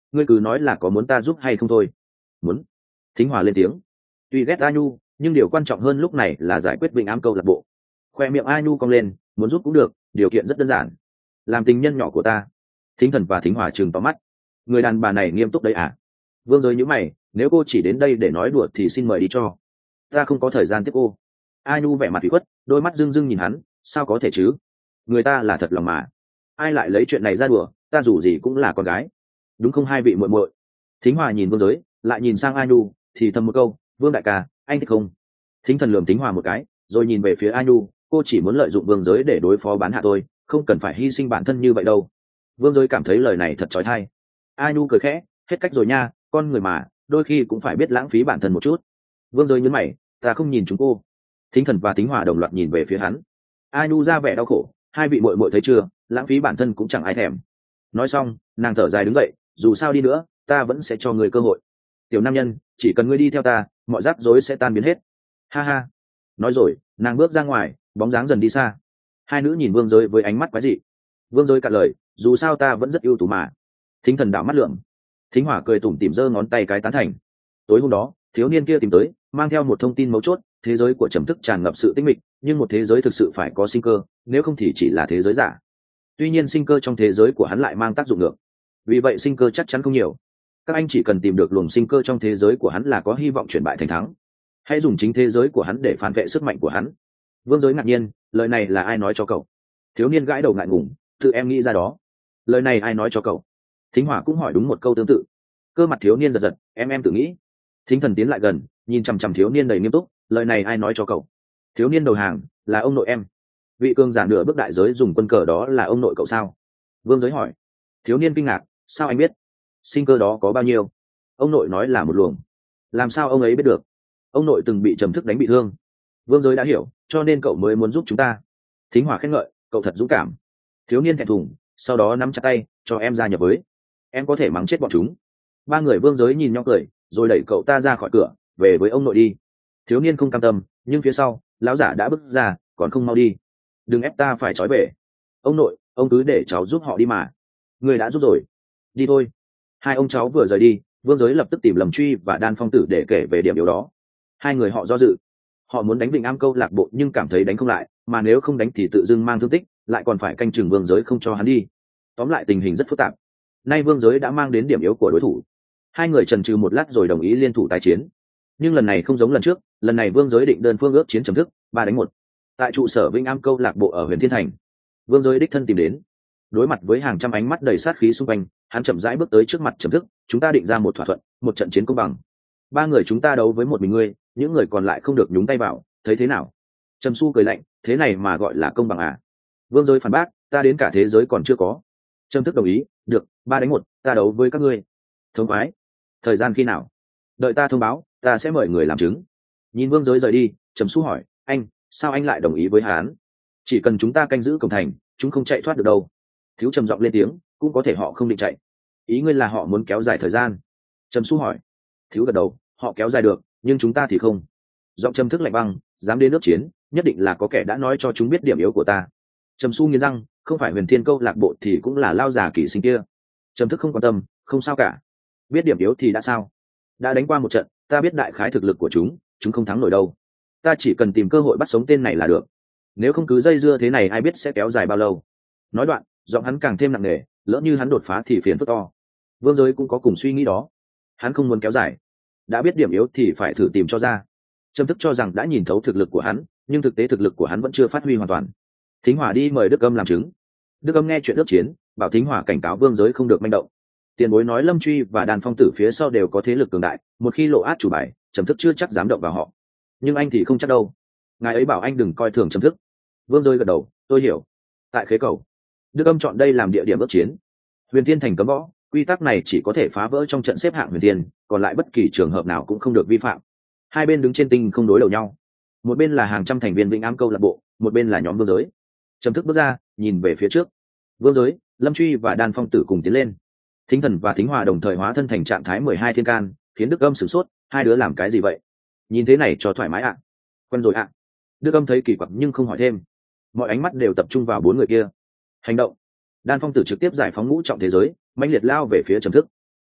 ngươi cứ nói là có muốn ta giúp hay không thôi. Muốn. Thính Hòa lên tiếng. Tuy ghét A Nhu, nhưng điều quan trọng hơn lúc này là giải quyết Vịnh Am câu lạc bộ. Khoe miệng A Nhu cong lên, muốn giúp cũng được, điều kiện rất đơn giản. Làm tình nhân nhỏ của ta. Thính Thần và Thính Hòa trừng to mắt. Người đàn bà này nghiêm túc đấy à? Vương Giới nhíu mày, nếu cô chỉ đến đây để nói đùa thì xin mời đi cho. Ta không có thời gian tiếp cô. A Nhu vẻ mặt ủy khuất, đôi mắt rưng rưng nhìn hắn, sao có thể chứ? Người ta là thật lòng mà. Ai lại lấy chuyện này ra đùa, ta dù gì cũng là con gái. Đúng không hai vị muội muội? Thính Hòa nhìn Vương Giới, lại nhìn sang A Nhu, thì thầm một câu, Vương đại ca, anh thích không? Thính Thần lườm Thính Hòa một cái, rồi nhìn về phía A Nhu, cô chỉ muốn lợi dụng Vương Giới để đối phó bán hạ tôi, không cần phải hy sinh bản thân như vậy đâu. Vương Giới cảm thấy lời này thật chói tai. A Nhu cười khẽ, hết cách rồi nha, con người mà, đôi khi cũng phải biết lãng phí bản thân một chút. Vương Giới nhấn mày, ta không nhìn chúng cô. Thính Thần và Thính Hòa đồng loạt nhìn về phía hắn. A Nhu ra vẻ đau khổ, hai vị muội muội thấy chưa, lãng phí bản thân cũng chẳng ai thèm. Nói xong, nàng thở dài đứng dậy, dù sao đi nữa, ta vẫn sẽ cho ngươi cơ hội. Tiểu nam nhân, chỉ cần ngươi đi theo ta, mọi rắc rối sẽ tan biến hết. Ha ha. Nói rồi, nàng bước ra ngoài, bóng dáng dần đi xa. Hai nữ nhìn Vương Giới với ánh mắt quái dị. Vương Giới cạn lời, dù sao ta vẫn rất ưu tú mà. Thính Thần đảo mắt lượng. Thính Hỏa cười tủm tỉm giơ ngón tay cái tán thành. Tối hôm đó, thiếu niên kia tìm tới, mang theo một thông tin mấu chốt, thế giới của trầm thức tràn ngập sự tĩnh mịch, nhưng một thế giới thực sự phải có sinh cơ, nếu không thì chỉ là thế giới giả. Tuy nhiên sinh cơ trong thế giới của hắn lại mang tác dụng ngược, vì vậy sinh cơ chắc chắn không nhiều. Các anh chỉ cần tìm được luồng sinh cơ trong thế giới của hắn là có hy vọng chuyển bại thành thắng. Hãy dùng chính thế giới của hắn để phản vệ sức mạnh của hắn. Vương Giới ngạc nhiên, lời này là ai nói cho cậu? Thiếu niên gãi đầu ngại ngùng, tự em nghĩ ra đó. Lời này ai nói cho cậu? Thính Hỏa cũng hỏi đúng một câu tương tự. Cơ mặt thiếu niên giật giật, em tự nghĩ. Thính Thần tiến lại gần, nhìn chằm chằm thiếu niên đầy nghiêm túc, lời này ai nói cho cậu? Thiếu niên đầu hàng, là ông nội em. Vị cường giả nửa bước đại giới dùng quân cờ đó là ông nội cậu sao? Vương Giới hỏi. Thiếu niên kinh ngạc, sao anh biết? Sinh cơ đó có bao nhiêu? Ông nội nói là một luồng. Làm sao ông ấy biết được? Ông nội từng bị trầm thức đánh bị thương. Vương Giới đã hiểu, cho nên cậu mới muốn giúp chúng ta. Thính Hòa khen ngợi, cậu thật dũng cảm. Thiếu niên thẹn thùng, sau đó nắm chặt tay, cho em gia nhập với. Em có thể mắng chết bọn chúng. Ba người Vương Giới nhìn nhau cười, rồi đẩy cậu ta ra khỏi cửa, về với ông nội đi. Thiếu niên không cam tâm, nhưng phía sau, lão giả đã bước ra, còn không mau đi. Đừng ép ta phải trói về. Ông nội, ông cứ để cháu giúp họ đi mà. Người đã giúp rồi. Đi thôi. Hai ông cháu vừa rời đi, Vương Giới lập tức tìm Lâm Truy và Đan Phong Tử để kể về điểm yếu đó. Hai người họ do dự. Họ muốn đánh Vịnh Am câu lạc bộ nhưng cảm thấy đánh không lại, mà nếu không đánh thì tự dưng mang thương tích, lại còn phải canh chừng Vương Giới không cho hắn đi. Tóm lại tình hình rất phức tạp. Nay Vương Giới đã mang đến điểm yếu của đối thủ. Hai người chần chừ một lát rồi đồng ý liên thủ tái chiến. Nhưng lần này không giống lần trước, lần này Vương Giới định đơn phương ước chiến chấm thức 3-1. Tại trụ sở Vĩnh Am câu lạc bộ ở huyện Thiên Thành, Vương Giới đích thân tìm đến. Đối mặt với hàng trăm ánh mắt đầy sát khí xung quanh, hắn chậm rãi bước tới trước mặt chấm thức, chúng ta định ra một thỏa thuận, một trận chiến công bằng. Ba người chúng ta đấu với một mình ngươi, những người còn lại không được nhúng tay vào, thấy thế nào? Trầm Su cười lạnh, thế này mà gọi là công bằng à? Vương Giới phản bác, ta đến cả thế giới còn chưa có. Trầm Thức đồng ý, được, 3-1, ta đấu với các ngươi. Thống khoái. Thời gian khi nào? Đợi ta thông báo, ta sẽ mời người làm chứng. Nhìn Vương Giới rời đi, Trầm Su hỏi, anh, sao anh lại đồng ý với hắn? Chỉ cần chúng ta canh giữ cổng thành, chúng không chạy thoát được đâu. Thiếu trầm giọng lên tiếng, cũng có thể họ không định chạy. Ý ngươi là họ muốn kéo dài thời gian? Trầm Su hỏi. Thiếu gật đầu, họ kéo dài được, nhưng chúng ta thì không. Giọng Trầm Thức lạnh băng, dám đến nước chiến, nhất định là có kẻ đã nói cho chúng biết điểm yếu của ta. Trầm Su nghiến răng, không phải Huyền Thiên câu lạc bộ thì cũng là lao già kỷ sinh kia. Trầm Thức không quan tâm, không sao cả. Biết điểm yếu thì đã sao? Đã đánh qua một trận, ta biết đại khái thực lực của chúng không thắng nổi đâu. Ta chỉ cần tìm cơ hội bắt sống tên này là được. Nếu không cứ dây dưa thế này ai biết sẽ kéo dài bao lâu. Nói đoạn, giọng hắn càng thêm nặng nề, lỡ như hắn đột phá thì phiền phức to. Vương Giới cũng có cùng suy nghĩ đó. Hắn không muốn kéo dài, đã biết điểm yếu thì phải thử tìm cho ra. Trầm Thức cho rằng đã nhìn thấu thực lực của hắn, nhưng thực tế thực lực của hắn vẫn chưa phát huy hoàn toàn. Thính Hỏa đi mời Đức Âm làm chứng. Đức Âm nghe chuyện ước chiến, bảo Thính Hỏa cảnh cáo Vương Giới không được manh động. Tiền bối nói Lâm Truy và Đàn Phong Tử phía sau đều có thế lực cường đại, một khi lộ át chủ bài, Trầm Thức chưa chắc dám động vào họ. Nhưng anh thì không chắc đâu. Ngài ấy bảo anh đừng coi thường Trầm Thức. Vương Giới gật đầu, tôi hiểu. Tại Khế Cầu, Đức Âm chọn đây làm địa điểm ước chiến. Huyền Thiên thành cấm võ, quy tắc này chỉ có thể phá vỡ trong trận xếp hạng Huyền Thiên, còn lại bất kỳ trường hợp nào cũng không được vi phạm. Hai bên đứng trên tinh không đối đầu nhau. Một bên là hàng trăm thành viên Vĩnh Am câu lạc bộ, một bên là nhóm Vương Giới. Trầm Thức bước ra, nhìn về phía trước. Vương Giới, Lâm Truy và Đan Phong Tử cùng tiến lên. Thính Thần và Thính Hòa đồng thời hóa thân thành trạng thái 12 thiên can, khiến Đức Âm sửng sốt, hai đứa làm cái gì vậy? Nhìn thế này cho thoải mái ạ. Quen rồi ạ. Đức Âm thấy kỳ quặc nhưng không hỏi thêm. Mọi ánh mắt đều tập trung vào bốn người kia. Hành động. Đan Phong Tử trực tiếp giải phóng ngũ trọng thế giới, mãnh liệt lao về phía Trầm Thức.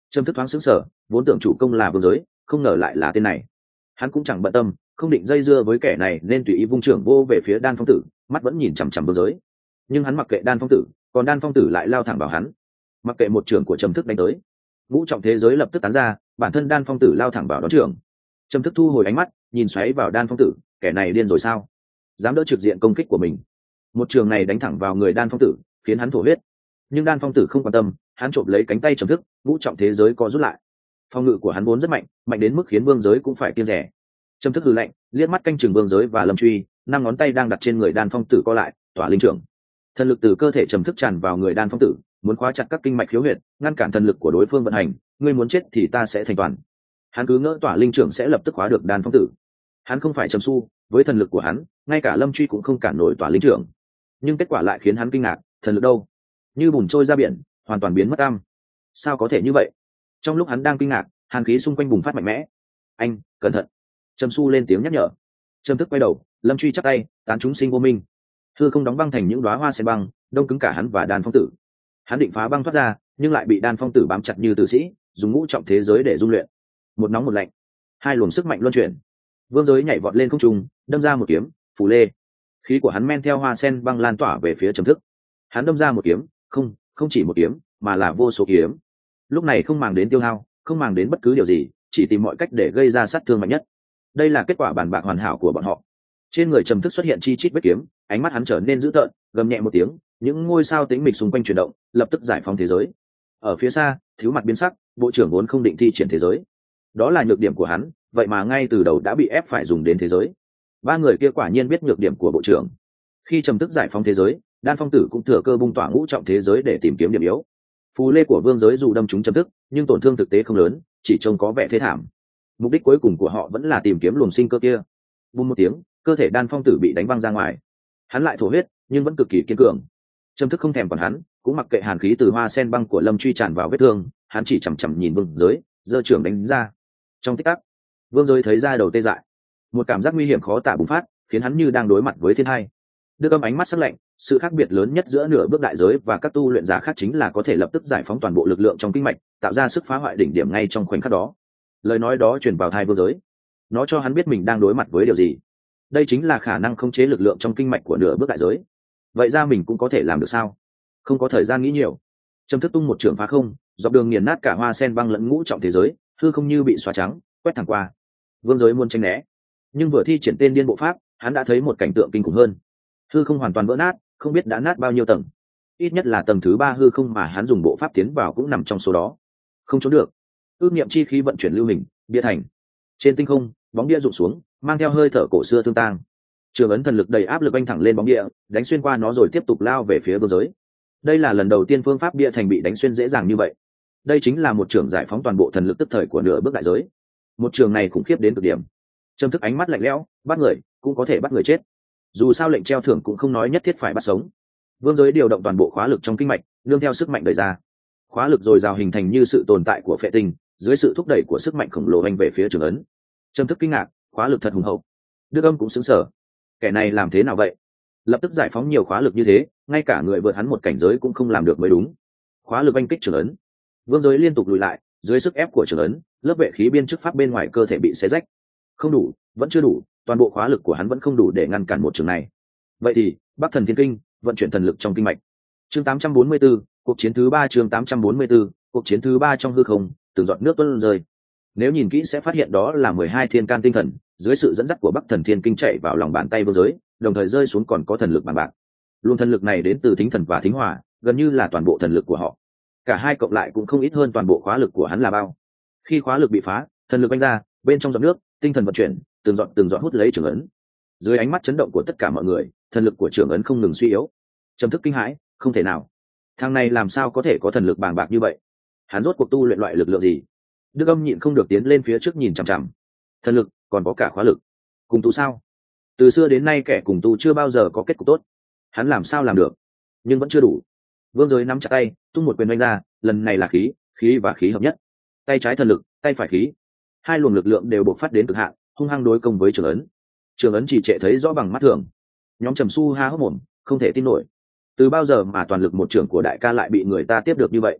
Trầm Thức thoáng sững sờ, vốn tưởng chủ công là Vương Giới, không ngờ lại là tên này. Hắn cũng chẳng bận tâm, không định dây dưa với kẻ này nên tùy ý vung trưởng vô về phía Đan Phong Tử, mắt vẫn nhìn chằm chằm Vương Giới. Nhưng hắn mặc kệ Đan Phong Tử, còn Đan Phong Tử lại lao thẳng vào hắn. Mặc kệ một trưởng của Trầm Thức đánh tới, ngũ trọng thế giới lập tức tán ra, bản thân Đan Phong Tử lao thẳng vào đón trưởng. Trầm Thức thu hồi ánh mắt, nhìn xoáy vào Đan Phong Tử, kẻ này điên rồi sao? Dám đỡ trực diện công kích của mình. Một trường này đánh thẳng vào người Đan Phong Tử, khiến hắn thổ huyết. Nhưng Đan Phong Tử không quan tâm, hắn trộm lấy cánh tay Trầm Thức, ngũ trọng thế giới co rút lại. Phòng ngự của hắn vốn rất mạnh, mạnh đến mức khiến Vương Giới cũng phải kiêng dè. Trầm Thức hừ lạnh, liếc mắt canh chừng Vương Giới và Lâm Truy, năm ngón tay đang đặt trên người Đan Phong Tử co lại, tỏa linh trưởng. Thần lực từ cơ thể Trầm Thức tràn vào người Đan Phong Tử, muốn khóa chặt các kinh mạch khiếu huyệt, ngăn cản thần lực của đối phương vận hành. Ngươi muốn chết thì ta sẽ thành toàn. Hắn cứ ngỡ tỏa linh trưởng sẽ lập tức khóa được Đan Phong Tử. Hắn không phải Trầm Su, với thần lực của hắn, ngay cả Lâm Truy cũng không cản nổi tỏa linh trưởng. Nhưng kết quả lại khiến hắn kinh ngạc, thần lực đâu? Như bùn trôi ra biển, hoàn toàn biến mất tăm. Sao có thể như vậy? Trong lúc hắn đang kinh ngạc, hàn khí xung quanh bùng phát mạnh mẽ. Anh, cẩn thận! Trầm Su lên tiếng nhắc nhở. Trầm Thức quay đầu, Lâm Truy chắp tay, tán chúng sinh vô minh. Hư không đóng băng thành những đóa hoa sen băng, đông cứng cả hắn và Đan Phong Tử. Hắn định phá băng thoát ra, nhưng lại bị Đan Phong Tử bám chặt như tử sĩ, dùng ngũ trọng thế giới để dung luyện. Một nóng một lạnh, hai luồng sức mạnh luân chuyển. Vương Giới nhảy vọt lên không trung, đâm ra một kiếm, phù lê. Khí của hắn men theo hoa sen băng lan tỏa về phía Trầm Thức. Hắn đâm ra một kiếm, không chỉ một kiếm, mà là vô số kiếm. Lúc này không màng đến tiêu hao, không màng đến bất cứ điều gì, chỉ tìm mọi cách để gây ra sát thương mạnh nhất. Đây là kết quả bàn bạc hoàn hảo của bọn họ. Trên người Trầm Thức xuất hiện chi chít vết kiếm, ánh mắt hắn trở nên dữ tợn, gầm nhẹ một tiếng, những ngôi sao tĩnh mịch xung quanh chuyển động, lập tức giải phóng thế giới. Ở phía xa, thiếu mặt biến sắc, bộ trưởng vốn không định thi triển thế giới. Đó là nhược điểm của hắn, vậy mà ngay từ đầu đã bị ép phải dùng đến thế giới. Ba người kia quả nhiên biết nhược điểm của bộ trưởng. Khi Trầm Thức giải phóng thế giới, Đan Phong Tử cũng thừa cơ bung tỏa ngũ trọng thế giới để tìm kiếm điểm yếu. Phù lê của Vương Giới dù đâm trúng Trầm Thức, nhưng tổn thương thực tế không lớn, chỉ trông có vẻ thế thảm. Mục đích cuối cùng của họ vẫn là tìm kiếm luồng sinh cơ kia. Bùng một tiếng, cơ thể Đan Phong Tử bị đánh văng ra ngoài. Hắn lại thổ huyết, nhưng vẫn cực kỳ kiên cường. Trầm Thức không thèm còn hắn, cũng mặc kệ hàn khí từ hoa sen băng của Lâm Truy tràn vào vết thương, hắn chỉ chằm chằm nhìn Vương Giới, giơ trưởng đánh ra. Trong tích tắc, Vương Giới thấy da đầu tê dại, một cảm giác nguy hiểm khó tả bùng phát, khiến hắn như đang đối mặt với thiên hai. Đưa âm ánh mắt sắc lạnh, sự khác biệt lớn nhất giữa nửa bước đại giới và các tu luyện giả khác chính là có thể lập tức giải phóng toàn bộ lực lượng trong kinh mạch, tạo ra sức phá hoại đỉnh điểm ngay trong khoảnh khắc đó. Lời nói đó truyền vào tai Vương Giới, nó cho hắn biết mình đang đối mặt với điều gì. Đây chính là khả năng khống chế lực lượng trong kinh mạch của nửa bước đại giới. Vậy ra mình cũng có thể làm được sao? Không có thời gian nghĩ nhiều, Trầm Thức tung một trường phá không, dọc đường nghiền nát cả hoa sen băng lẫn ngũ trọng thế giới, hư không như bị xóa trắng, quét thẳng qua. Vương Giới muốn tránh né, nhưng vừa thi triển tên điên bộ pháp, hắn đã thấy một cảnh tượng kinh khủng hơn. Hư không hoàn toàn vỡ nát, không biết đã nát bao nhiêu tầng. Ít nhất là tầng thứ 3 hư không mà hắn dùng bộ pháp tiến vào cũng nằm trong số đó. Không trốn được. Ước niệm chi khí vận chuyển lưu hình, bia thành. Trên tinh không, bóng bia rụng xuống, mang theo hơi thở cổ xưa tương tang. Trường ấn thần lực đầy áp lực anh thẳng lên bóng bia, đánh xuyên qua nó rồi tiếp tục lao về phía Vương Giới. Đây là lần đầu tiên phương pháp bia thành bị đánh xuyên dễ dàng như vậy. Đây chính là một trường giải phóng toàn bộ thần lực tức thời của nửa bước đại giới. Một trường này khủng khiếp đến cực điểm. Trầm Thức ánh mắt lạnh lẽo, bắt người cũng có thể bắt người chết. Dù sao lệnh treo thưởng cũng không nói nhất thiết phải bắt sống. Vương Giới điều động toàn bộ khóa lực trong kinh mạch, nương theo sức mạnh đẩy ra. Khóa lực dồi dào hình thành như sự tồn tại của phệ tinh, dưới sự thúc đẩy của sức mạnh khổng lồ anh về phía trường ấn. Trầm Thức kinh ngạc, khóa lực thật hùng hậu. Đức Âm cũng sững sờ. Kẻ này làm thế nào vậy? Lập tức giải phóng nhiều khóa lực như thế, ngay cả người vượt hắn một cảnh giới cũng không làm được mới đúng. Khóa lực anh kích trường ấn. Vương Giới liên tục lùi lại, dưới sức ép của trường ấn, lớp vệ khí biên chức pháp bên ngoài cơ thể bị xé rách. Không đủ, vẫn chưa đủ, toàn bộ khóa lực của hắn vẫn không đủ để ngăn cản một trường này. Vậy thì, Bắc Thần Thiên Kinh, vận chuyển thần lực trong kinh mạch. Chương 844, cuộc chiến thứ 3. Chương 844, cuộc chiến thứ 3 trong hư không, từng giọt nước tuôn rơi. Nếu nhìn kỹ sẽ phát hiện đó là 12 thiên can tinh thần, dưới sự dẫn dắt của Bắc Thần Thiên Kinh chạy vào lòng bàn tay Vương Giới, đồng thời rơi xuống còn có thần lực bằng bạc. Luồng thần lực này đến từ Thính Thần và Thính Hỏa, gần như là toàn bộ thần lực của họ. Cả hai cộng lại cũng không ít hơn toàn bộ khóa lực của hắn là bao. Khi khóa lực bị phá, thần lực bay ra, bên trong giọt nước, tinh thần vận chuyển, từng giọt hút lấy trường ấn. Dưới ánh mắt chấn động của tất cả mọi người, thần lực của trường ấn không ngừng suy yếu. Trầm Thức kinh hãi, không thể nào, thằng này làm sao có thể có thần lực bàng bạc như vậy? Hắn rốt cuộc tu luyện loại lực lượng gì? Đức Âm nhịn không được tiến lên phía trước nhìn chằm chằm. Thần lực, còn có cả khóa lực. Cùng tu sao? Từ xưa đến nay kẻ cùng tu chưa bao giờ có kết cục tốt. Hắn làm sao làm được? Nhưng vẫn chưa đủ. Vương Giới nắm chặt tay, tung một quyền đánh ra, lần này là khí và khí hợp nhất. Tay trái thần lực, tay phải khí, hai luồng lực lượng đều bộc phát đến cực hạn, hung hăng đối công với trường ấn. Trường ấn chỉ trệ thấy rõ bằng mắt thường. Nhóm Trầm Su há hốc mồm, không thể tin nổi. Từ bao giờ mà toàn lực một trưởng của đại ca lại bị người ta tiếp được như vậy?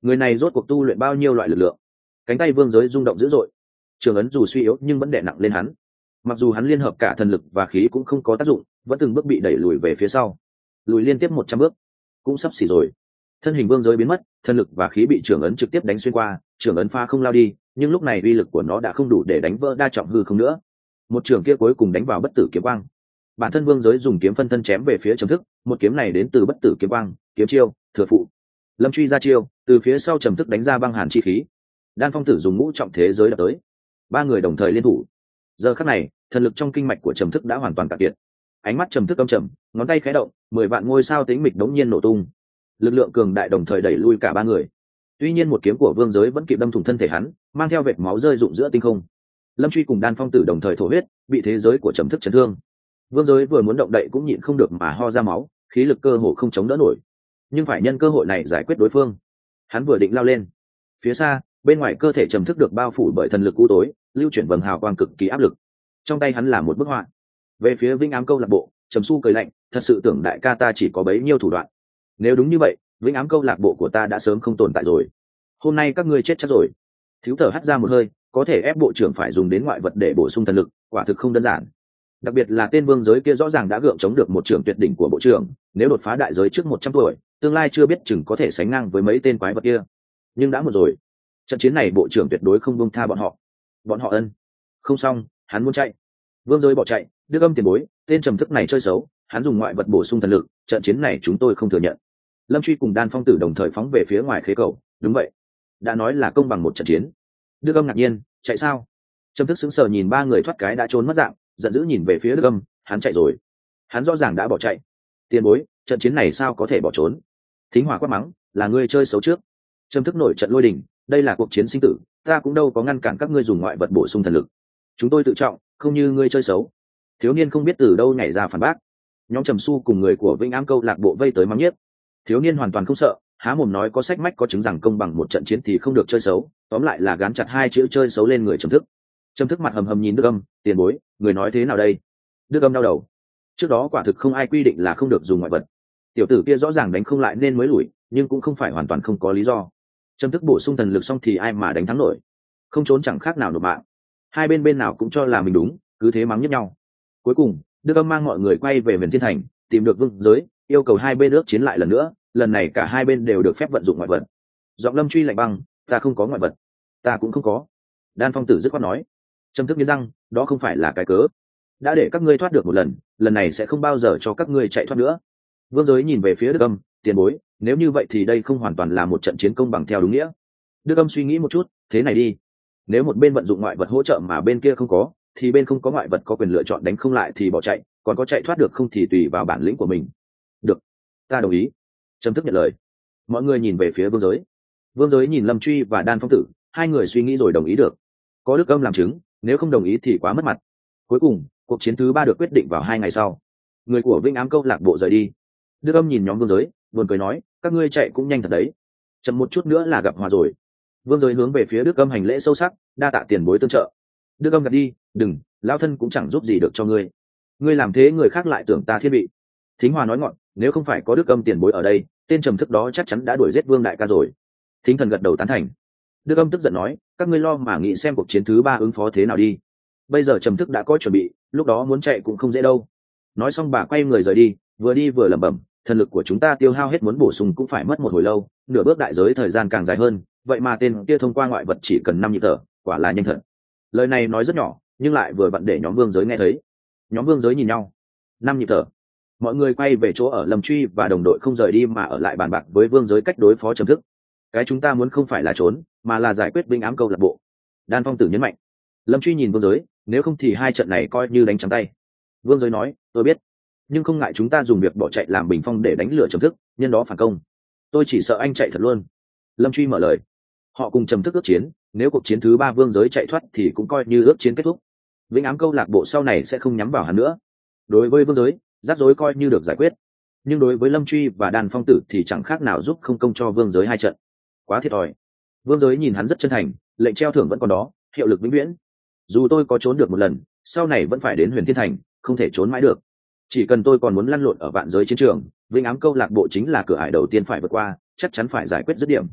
người này rốt cuộc tu luyện bao nhiêu loại lực lượng? Cánh tay vương giới rung động dữ dội, trường ấn dù suy yếu nhưng vẫn đè nặng lên hắn. Mặc dù hắn liên hợp cả thần lực và khí cũng không có tác dụng, vẫn từng bước bị đẩy lùi về phía sau, lùi liên tiếp 100 bước, cũng sắp xỉ rồi. Thân hình vương giới biến mất, thần lực và khí bị trường ấn trực tiếp đánh xuyên qua, trường ấn pha không lao đi, nhưng lúc này uy lực của nó đã không đủ để đánh vỡ đa trọng hư không nữa. Một trường kia cuối cùng đánh vào bất tử kiếm quang. Bản thân vương giới dùng kiếm phân thân chém về phía Trầm Thức, một kiếm này đến từ bất tử kiếm quang, kiếm chiêu thừa phụ. Lâm truy ra chiêu, từ phía sau Trầm Thức đánh ra băng hàn chi khí. Đan Phong Tử dùng ngũ trọng thế giới đập tới, ba người đồng thời liên thủ. Giờ khắc này, thần lực trong kinh mạch của Trầm Thức đã hoàn toàn cạn kiệt. Ánh mắt Trầm Thức âm trầm, ngón tay khẽ động, 10 vạn ngôi sao tĩnh mịch đống nhiên nổ tung. Lực lượng cường đại đồng thời đẩy lui cả ba người. Tuy nhiên một kiếm của vương giới vẫn kịp đâm thủng thân thể hắn, mang theo vệt máu rơi rụng giữa tinh không. Lâm truy cùng Đan Phong Tử đồng thời thổ huyết, bị thế giới của Trầm Thức chấn thương. Vương giới vừa muốn động đậy cũng nhịn không được mà ho ra máu, khí lực cơ hồ không chống đỡ nổi, nhưng phải nhân cơ hội này giải quyết đối phương. Hắn vừa định lao lên, phía xa bên ngoài cơ thể Trầm Thức được bao phủ bởi thần lực u tối, lưu chuyển vầng hào quang cực kỳ áp lực. Trong tay hắn là một bức họa. Về phía Vĩnh Ám câu lạc bộ, Trầm Su cười lạnh, thật sự tưởng đại ca ta chỉ có bấy nhiêu thủ đoạn. Nếu đúng như vậy, Vĩnh Ám câu lạc bộ của ta đã sớm không tồn tại rồi. Hôm nay các ngươi chết chắc rồi. Thiếu thở hắt ra một hơi, có thể ép bộ trưởng phải dùng đến ngoại vật để bổ sung thần lực, quả thực không đơn giản. Đặc biệt là tên vương giới kia rõ ràng đã gượng chống được một trưởng tuyệt đỉnh của bộ trưởng, nếu đột phá đại giới trước 100 tuổi, tương lai chưa biết chừng có thể sánh ngang với mấy tên quái vật kia. Nhưng đã một rồi, trận chiến này bộ trưởng tuyệt đối không buông tha bọn họ. Bọn họ ân. Không xong, hắn muốn chạy. Vương giới bỏ chạy, Đức Âm tiền bối, tên Trầm Thức này chơi xấu, hắn dùng ngoại vật bổ sung thần lực, trận chiến này chúng tôi không thừa nhận. Lâm truy cùng Đan Phong Tử đồng thời phóng về phía ngoài khế cầu. Đúng vậy, đã nói là công bằng một trận chiến. Đức Âm ngạc nhiên, chạy sao? Trầm Thức sững sờ nhìn ba người thoát cái đã trốn mất dạng, giận dữ nhìn về phía Đức Âm, hắn chạy rồi. Hắn rõ ràng đã bỏ chạy. Tiền bối, trận chiến này sao có thể bỏ trốn? Thính Hỏa quát mắng, là ngươi chơi xấu trước. Trầm Thức nổi trận lôi đình, đây là cuộc chiến sinh tử, ta cũng đâu có ngăn cản các ngươi dùng ngoại vật bổ sung thần lực. Chúng tôi tự trọng, không như ngươi chơi xấu. Thiếu niên không biết từ đâu nhảy ra phản bác. Nhóm Trầm Su cùng người của Vĩnh Ám câu lạc bộ vây tới mắng nhiếc. Thiếu niên hoàn toàn không sợ, há mồm nói có sách mách có chứng rằng công bằng một trận chiến thì không được chơi xấu, tóm lại là gán chặt hai chữ chơi xấu lên người Trầm Thức. Trầm Thức mặt hầm hầm nhìn Đức Âm, tiền bối, người nói thế nào đây? Đức Âm đau đầu. Trước đó quả thực không ai quy định là không được dùng ngoại vật. Tiểu tử kia rõ ràng đánh không lại nên mới lùi, nhưng cũng không phải hoàn toàn không có lý do. Trầm Thức bổ sung thần lực xong thì ai mà đánh thắng nổi? Không trốn chẳng khác nào nộp mạng. Hai bên nào cũng cho là mình đúng, cứ thế mắng nhất nhau. Cuối cùng, Đức Âm mang mọi người quay về Huyền Thiên Thành, tìm được vương giới, yêu cầu hai bên ước chiến lại lần nữa. Lần này cả hai bên đều được phép vận dụng ngoại vật. Giọng Lâm truy lạnh băng, ta không có ngoại vật. Ta cũng không có. Đan Phong Tử dứt khoát nói. Trầm Thức nghiến răng, đó không phải là cái cớ. Đã để các ngươi thoát được một lần, lần này sẽ không bao giờ cho các ngươi chạy thoát nữa. Vương giới nhìn về phía Đức Âm, tiền bối, nếu như vậy thì đây không hoàn toàn là một trận chiến công bằng theo đúng nghĩa. Đức Âm suy nghĩ một chút, thế này đi, nếu một bên vận dụng ngoại vật hỗ trợ mà bên kia không có, thì bên không có ngoại vật có quyền lựa chọn đánh không lại thì bỏ chạy, còn có chạy thoát được không thì tùy vào bản lĩnh của mình. Được, ta đồng ý. Trầm Thức nhận lời. Mọi người nhìn về phía vương giới. Vương giới nhìn Lâm truy và Đan Phong Tử, hai người suy nghĩ rồi đồng ý được. Có Đức Âm làm chứng, nếu không đồng ý thì quá mất mặt. Cuối cùng, cuộc chiến thứ 3 được quyết định vào 2 ngày sau. Người của Vĩnh Ám câu lạc bộ rời đi. Đức Âm nhìn nhóm vương giới, buồn cười nói, các ngươi chạy cũng nhanh thật đấy. Chậm một chút nữa là gặp hòa rồi. Vương giới hướng về phía Đức Âm hành lễ sâu sắc, đa tạ tiền bối tương trợ. Đức Âm gật đi, đừng, lão thân cũng chẳng giúp gì được cho ngươi. Ngươi làm thế người khác lại tưởng ta thiên vị. Thính Hòa nói ngọn, nếu không phải có Đức Âm tiền bối ở đây, tên Trầm Thức đó chắc chắn đã đuổi giết Vương đại ca rồi. Thính Thần gật đầu tán thành. Đức Âm tức giận nói, các ngươi lo mà nghĩ xem cuộc chiến thứ 3 ứng phó thế nào đi. Bây giờ Trầm Thức đã có chuẩn bị, lúc đó muốn chạy cũng không dễ đâu. Nói xong bà quay người rời đi vừa lẩm bẩm, thần lực của chúng ta tiêu hao hết muốn bổ sung cũng phải mất một hồi lâu, nửa bước đại giới thời gian càng dài hơn, vậy mà tên kia thông qua ngoại vật chỉ cần 5 nhịp thở, quả là nhanh thật. Lời này nói rất nhỏ, nhưng lại vừa vặn để nhóm vương giới nghe thấy. Nhóm vương giới nhìn nhau. 5 nhịp thở. Mọi người quay về chỗ ở Lâm truy và đồng đội không rời đi mà ở lại bàn bạc với vương giới cách đối phó Trầm Thức. Cái chúng ta muốn không phải là trốn, mà là giải quyết Vĩnh Ám câu lạc bộ. Đan Phong Tử nhấn mạnh. Lâm truy nhìn vương giới, nếu không thì hai trận này coi như đánh trắng tay. Vương giới nói, tôi biết, nhưng không ngại chúng ta dùng việc bỏ chạy làm bình phong để đánh lừa Trầm Thức, nhân đó phản công. Tôi chỉ sợ anh chạy thật luôn. Lâm truy mở lời. Họ cùng Trầm Thức ước chiến, nếu cuộc chiến thứ 3 vương giới chạy thoát thì cũng coi như ước chiến kết thúc. Vĩnh Ám câu lạc bộ sau này sẽ không nhắm vào hắn nữa. Đối với vương giới, rắc rối coi như được giải quyết, nhưng đối với Lâm truy và Đan Phong Tử thì chẳng khác nào giúp không công cho vương giới hai trận. Quá thiệt thòi. Vương giới nhìn hắn rất chân thành, lệnh treo thưởng vẫn còn đó, hiệu lực vĩnh viễn. Dù tôi có trốn được một lần, sau này vẫn phải đến Huyền Thiên Thành, không thể trốn mãi được. Chỉ cần tôi còn muốn lăn lộn ở vạn giới chiến trường, Vĩnh Ám câu lạc bộ chính là cửa ải đầu tiên phải vượt qua, chắc chắn phải giải quyết dứt điểm.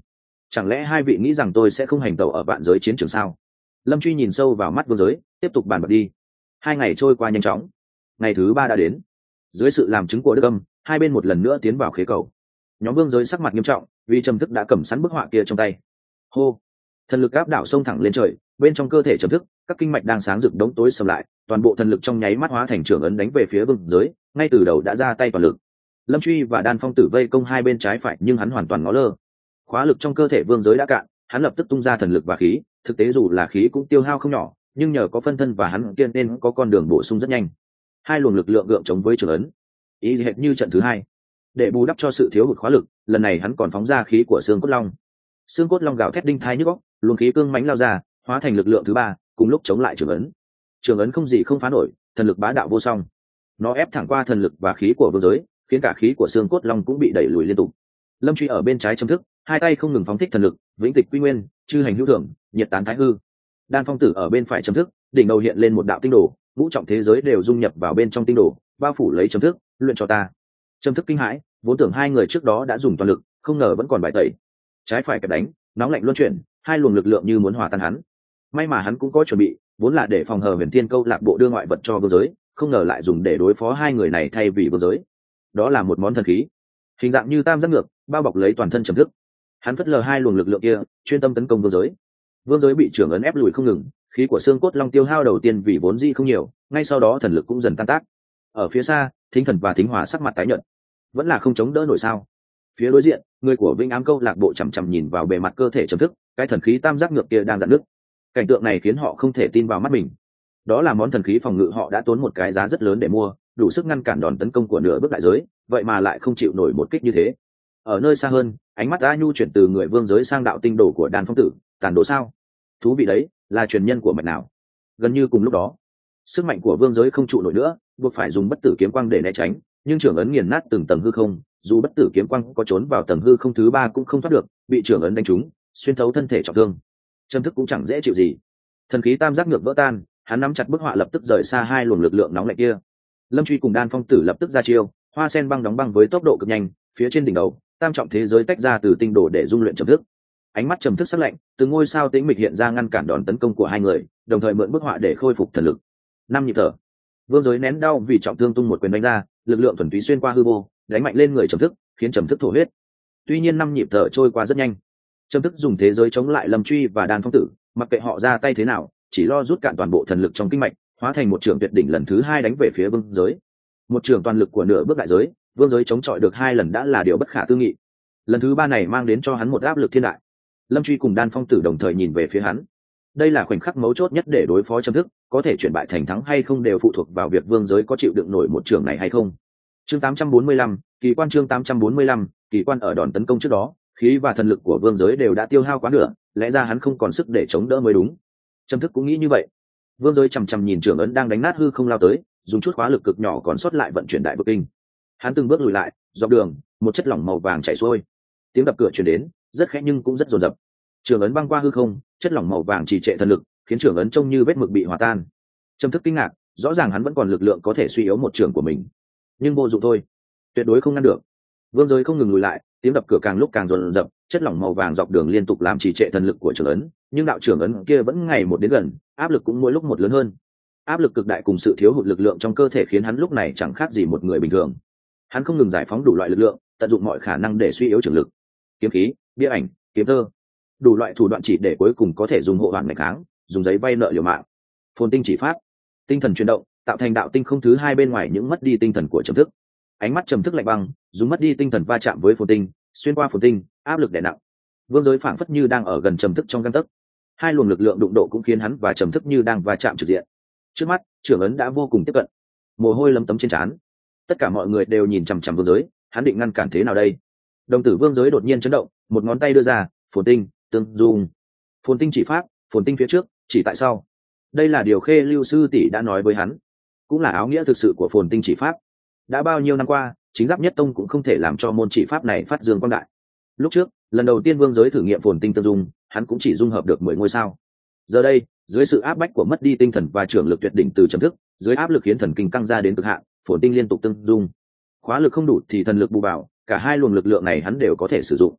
Chẳng lẽ hai vị nghĩ rằng tôi sẽ không hành tẩu ở vạn giới chiến trường sao? Lâm Truy nhìn sâu vào mắt Vương Giới, tiếp tục bàn bạc đi. 2 ngày trôi qua nhanh chóng. Ngày thứ 3 đã đến. Dưới sự làm chứng của Đức Âm, hai bên một lần nữa tiến vào khế cầu. Nhóm Vương Giới sắc mặt nghiêm trọng, vì Trầm Thức đã cầm sẵn bức họa kia trong tay. Hô! Thần lực áp đảo xông thẳng lên trời, bên trong cơ thể Trầm Thức, các kinh mạch đang sáng rực đống tối sầm lại, toàn bộ thần lực trong nháy mắt hóa thành trưởng ấn đánh về phía Vương Giới, ngay từ đầu đã ra tay toàn lực. Lâm Truy và Đan Phong Tử vây công hai bên trái phải, nhưng hắn hoàn toàn ngó lơ. Khóa lực trong cơ thể Vương Giới đã cạn, hắn lập tức tung ra thần lực và khí, thực tế dù là khí cũng tiêu hao không nhỏ, nhưng nhờ có phân thân và hắn kiên nên có con đường bổ sung rất nhanh. Hai luồng lực lượng gượng chống với trường ấn, ý hệt như trận thứ hai. Để bù đắp cho sự thiếu hụt khóa lực, lần này hắn còn phóng ra khí của xương cốt long. Xương cốt long gào thét đinh thai nhức óc, luồng khí cương mãnh lao ra, hóa thành lực lượng thứ ba, cùng lúc chống lại trường ấn. Trường ấn không gì không phá nổi, thần lực bá đạo vô song. Nó ép thẳng qua thần lực và khí của Vương Giới, khiến cả khí của xương cốt long cũng bị đẩy lùi liên tục. Lâm Truy ở bên trái Trầm Thức, hai tay không ngừng phóng thích thần lực, vĩnh tịch quy nguyên, chư hành hữu thường, nhiệt tán thái hư. Đan Phong Tử ở bên phải Trầm Thức, đỉnh đầu hiện lên một đạo tinh đồ, ngũ trọng thế giới đều dung nhập vào bên trong tinh đồ, bao phủ lấy Trầm Thức, luyện cho ta. Trầm Thức kinh hãi, vốn tưởng hai người trước đó đã dùng toàn lực, không ngờ vẫn còn bài tẩy. Trái phải kẹp đánh, nóng lạnh luân chuyển, hai luồng lực lượng như muốn hòa tan hắn. May mà hắn cũng có chuẩn bị, vốn là để phòng hờ Huyền Thiên câu lạc bộ đưa ngoại vật cho Vương Giới, không ngờ lại dùng để đối phó hai người này thay vì Vương Giới. Đó là một món thần khí, hình dạng như tam giác ngược, bao bọc lấy toàn thân Trầm Thức. Hắn phất lờ hai luồng lực lượng kia, chuyên tâm tấn công Vương Giới. Vương Giới bị trưởng ấn ép lùi không ngừng, khí của xương cốt long tiêu hao đầu tiên vì vốn dĩ không nhiều, ngay sau đó thần lực cũng dần tan tác. Ở phía xa, Thính Thần và Thính Hòa sắc mặt tái nhợt, vẫn là không chống đỡ nổi sao? Phía đối diện, người của Vĩnh Ám câu lạc bộ chằm chằm nhìn vào bề mặt cơ thể Trầm Thức, cái thần khí tam giác ngược kia đang dạn nứt. Cảnh tượng này khiến họ không thể tin vào mắt mình. Đó là món thần khí phòng ngự họ đã tốn một cái giá rất lớn để mua, đủ sức ngăn cản đòn tấn công của nửa bước đại giới, vậy mà lại không chịu nổi một kích như thế. Ở nơi xa hơn, ánh mắt A Nhu chuyển từ người Vương Giới sang đạo tinh đồ của Đan Phong Tử, tàn đồ sao? Thú vị đấy, là truyền nhân của mạch nào? Gần như cùng lúc đó, sức mạnh của Vương Giới không trụ nổi nữa, buộc phải dùng bất tử kiếm quang để né tránh, nhưng trưởng ấn nghiền nát từng tầng hư không, dù bất tử kiếm quang có trốn vào tầng hư không thứ ba cũng không thoát được, bị trưởng ấn đánh trúng, xuyên thấu thân thể trọng thương. Trầm Thức cũng chẳng dễ chịu gì. Thần khí tam giác ngược vỡ tan, hắn nắm chặt bức họa lập tức rời xa hai luồng lực lượng nóng lạnh kia. Lâm Truy cùng Đan Phong Tử lập tức ra chiêu, hoa sen băng đóng băng với tốc độ cực nhanh, phía trên đỉnh đầu, tam trọng thế giới tách ra từ tinh đồ để dung luyện Trầm Thức. Ánh mắt Trầm Thức sắc lạnh, từ ngôi sao tĩnh mịch hiện ra ngăn cản đòn tấn công của hai người, đồng thời mượn bức họa để khôi phục thần lực. 5 nhịp thở. Vương Giới nén đau vì trọng thương tung một quyền đánh ra, lực lượng thuần túy xuyên qua hư vô, đánh mạnh lên người Trầm Thức, khiến Trầm Thức thổ huyết. Tuy nhiên 5 nhịp thở trôi qua rất nhanh. Trầm Thức dùng thế giới chống lại Lâm Truy và Đan Phong Tử, mặc kệ họ ra tay thế nào, chỉ lo rút cạn toàn bộ thần lực trong kinh mạch, hóa thành một trường tuyệt đỉnh lần thứ hai đánh về phía Vương Giới. Một trường toàn lực của nửa bước đại giới, Vương Giới chống chọi được 2 lần đã là điều bất khả tư nghị. Lần thứ 3 này mang đến cho hắn một áp lực thiên đại. Lâm Truy cùng Đan Phong Tử đồng thời nhìn về phía hắn. Đây là khoảnh khắc mấu chốt nhất để đối phó Trầm Thức, có thể chuyển bại thành thắng hay không đều phụ thuộc vào việc Vương Giới có chịu đựng nổi một trường này hay không. Chương 845, kỳ quan. Chương 845, kỳ quan. Ở đòn tấn công trước đó, khí và thần lực của Vương Giới đều đã tiêu hao quá nửa, lẽ ra hắn không còn sức để chống đỡ mới đúng. Trầm Thức cũng nghĩ như vậy. Vương Giới chằm chằm nhìn trưởng ấn đang đánh nát hư không lao tới, dùng chút khóa lực cực nhỏ còn sót lại vận chuyển đại vực kinh. Hắn từng bước lùi lại, dọc đường, một chất lỏng màu vàng chảy xuôi. Tiếng đập cửa truyền đến, rất khẽ nhưng cũng rất dồn dập. Trưởng ấn băng qua hư không, chất lỏng màu vàng trì trệ thần lực, khiến trưởng ấn trông như vết mực bị hòa tan. Trầm Thức kinh ngạc, rõ ràng hắn vẫn còn lực lượng có thể suy yếu một trường của mình, nhưng vô dụng thôi, tuyệt đối không ngăn được. Vương Giới không ngừng lùi lại, tiếng đập cửa càng lúc càng dồn dập, chất lỏng màu vàng dọc đường liên tục làm trì trệ thần lực của trưởng ấn, nhưng đạo trưởng ấn kia vẫn ngày một đến gần, áp lực cũng mỗi lúc một lớn hơn. Áp lực cực đại cùng sự thiếu hụt lực lượng trong cơ thể khiến hắn lúc này chẳng khác gì một người bình thường. Hắn không ngừng giải phóng đủ loại lực lượng, tận dụng mọi khả năng để suy yếu trường lực. Kiếm khí, bia ảnh, kiếm thơ, đủ loại thủ đoạn chỉ để cuối cùng có thể dùng hộ hoàn ngày kháng, dùng giấy vay nợ liều mạng. Phồn tinh chỉ pháp, tinh thần chuyển động, tạo thành đạo tinh không thứ hai bên ngoài những mất đi tinh thần của Trầm Thức. Ánh mắt Trầm Thức lạnh băng, dùng mất đi tinh thần va chạm với phồn tinh, xuyên qua phồn tinh, áp lực đè nặng. Vương Giới phảng phất như đang ở gần Trầm Thức trong gang tấc. Hai luồng lực lượng đụng độ cũng khiến hắn và Trầm Thức như đang va chạm trực diện. Trước mắt, trưởng ấn đã vô cùng tiếp cận, mồ hôi lấm tấm trên trán. Tất cả mọi người đều nhìn chằm chằm Vương Giới, hắn định ngăn cản thế nào đây? Đồng tử Vương Giới đột nhiên chấn động, một ngón tay đưa ra, phồn tinh, tương dung. Phồn tinh chỉ pháp, phồn tinh phía trước, chỉ tại sau. Đây là điều Khê Lưu sư tỷ đã nói với hắn, cũng là áo nghĩa thực sự của phồn tinh chỉ pháp. Đã bao nhiêu năm qua, chính Giáp Nhất Tông cũng không thể làm cho môn chỉ pháp này phát dương quang đại. Lúc trước, lần đầu tiên Vương Giới thử nghiệm phồn tinh tương dung, hắn cũng chỉ dung hợp được 10 ngôi sao. Giờ đây, dưới sự áp bách của mất đi tinh thần và trưởng lực tuyệt đỉnh từ Trầm Thức, dưới áp lực khiến thần kinh căng ra đến cực hạn, phồn tinh liên tục tương dung. Khóa lực không đủ thì thần lực bù vào, cả hai luồng lực lượng này hắn đều có thể sử dụng.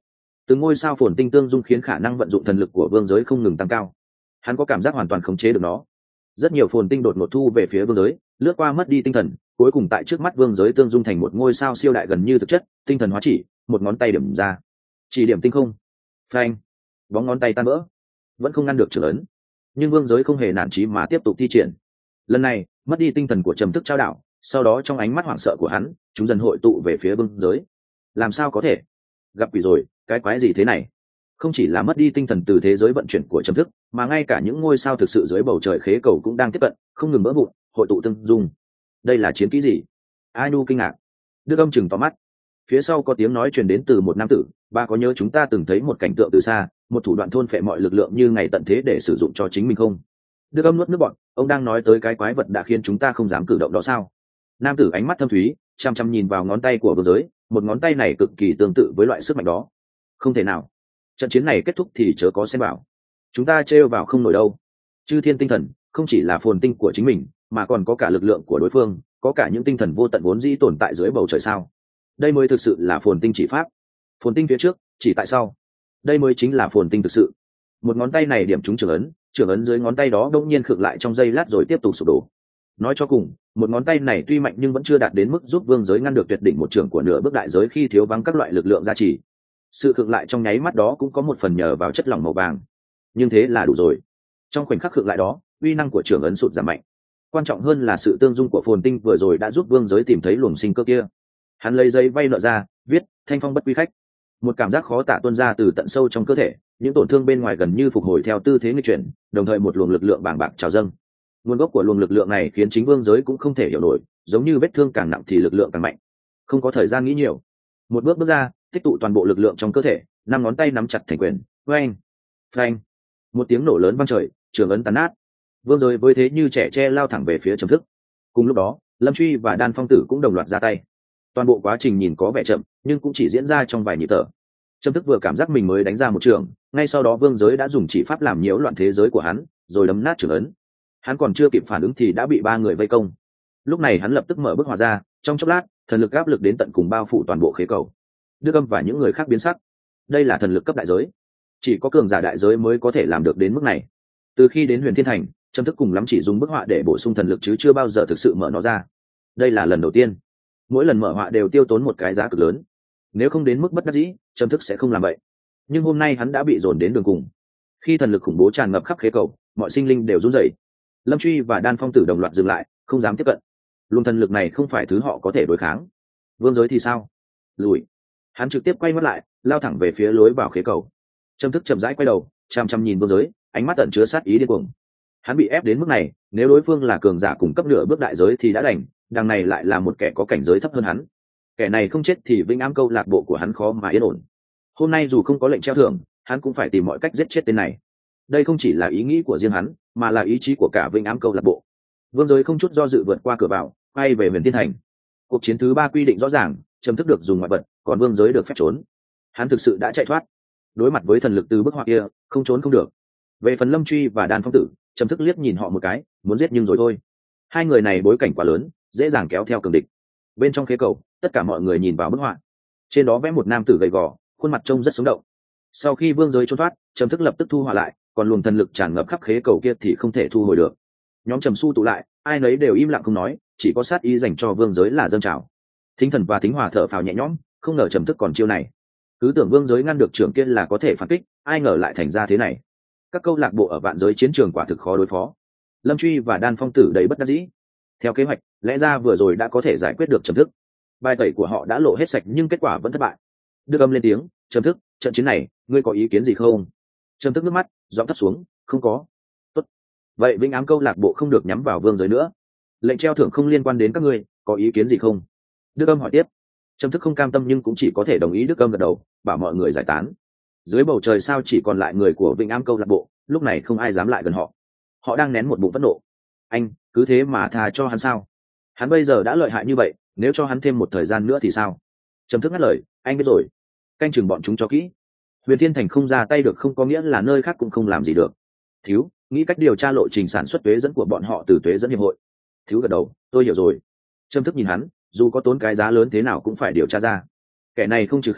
Từng ngôi sao phồn tinh tương dung khiến khả năng vận dụng thần lực của vương giới không ngừng tăng cao. Hắn có cảm giác hoàn toàn khống chế được nó. Rất nhiều phồn tinh đột ngột thu về phía vương giới, lướt qua mất đi tinh thần, cuối cùng tại trước mắt vương giới tương dung thành một ngôi sao siêu đại gần như thực chất, tinh thần hóa chỉ, một ngón tay điểm ra, chỉ điểm tinh không. Phanh, bóng ngón tay tan vỡ, vẫn không ngăn được trưởng ấn. Nhưng vương giới không hề nản chí mà tiếp tục thi triển. Lần này, mất đi tinh thần của trầm thức trao đảo, sau đó trong ánh mắt hoảng sợ của hắn, chúng dần hội tụ về phía vương giới. Làm sao có thể? Gặp quỷ rồi, cái quái gì thế này? Không chỉ là mất đi tinh thần từ thế giới vận chuyển của trầm thức, mà ngay cả những ngôi sao thực sự dưới bầu trời khế cầu cũng đang tiếp cận, không ngừng vỡ vụn, hội tụ tương dung. Đây là chiến kỹ gì? Anu kinh ngạc. Đức Âm chừng to mắt. Phía sau có tiếng nói truyền đến từ một nam tử, "Ba có nhớ chúng ta từng thấy một cảnh tượng từ xa, một thủ đoạn thôn phệ mọi lực lượng như ngày tận thế để sử dụng cho chính mình không?" Đức Âm nuốt nước bọt, "Ông đang nói tới cái quái vật đã khiến chúng ta không dám cử động đó sao?" Nam tử ánh mắt thâm thúy, chăm chăm nhìn vào ngón tay của vương giới, một ngón tay này cực kỳ tương tự với loại sức mạnh đó. Không thể nào. Trận chiến này kết thúc thì chớ có xem bảo. Chúng ta trêu vào không nổi đâu. Chư thiên tinh thần không chỉ là phồn tinh của chính mình, mà còn có cả lực lượng của đối phương, có cả những tinh thần vô tận vốn dĩ tồn tại dưới bầu trời sao. Đây mới thực sự là phồn tinh chỉ pháp. Phồn tinh phía trước, chỉ tại sau. Đây mới chính là phồn tinh thực sự. Một ngón tay này điểm trúng trưởng ấn dưới ngón tay đó đột nhiên khựng lại trong giây lát rồi tiếp tục sụp đổ. Nói cho cùng, một ngón tay này tuy mạnh nhưng vẫn chưa đạt đến mức giúp vương giới ngăn được tuyệt đỉnh một trường của nửa bước đại giới khi thiếu vắng các loại lực lượng gia trì. Sự khựng lại trong nháy mắt đó cũng có một phần nhờ vào chất lỏng màu vàng, nhưng thế là đủ rồi. Trong khoảnh khắc khựng lại đó, uy năng của trưởng ấn sụt giảm mạnh. Quan trọng hơn là sự tương dung của phồn tinh vừa rồi đã giúp vương giới tìm thấy luồng sinh cơ kia. Hắn lấy giấy vay nợ ra, viết "Thanh phong bất quy khách". Một cảm giác khó tả tuôn ra từ tận sâu trong cơ thể, những tổn thương bên ngoài gần như phục hồi theo tư thế nghịch chuyển, đồng thời một luồng lực lượng bàng bạc trào dâng. Nguồn gốc của luồng lực lượng này khiến chính vương giới cũng không thể hiểu nổi, giống như vết thương càng nặng thì lực lượng càng mạnh. Không có thời gian nghĩ nhiều, một bước ra, tích tụ toàn bộ lực lượng trong cơ thể, năm ngón tay nắm chặt thành quyền. Phanh, phanh, một tiếng nổ lớn vang trời, trường ấn tàn nát. Vương giới với thế như trẻ tre lao thẳng về phía trầm thức. Cùng lúc đó, Lâm Truy và Đan Phong Tử cũng đồng loạt ra tay. Toàn bộ quá trình nhìn có vẻ chậm, nhưng cũng chỉ diễn ra trong vài nhịp thở. Trầm thức vừa cảm giác mình mới đánh ra một trường, ngay sau đó vương giới đã dùng chỉ pháp làm nhiễu loạn thế giới của hắn, rồi đấm nát trường ấn. Hắn còn chưa kịp phản ứng thì đã bị ba người vây công. Lúc này hắn lập tức mở bức hỏa ra, trong chốc lát, thần lực áp lực đến tận cùng bao phủ toàn bộ khế cầu. Đức Âm và những người khác biến sắc. Đây là thần lực cấp đại giới, chỉ có cường giả đại giới mới có thể làm được đến mức này. Từ khi đến Huyền Thiên Thành, Trầm Thức cùng lắm chỉ dùng bức họa để bổ sung thần lực chứ chưa bao giờ thực sự mở nó ra. Đây là lần đầu tiên. Mỗi lần mở họa đều tiêu tốn một cái giá cực lớn. Nếu không đến mức bất đắc dĩ, Trầm Thức sẽ không làm vậy. Nhưng hôm nay hắn đã bị dồn đến đường cùng. Khi thần lực khủng bố tràn ngập khắp khế cầu, mọi sinh linh đều run rẩy. Lâm Truy và Đan Phong Tử đồng loạt dừng lại, không dám tiếp cận. Luồng thần lực này không phải thứ họ có thể đối kháng. Vương giới thì sao? Lùi. Hắn trực tiếp quay mắt lại, lao thẳng về phía lối vào khế cầu. Trầm Thức chậm rãi quay đầu, chăm chăm nhìn vương giới, ánh mắt tận chứa sát ý điên cuồng. Hắn bị ép đến mức này, nếu đối phương là cường giả cùng cấp nửa bước đại giới thì đã đành, đằng này lại là một kẻ có cảnh giới thấp hơn hắn. Kẻ này không chết thì Vĩnh Ám câu lạc bộ của hắn khó mà yên ổn. Hôm nay dù không có lệnh treo thưởng, hắn cũng phải tìm mọi cách giết chết tên này. Đây không chỉ là ý nghĩ của riêng hắn, mà là ý chí của cả Vĩnh Ám câu lạc bộ. Vương giới không chút do dự vượt qua cửa vào, quay về Huyền Thiên Thành. Cuộc chiến thứ 3 quy định rõ ràng, Trầm Thức được dùng ngoại vật, còn vương giới được phép trốn. Hắn thực sự đã chạy thoát. Đối mặt với thần lực từ bức họa kia, không trốn không được. Về phần Lâm Truy và Đan Phong Tử, Trầm Thức liếc nhìn họ một cái, muốn giết nhưng rồi thôi. Hai người này bối cảnh quá lớn, dễ dàng kéo theo cường địch. Bên trong khế cầu, tất cả mọi người nhìn vào bức họa. Trên đó vẽ một nam tử gầy gò, khuôn mặt trông rất sống động. Sau khi vương giới trốn thoát, Trầm Thức lập tức thu họa lại, còn luồng thần lực tràn ngập khắp khế cầu kia thì không thể thu hồi được. Nhóm Trầm Su tụ lại, ai nấy đều im lặng không nói, chỉ có sát ý dành cho vương giới là dâng trào. Thính Thần và Thính Hòa thở phào nhẹ nhõm, không ngờ Trầm Thức còn chiêu này. Cứ tưởng vương giới ngăn được trưởng kia là có thể phản kích, ai ngờ lại thành ra thế này. Các câu lạc bộ ở vạn giới chiến trường quả thực khó đối phó. Lâm Truy và Đan Phong Tử đầy bất đắc dĩ. Theo kế hoạch, lẽ ra vừa rồi đã có thể giải quyết được Trầm Thức. Bài tẩy của họ đã lộ hết sạch nhưng kết quả vẫn thất bại. Đức Âm lên tiếng, "Trầm Thức, trận chiến này, ngươi có ý kiến gì không?" Trầm Thức nước mắt, giọng thấp xuống, "Không có." "Tốt. Vậy Vĩnh Ám câu lạc bộ không được nhắm vào vương giới nữa. Lệnh treo thưởng không liên quan đến các ngươi, có ý kiến gì không?" Đức Âm hỏi tiếp. Trầm Thức không cam tâm nhưng cũng chỉ có thể đồng ý. Đức Âm gật đầu, bảo mọi người giải tán. Dưới bầu trời sao chỉ còn lại người của Vĩnh Ám câu lạc bộ, lúc này không ai dám lại gần họ. Họ đang nén một bụng phẫn nộ. Anh cứ thế mà tha cho hắn sao? Hắn bây giờ đã lợi hại như vậy, nếu cho hắn thêm một thời gian nữa thì sao? Trầm Thức ngắt lời, "Anh biết rồi, canh chừng bọn chúng cho kỹ. Huyền Thiên Thành không ra tay được không có nghĩa là nơi khác cũng không làm gì được. Thiếu nghĩ cách điều tra lộ trình sản xuất tuế dẫn của bọn họ từ tuế dẫn hiệp hội." Thiếu gật đầu, "Tôi hiểu rồi." Trầm Thức nhìn hắn, dù có tốn cái giá lớn thế nào cũng phải điều tra ra. Kẻ này không trừ khử,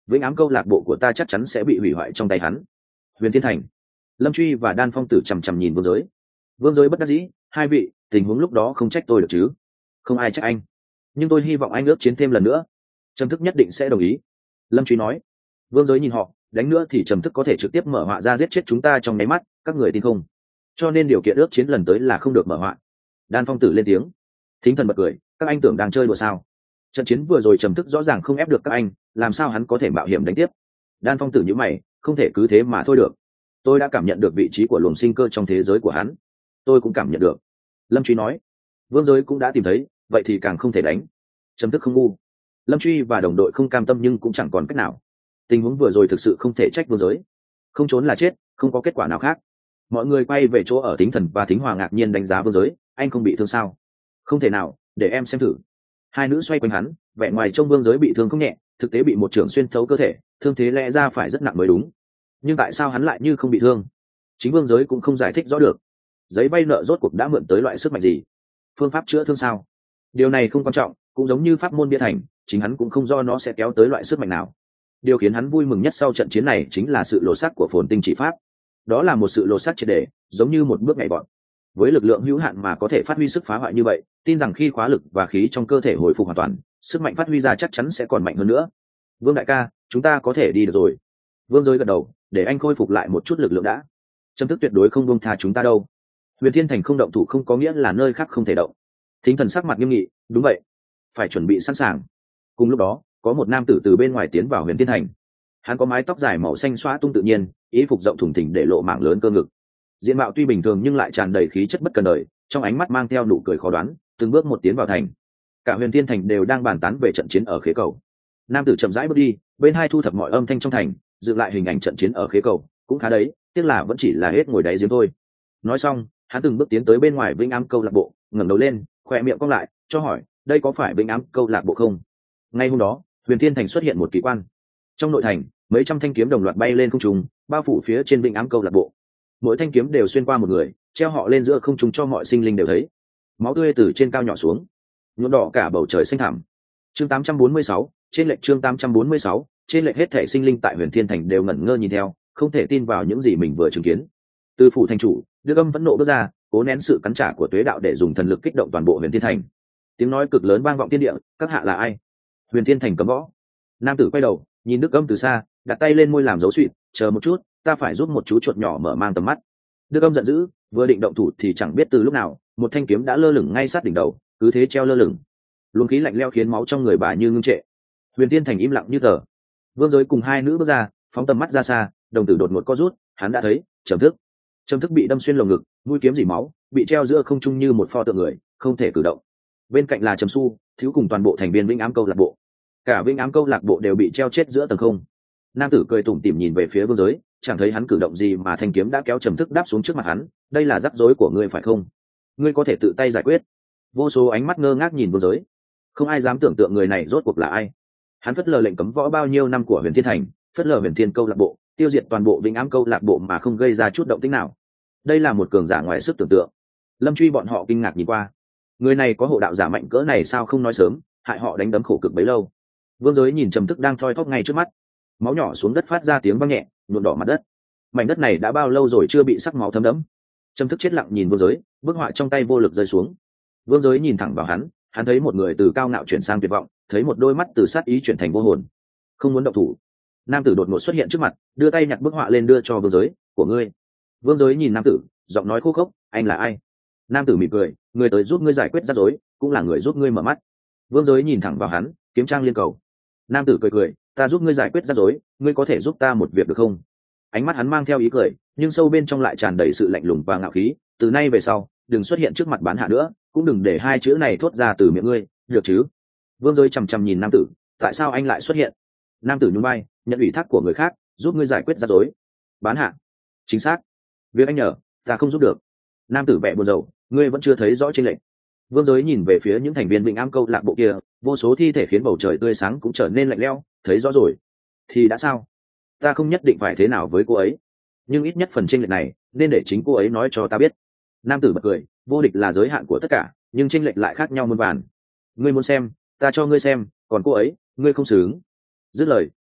vĩnh ám câu lạc bộ của ta chắc chắn sẽ bị hủy hoại trong tay hắn. Huyền Thiên Thành. Lâm Truy và Đan Phong Tử chằm chằm nhìn Vương Giới. Vương Giới bất đắc dĩ, hai vị, tình huống lúc đó không trách tôi được chứ? Không ai trách anh, nhưng tôi hy vọng anh ước chiến thêm lần nữa. Trầm Thức nhất định sẽ đồng ý. Lâm Truy nói. Vương Giới nhìn họ, đánh nữa thì Trầm Thức có thể trực tiếp mở họa ra giết chết chúng ta trong nháy mắt, các người tin không? Cho nên điều kiện ước chiến lần tới là không được mở họa. Đan Phong Tử lên tiếng. Thính Thần bật cười, các anh tưởng đang chơi đùa sao? Trận chiến vừa rồi Trầm Thức rõ ràng không ép được các anh, làm sao hắn có thể mạo hiểm đánh tiếp? Đan Phong Tử nhíu mày, không thể cứ thế mà thôi được. Tôi đã cảm nhận được vị trí của luồng sinh cơ trong thế giới của hắn. Tôi cũng cảm nhận được. Lâm Truy nói. Vương Giới cũng đã tìm thấy, vậy thì càng không thể đánh. Trầm Thức không ngu. Lâm Truy và đồng đội không cam tâm nhưng cũng chẳng còn cách nào. Tình huống vừa rồi thực sự không thể trách Vương Giới. Không trốn là chết, không có kết quả nào khác. Mọi người quay về chỗ ở. Thính Thần và Thính Hòa ngạc nhiên đánh giá Vương Giới. Anh không bị thương sao? Không thể nào, để em xem thử. Hai nữ xoay quanh hắn, vẻ ngoài trông Vương Giới bị thương không nhẹ, thực tế bị một chưởng xuyên thấu cơ thể, thương thế lẽ ra phải rất nặng mới đúng. Nhưng tại sao hắn lại như không bị thương? Chính Vương Giới cũng không giải thích rõ được. Giấy vay nợ rốt cuộc đã mượn tới loại sức mạnh gì? Phương pháp chữa thương sao? Điều này không quan trọng, cũng giống như pháp môn bia thành, chính hắn cũng không do nó sẽ kéo tới loại sức mạnh nào. Điều khiến hắn vui mừng nhất sau trận chiến này chính là sự lột xác của Phồn Tinh chỉ pháp. Đó là một sự lột xác triệt để, giống như một bước nhảy vọt. Với lực lượng hữu hạn mà có thể phát huy sức phá hoại như vậy, tin rằng khi khóa lực và khí trong cơ thể hồi phục hoàn toàn, sức mạnh phát huy ra chắc chắn sẽ còn mạnh hơn nữa. Vương đại ca, chúng ta có thể đi được rồi. Vương Giới gật đầu, để anh khôi phục lại một chút lực lượng đã. Trầm Thức tuyệt đối không buông tha chúng ta đâu. Huyền Thiên Thành không động thủ không có nghĩa là nơi khác không thể động. Thính Thần sắc mặt nghiêm nghị, đúng vậy, phải chuẩn bị sẵn sàng. Cùng lúc đó, có một nam tử từ bên ngoài tiến vào Huyền Thiên Thành. Hắn có mái tóc dài màu xanh xóa tung tự nhiên, y phục rộng thùng thình để lộ mảng lớn cơ ngực. Diện mạo tuy bình thường nhưng lại tràn đầy khí chất bất cần đời, trong ánh mắt mang theo nụ cười khó đoán, từng bước một tiến vào thành. Cả Huyền Thiên Thành đều đang bàn tán về trận chiến ở khế cầu. Nam tử chậm rãi bước đi, bên hai thu thập mọi âm thanh trong thành, dựng lại hình ảnh trận chiến ở khế cầu, cũng khá đấy, tiếc là vẫn chỉ là hết ngồi đáy giếng thôi. Nói xong, hắn từng bước tiến tới bên ngoài Vĩnh Ám câu lạc bộ, ngẩng đầu lên, khỏe miệng cong lại, cho hỏi, đây có phải Vĩnh Ám câu lạc bộ không? Ngay hôm đó, Huyền Thiên Thành xuất hiện một kỳ quan. Trong nội thành, mấy trăm thanh kiếm đồng loạt bay lên không trung, bao phủ phía trên Vĩnh Ám câu lạc bộ. Mỗi thanh kiếm đều xuyên qua một người, treo họ lên giữa không trung cho mọi sinh linh đều thấy. Máu tươi từ trên cao nhỏ xuống, nhuộm đỏ cả bầu trời xanh thẳm. Chương 846, trên lệch chương 846, trên lệch hết thể sinh linh tại Huyền Thiên Thành đều ngẩn ngơ nhìn theo, không thể tin vào những gì mình vừa chứng kiến. Từ phủ thành chủ, Đức Âm vẫn nộ bước ra, cố nén sự cắn trả của Tuế đạo để dùng thần lực kích động toàn bộ Huyền Thiên Thành. Tiếng nói cực lớn vang vọng thiên địa, các hạ là ai? Huyền Thiên Thành cấm võ. Nam tử quay đầu, nhìn Đức Âm từ xa, đặt tay lên môi làm dấu suỵt, chờ một chút, ta phải giúp một chú chuột nhỏ mở mang tầm mắt. Đức Âm giận dữ, vừa định động thủ thì chẳng biết từ lúc nào, một thanh kiếm đã lơ lửng ngay sát đỉnh đầu, cứ thế treo lơ lửng. Luồng khí lạnh lẽo khiến máu trong người bà như ngưng trệ. Huyền Thiên Thành im lặng như tờ. Vương Giới cùng hai nữ bước ra, phóng tầm mắt ra xa, đồng tử đột ngột co rút, hắn đã thấy Trầm Thức. Trầm Thức bị đâm xuyên lồng ngực, mũi kiếm rỉ máu, bị treo giữa không trung như một pho tượng người, không thể cử động. Bên cạnh là Trầm Xu, thiếu cùng toàn bộ thành viên Vĩnh Ám câu lạc bộ. Cả Vĩnh Ám câu lạc bộ đều bị treo chết giữa tầng không. Nam tử cười tủm tỉm nhìn về phía Vương Giới, chẳng thấy hắn cử động gì mà thanh kiếm đã kéo Trầm Thức đáp xuống trước mặt hắn, đây là rắc rối của ngươi phải không? Ngươi có thể tự tay giải quyết. Vô số ánh mắt ngơ ngác nhìn Vương Giới. Không ai dám tưởng tượng người này rốt cuộc là ai. Hắn phất lờ lệnh cấm võ bao nhiêu năm của Huyền Thiên Thành, phất lờ Huyền Thiên câu lạc bộ, tiêu diệt toàn bộ Vĩnh Ám câu lạc bộ mà không gây ra chút động tĩnh nào. Đây là một cường giả ngoài sức tưởng tượng. Lâm Truy bọn họ kinh ngạc nhìn qua. Người này có hộ đạo giả mạnh cỡ này sao không nói sớm, hại họ đánh đấm khổ cực bấy lâu. Vương Giới nhìn Trầm Thức đang thoi thóp ngay trước mắt, máu nhỏ xuống đất phát ra tiếng vang nhẹ, nhuộm đỏ mặt đất. Mảnh đất này đã bao lâu rồi chưa bị sắc máu thấm đẫm. Trầm Thức chết lặng nhìn Vương Giới, bức họa trong tay vô lực rơi xuống. Vương Giới nhìn thẳng vào hắn thấy một người từ cao ngạo chuyển sang tuyệt vọng, thấy một đôi mắt từ sát ý chuyển thành vô hồn. Không muốn động thủ. Nam tử đột ngột xuất hiện trước mặt, đưa tay nhặt bức họa lên đưa cho Vương Giới, của ngươi. Vương Giới nhìn nam tử, giọng nói khô khốc, anh là ai? Nam tử mỉm cười, người tới giúp ngươi giải quyết rắc rối, cũng là người giúp ngươi mở mắt. Vương Giới nhìn thẳng vào hắn, kiếm trang liên cầu. Nam tử cười, ta giúp ngươi giải quyết rắc rối, ngươi có thể giúp ta một việc được không? Ánh mắt hắn mang theo ý cười, nhưng sâu bên trong lại tràn đầy sự lạnh lùng và ngạo khí. Từ nay về sau, đừng xuất hiện trước mặt bán hạ nữa, cũng đừng để hai chữ này thốt ra từ miệng ngươi, được chứ? Vương Giới chằm chằm nhìn nam tử, tại sao anh lại xuất hiện? Nam tử nhún vai, nhận ủy thác của người khác, giúp ngươi giải quyết rắc rối. Bán hạ? Chính xác. Việc anh nhờ, ta không giúp được. Nam tử vẻ buồn rầu, ngươi vẫn chưa thấy rõ trên lệnh. Vương Giới nhìn về phía những thành viên Vĩnh Ám câu lạc bộ kia, vô số thi thể khiến bầu trời tươi sáng cũng trở nên lạnh lẽo. Thấy rõ rồi thì đã sao? Ta không nhất định phải thế nào với cô ấy, nhưng ít nhất phần chênh lệch này nên để chính cô ấy nói cho ta biết. Nam tử bật cười, vô địch là giới hạn của tất cả, nhưng chênh lệch lại khác nhau muôn vàn. Ngươi muốn xem, ta cho ngươi xem, còn cô ấy, ngươi không xứng. Dứt lời,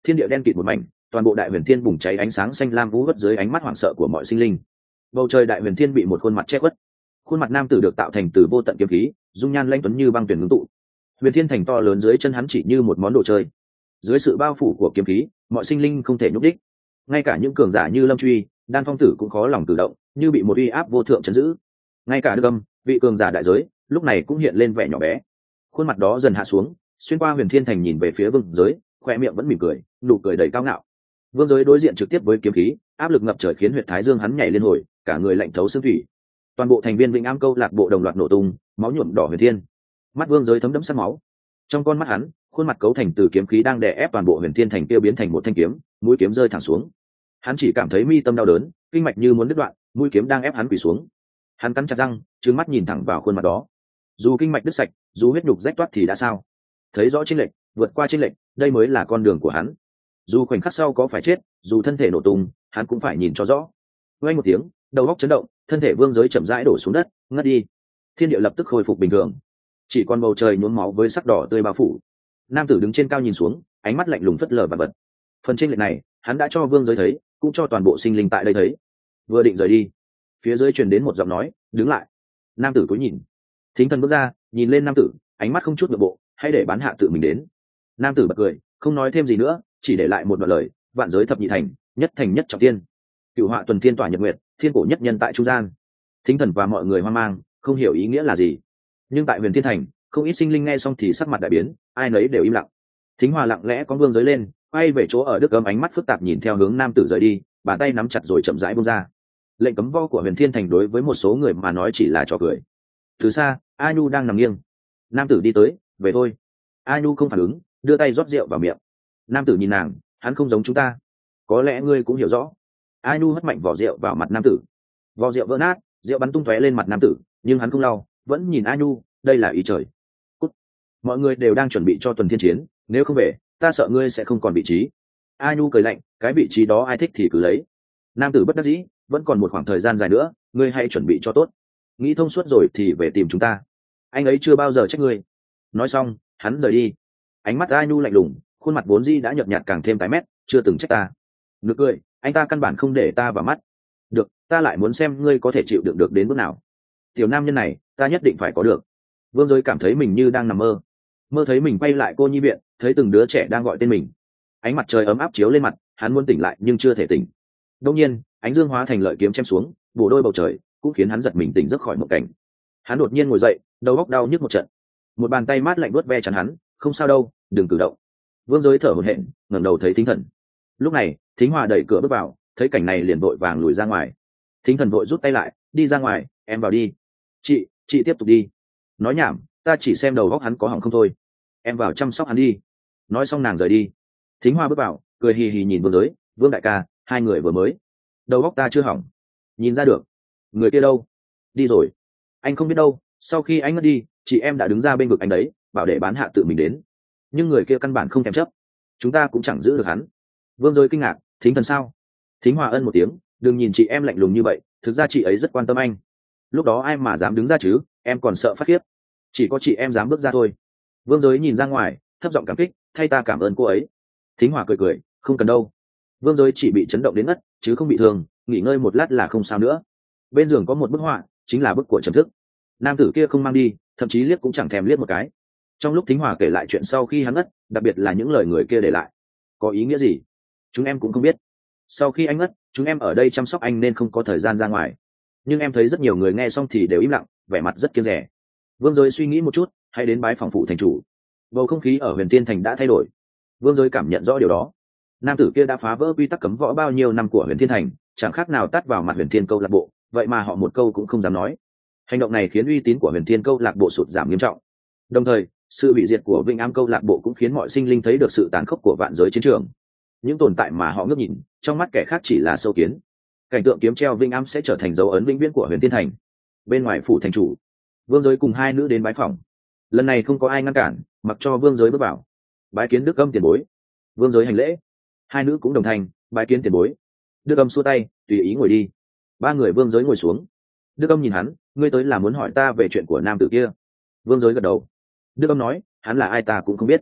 thiên địa đen kịt một mảnh, toàn bộ đại huyền thiên bùng cháy ánh sáng xanh lam vũ vất dưới ánh mắt hoảng sợ của mọi sinh linh. Bầu trời đại huyền thiên bị một khuôn mặt che khuất. Khuôn mặt nam tử được tạo thành từ vô tận kiếm khí, dung nhan lãnh tuấn như băng tuyển ngưng tụ. Huyền thiên thành to lớn dưới chân hắn chỉ như một món đồ chơi. Dưới sự bao phủ của kiếm khí, mọi sinh linh không thể nhúc đích. Ngay cả những cường giả như Lâm Truy, Đan Phong Tử cũng khó lòng cử động, như bị một uy áp vô thượng chấn giữ. Ngay cả Đức Âm, vị cường giả đại giới, lúc này cũng hiện lên vẻ nhỏ bé. Khuôn mặt đó dần hạ xuống, xuyên qua huyền thiên thành nhìn về phía vương giới, khoe miệng vẫn mỉm cười, nụ cười đầy cao ngạo. Vương giới đối diện trực tiếp với kiếm khí, áp lực ngập trời khiến huyệt thái dương hắn nhảy liên hồi, cả người lạnh thấu xương thủy. Toàn bộ thành viên Vĩnh Am câu lạc bộ đồng loạt nổ tung, máu nhuộm đỏ huyền thiên. Mắt vương giới thấm đẫm sát máu. Trong con mắt hắn, khuôn mặt cấu thành từ kiếm khí đang đè ép toàn bộ huyền thiên thành kia biến thành một thanh kiếm, mũi kiếm rơi thẳng xuống. Hắn chỉ cảm thấy mi tâm đau đớn, kinh mạch như muốn đứt đoạn, mũi kiếm đang ép hắn quỳ xuống. Hắn cắn chặt răng, trừng mắt nhìn thẳng vào khuôn mặt đó. Dù kinh mạch đứt sạch, dù huyết nhục rách toát thì đã sao? Thấy rõ chênh lệch, vượt qua chênh lệch, đây mới là con đường của hắn. Dù khoảnh khắc sau có phải chết, dù thân thể nổ tung, hắn cũng phải nhìn cho rõ. Vang một tiếng, đầu óc chấn động, thân thể vương giới chậm rãi đổ xuống đất, ngất đi. Thiên địa lập tức khôi phục bình thường, chỉ còn bầu trời nhuốm máu với sắc đỏ tươi bao phủ. Nam tử đứng trên cao nhìn xuống, ánh mắt lạnh lùng phất lờ vạn vật. Phần chênh lệch này, hắn đã cho vương giới thấy, cũng cho toàn bộ sinh linh tại đây thấy. Vừa định rời đi, phía dưới truyền đến một giọng nói, đứng lại. Nam tử cúi nhìn, thính thần bước ra, nhìn lên nam tử, ánh mắt không chút nội bộ, hãy để bán hạ tự mình đến. Nam tử bật cười, không nói thêm gì nữa, chỉ để lại một đoạn lời: vạn giới thập nhị thành, nhất thành nhất trọng tiên, cửu họa tuần thiên tỏa nhật nguyệt, thiên cổ nhất nhân tại trung gian. Thính thần và mọi người hoang mang, không hiểu ý nghĩa là gì. Nhưng tại huyền thiên thành, không ít sinh linh nghe xong thì sắc mặt đại biến, ai nấy đều im lặng. Thính Hòa lặng lẽ có vương giới lên, quay về chỗ ở Đức Âm, ánh mắt phức tạp nhìn theo hướng nam tử rời đi, bàn tay nắm chặt rồi chậm rãi buông ra. Lệnh cấm vo của huyền thiên thành đối với một số người mà nói chỉ là trò cười. Từ xa, A Nhu đang nằm nghiêng. Nam tử đi tới, về thôi. A Nhu không phản ứng, đưa tay rót rượu vào miệng. Nam tử nhìn nàng, hắn không giống chúng ta, có lẽ ngươi cũng hiểu rõ. A Nhu hất mạnh vỏ rượu vào mặt nam tử, vỏ rượu vỡ nát, rượu bắn tung tóe lên mặt nam tử, nhưng hắn không lau, vẫn nhìn A Nhu, đây là ý trời. Cút. Mọi người đều đang chuẩn bị cho tuần thiên chiến, nếu không về, ta sợ ngươi sẽ không còn vị trí. A Nhu cười lạnh, cái vị trí đó ai thích thì cứ lấy. Nam tử bất đắc dĩ, vẫn còn một khoảng thời gian dài nữa, ngươi hãy chuẩn bị cho tốt. Nghĩ thông suốt rồi thì về tìm chúng ta. Anh ấy chưa bao giờ trách ngươi. Nói xong, hắn rời đi. Ánh mắt A Nhu lạnh lùng, khuôn mặt vốn dĩ đã nhợt nhạt càng thêm tái mét, chưa từng trách ta. Nực cười, anh ta căn bản không để ta vào mắt. Được, ta lại muốn xem ngươi có thể chịu đựng được đến bước nào. Tiểu nam nhân này, ta nhất định phải có được. Vương Giới cảm thấy mình như đang nằm mơ, mơ thấy mình quay lại cô nhi viện, thấy từng đứa trẻ đang gọi tên mình. Ánh mặt trời ấm áp chiếu lên mặt, hắn muốn tỉnh lại nhưng chưa thể tỉnh. Đông nhiên, ánh dương hóa thành lợi kiếm chém xuống, bổ đôi bầu trời, cũng khiến hắn giật mình tỉnh giấc khỏi mộng cảnh. Hắn đột nhiên ngồi dậy, đầu óc đau nhức một trận. Một bàn tay mát lạnh vuốt ve trán hắn, không sao đâu, đừng cử động. Vương Giới thở hổn hển, ngẩng đầu thấy Thính Thần. Lúc này, Thính Hòa đẩy cửa bước vào, thấy cảnh này liền vội vàng lùi ra ngoài. Thính Thần vội rút tay lại, đi ra ngoài, em vào đi. Chị tiếp tục đi. Nói nhảm, ta chỉ xem đầu óc hắn có hỏng không thôi. Em vào chăm sóc hắn đi. Nói xong nàng rời đi. Thính Hoa bước vào, cười hì hì nhìn Vương Giới, Vương đại ca, hai người vừa mới. Đầu óc ta chưa hỏng. Nhìn ra được. Người kia đâu? Đi rồi. Anh không biết đâu, sau khi anh mất đi, chị em đã đứng ra bên vực anh đấy, bảo để bán hạ tự mình đến. Nhưng người kia căn bản không thèm chấp. Chúng ta cũng chẳng giữ được hắn. Vương Giới kinh ngạc, Thính Thần sao? Thính Hòa ân một tiếng, đừng nhìn chị em lạnh lùng như vậy, thực ra chị ấy rất quan tâm anh. Lúc đó ai mà dám đứng ra chứ, em còn sợ phát khiếp. Chỉ có chị em dám bước ra thôi. Vương Giới nhìn ra ngoài, thấp giọng cảm kích, thay ta cảm ơn cô ấy. Thính Hòa cười cười, không cần đâu. Vương Giới chỉ bị chấn động đến ngất, chứ không bị thương, nghỉ ngơi một lát là không sao nữa. Bên giường có một bức họa, chính là bức của Trầm Thức. Nam tử kia không mang đi, thậm chí liếc cũng chẳng thèm liếc một cái. Trong lúc Thính Hòa kể lại chuyện sau khi hắn ngất, đặc biệt là những lời người kia để lại, có ý nghĩa gì chúng em cũng không biết. Sau khi anh ngất, chúng em ở đây chăm sóc anh nên không có thời gian ra ngoài. Nhưng em thấy rất nhiều người nghe xong thì đều im lặng, vẻ mặt rất kiêng dè. Vương Giới suy nghĩ một chút, hãy đến bái phòng phụ thành chủ. Bầu không khí ở Huyền Tiên Thành đã thay đổi. Vương Giới cảm nhận rõ điều đó. Nam tử kia đã phá vỡ quy tắc cấm võ bao nhiêu năm của Huyền Thiên Thành, chẳng khác nào tát vào mặt Huyền Thiên câu lạc bộ, vậy mà họ một câu cũng không dám nói. Hành động này khiến uy tín của Huyền Thiên câu lạc bộ sụt giảm nghiêm trọng. Đồng thời, sự hủy diệt của Vĩnh Am câu lạc bộ cũng khiến mọi sinh linh thấy được sự tàn khốc của vạn giới chiến trường. Những tồn tại mà họ ngước nhìn, trong mắt kẻ khác chỉ là sâu kiến. Cảnh tượng kiếm treo Vĩnh Am sẽ trở thành dấu ấn vĩnh viễn của Huyền Thiên Thành. Bên ngoài phủ thành chủ, Vương Giới cùng hai nữ đến bái phòng. Lần này không có ai ngăn cản, mặc cho Vương Giới bước vào. Bái kiến Đức Âm tiền bối. Vương Giới hành lễ. Hai nữ cũng đồng thanh, bái kiến tiền bối. Đức Âm xua tay, tùy ý ngồi đi. Ba người Vương Giới ngồi xuống. Đức Âm nhìn hắn, ngươi tới là muốn hỏi ta về chuyện của nam tử kia. Vương Giới gật đầu. Đức Âm nói, hắn là ai ta cũng không biết.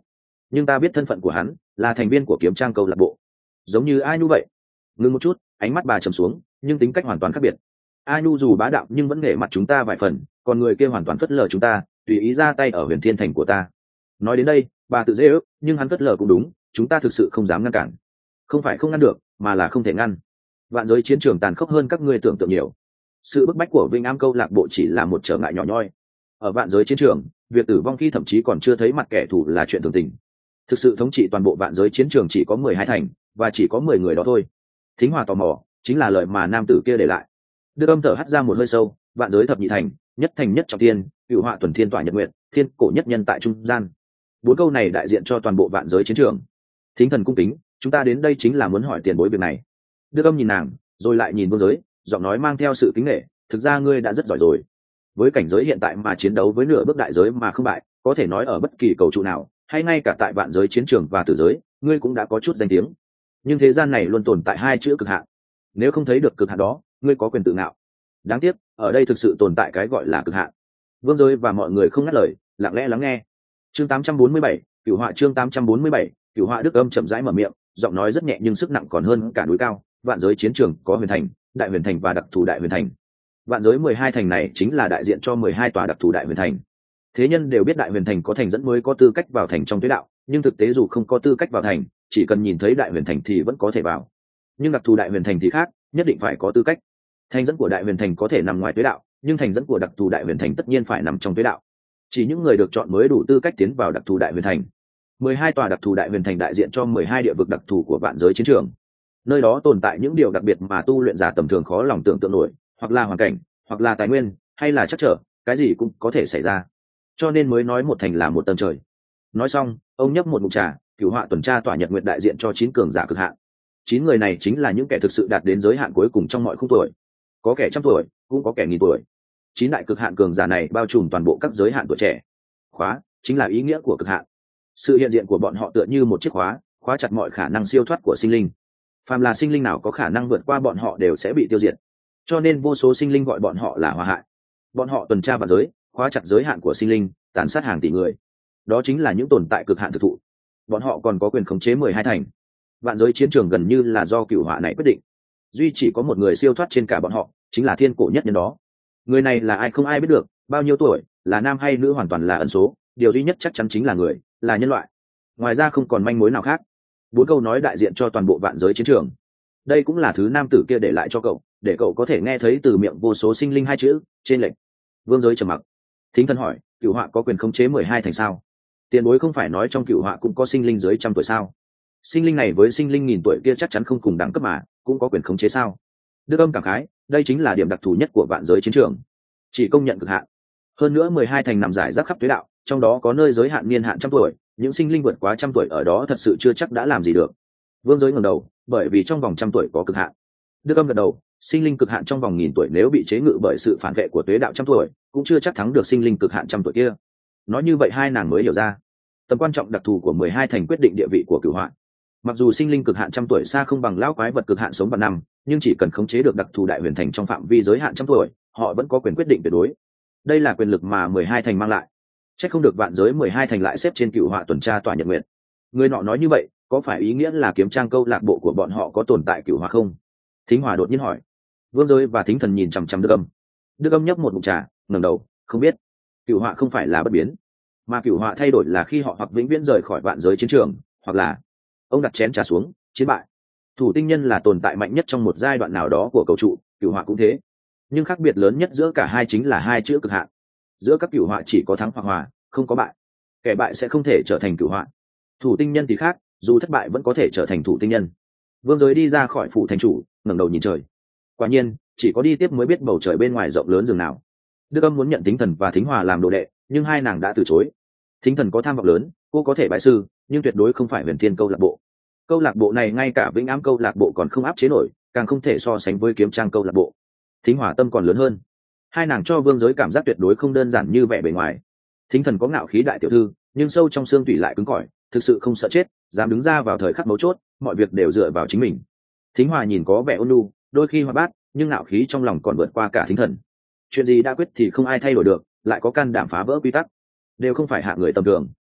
nhưng ta biết thân phận của hắn là thành viên của kiếm trang câu lạc bộ. Giống như ai nu vậy? Ngưng một chút, ánh mắt bà trầm xuống, nhưng tính cách hoàn toàn khác biệt. A Nhu dù bá đạo nhưng vẫn nể mặt chúng ta vài phần, còn người kia hoàn toàn phớt lờ chúng ta, tùy ý ra tay ở Huyền Thiên Thành của ta. Nói đến đây, bà tự dễ ước, nhưng hắn phớt lờ cũng đúng, chúng ta thực sự không dám ngăn cản. Không phải không ngăn được, mà là không thể ngăn. Vạn giới chiến trường tàn khốc hơn các ngươi tưởng tượng nhiều. Sự bức bách của Vinh Am câu lạc bộ chỉ là một trở ngại nhỏ nhoi. Ở vạn giới chiến trường, việc tử vong khi thậm chí còn chưa thấy mặt kẻ thù là chuyện thường tình. Thực sự thống trị toàn bộ vạn giới chiến trường chỉ có 12 thành, và chỉ có 10 người đó thôi. Thính Hòa tò mò, chính là lời mà nam tử kia để lại. Đưa âm thở hắt ra một hơi sâu, vạn giới thập nhị thành, nhất thành nhất trọng thiên, cửu họa tuần thiên tỏa nhật nguyện, thiên cổ nhất nhân tại trung gian. 4 câu này đại diện cho toàn bộ vạn giới chiến trường. Thính thần cung kính, chúng ta đến đây chính là muốn hỏi tiền bối việc này. Đưa âm nhìn nàng, rồi lại nhìn Vương Giới, giọng nói mang theo sự kính nể, thực ra ngươi đã rất giỏi rồi. Với cảnh giới hiện tại mà chiến đấu với nửa bước đại giới mà không bại, có thể nói ở bất kỳ cầu trụ nào, hay ngay cả tại vạn giới chiến trường và tử giới, ngươi cũng đã có chút danh tiếng. Nhưng thế gian này luôn tồn tại hai chữ cực hạn. Nếu không thấy được cực hạn đó, ngươi có quyền tự ngạo. Đáng tiếc, ở đây thực sự tồn tại cái gọi là cực hạn. Vương Giới và mọi người không ngắt lời, lặng lẽ lắng nghe. Chương 847, Cửu Họa chương 847, Cửu Họa Đức Âm chậm rãi mở miệng, giọng nói rất nhẹ nhưng sức nặng còn hơn cả núi cao. Vạn giới chiến trường có huyền thành, đại huyền thành và đặc thù đại huyền thành. Vạn giới 12 thành này chính là đại diện cho 12 tòa đặc thù đại huyền thành. Thế nhân đều biết đại huyền thành có thành dẫn mới có tư cách vào thành trong tuế đạo, nhưng thực tế dù không có tư cách vào thành, chỉ cần nhìn thấy đại huyền thành thì vẫn có thể vào. Nhưng đặc thù đại huyền thành thì khác, nhất định phải có tư cách. Thành dẫn của đại huyền thành có thể nằm ngoài tuế đạo, nhưng thành dẫn của đặc thù đại huyền thành tất nhiên phải nằm trong tuế đạo. Chỉ những người được chọn mới đủ tư cách tiến vào đặc thù đại huyền thành. 12 tòa đặc thù đại huyền thành đại diện cho 12 địa vực đặc thù của vạn giới chiến trường. Nơi đó tồn tại những điều đặc biệt mà tu luyện giả tầm thường khó lòng tưởng tượng nổi, hoặc là hoàn cảnh, hoặc là tài nguyên, hay là chắc trở, cái gì cũng có thể xảy ra. Cho nên mới nói một thành là một tầng trời. Nói xong, ông nhấp một ngụm trà, Cửu Họa tuần tra tỏa nhật nguyệt đại diện cho 9 cường giả cực hạn. 9 người này chính là những kẻ thực sự đạt đến giới hạn cuối cùng trong mọi khung tuổi. Có kẻ trăm tuổi, cũng có kẻ nghìn tuổi. 9 đại cực hạn cường giả này bao trùm toàn bộ các giới hạn tuổi trẻ. Khóa chính là ý nghĩa của cực hạn. Sự hiện diện của bọn họ tựa như một chiếc khóa, khóa chặt mọi khả năng siêu thoát của sinh linh. Phàm là sinh linh nào có khả năng vượt qua bọn họ đều sẽ bị tiêu diệt. Cho nên vô số sinh linh gọi bọn họ là hỏa hại. Bọn họ tuần tra vạn giới, khóa chặt giới hạn của sinh linh, tàn sát hàng tỷ người. Đó chính là những tồn tại cực hạn thực thụ. Bọn họ còn có quyền khống chế 12 thành. Vạn giới chiến trường gần như là do Cửu Họa này quyết định. Duy chỉ có một người siêu thoát trên cả bọn họ, chính là thiên cổ nhất nhân đó. Người này là ai không ai biết được, bao nhiêu tuổi, là nam hay nữ hoàn toàn là ẩn số, điều duy nhất chắc chắn chính là người, là nhân loại. Ngoài ra không còn manh mối nào khác. 4 câu nói đại diện cho toàn bộ vạn giới chiến trường. Đây cũng là thứ nam tử kia để lại cho cậu, để cậu có thể nghe thấy từ miệng vô số sinh linh hai chữ trên lệnh. Vương Giới trầm mặc. Thính Thân hỏi, Cửu Họa có quyền khống chế 12 thành sao? Tiền bối không phải nói trong Cửu Họa cũng có sinh linh dưới 100 tuổi sao? Sinh linh này với sinh linh nghìn tuổi kia chắc chắn không cùng đẳng cấp mà, cũng có quyền khống chế sao? Đức Âm cảm khái, đây chính là điểm đặc thù nhất của vạn giới chiến trường. Chỉ công nhận cực hạn. Hơn nữa 12 thành nằm rải rác khắp tuế đạo, trong đó có nơi giới hạn niên hạn 100 tuổi, những sinh linh vượt quá 100 tuổi ở đó thật sự chưa chắc đã làm gì được. Vương Giới ngẩng đầu, bởi vì trong vòng 100 tuổi có cực hạn. Đức Âm gật đầu, sinh linh cực hạn trong vòng 1000 tuổi nếu bị chế ngự bởi sự phản vệ của tuế đạo 100 tuổi, cũng chưa chắc thắng được sinh linh cực hạn 100 tuổi kia. Nói như vậy hai nàng mới hiểu ra, tầm quan trọng đặc thù của 12 thành quyết định địa vị của Cửu Họa. Mặc dù sinh linh cực hạn 100 tuổi xa không bằng lão quái vật cực hạn sống vạn năm, nhưng chỉ cần khống chế được đặc thù đại huyền thành trong phạm vi giới hạn 100 tuổi, họ vẫn có quyền quyết định tuyệt đối. Đây là quyền lực mà 12 thành mang lại. Chắc không được vạn giới 12 thành lại xếp trên Cửu Họa tuần tra tỏa nhật nguyện. Người nọ nói như vậy, có phải ý nghĩa là kiếm trang câu lạc bộ của bọn họ có tồn tại Cửu Họa không? Thính Hòa đột nhiên hỏi. Vương Giới và Thính Thần nhìn chằm chằm Đức Âm. Đức Âm nhấp một ngụm trà, ngẩng đầu, không biết. Cửu Họa không phải là bất biến, mà Cửu Họa thay đổi là khi họ hoặc vĩnh viễn rời khỏi vạn giới chiến trường, hoặc là ông đặt chén trà xuống, chiến bại. Thủ tinh nhân là tồn tại mạnh nhất trong một giai đoạn nào đó của cầu trụ, Cửu Họa cũng thế. Nhưng khác biệt lớn nhất giữa cả hai chính là hai chữ cực hạn. Giữa các Cửu Họa chỉ có thắng hoặc hòa, không có bại. Kẻ bại sẽ không thể trở thành Cửu Họa. Thủ tinh nhân thì khác, dù thất bại vẫn có thể trở thành thủ tinh nhân. Vương Giới đi ra khỏi phủ thành chủ, ngẩng đầu nhìn trời. Quả nhiên, chỉ có đi tiếp mới biết bầu trời bên ngoài rộng lớn dường nào. Đức Âm muốn nhận Thính Thần và Thính Hòa làm đồ đệ, nhưng hai nàng đã từ chối. Thính Thần có tham vọng lớn, cô có thể bại sư, nhưng tuyệt đối không phải Huyền Thiên câu lạc bộ. Câu lạc bộ này ngay cả Vĩnh Ám câu lạc bộ còn không áp chế nổi, càng không thể so sánh với Kiếm Trang câu lạc bộ. Thính Hòa tâm còn lớn hơn. Hai nàng cho Vương Giới cảm giác tuyệt đối không đơn giản như vẻ bề ngoài. Thính Thần có ngạo khí đại tiểu thư, nhưng sâu trong xương tủy lại cứng cỏi, thực sự không sợ chết, dám đứng ra vào thời khắc mấu chốt, mọi việc đều dựa vào chính mình. Thính Hòa nhìn có vẻ ôn nhu, đôi khi hoạt bát, nhưng ngạo khí trong lòng còn vượt qua cả Thính Thần. Chuyện gì đã quyết thì không ai thay đổi được, lại có can đảm phá vỡ quy tắc, đều không phải hạ người tầm thường.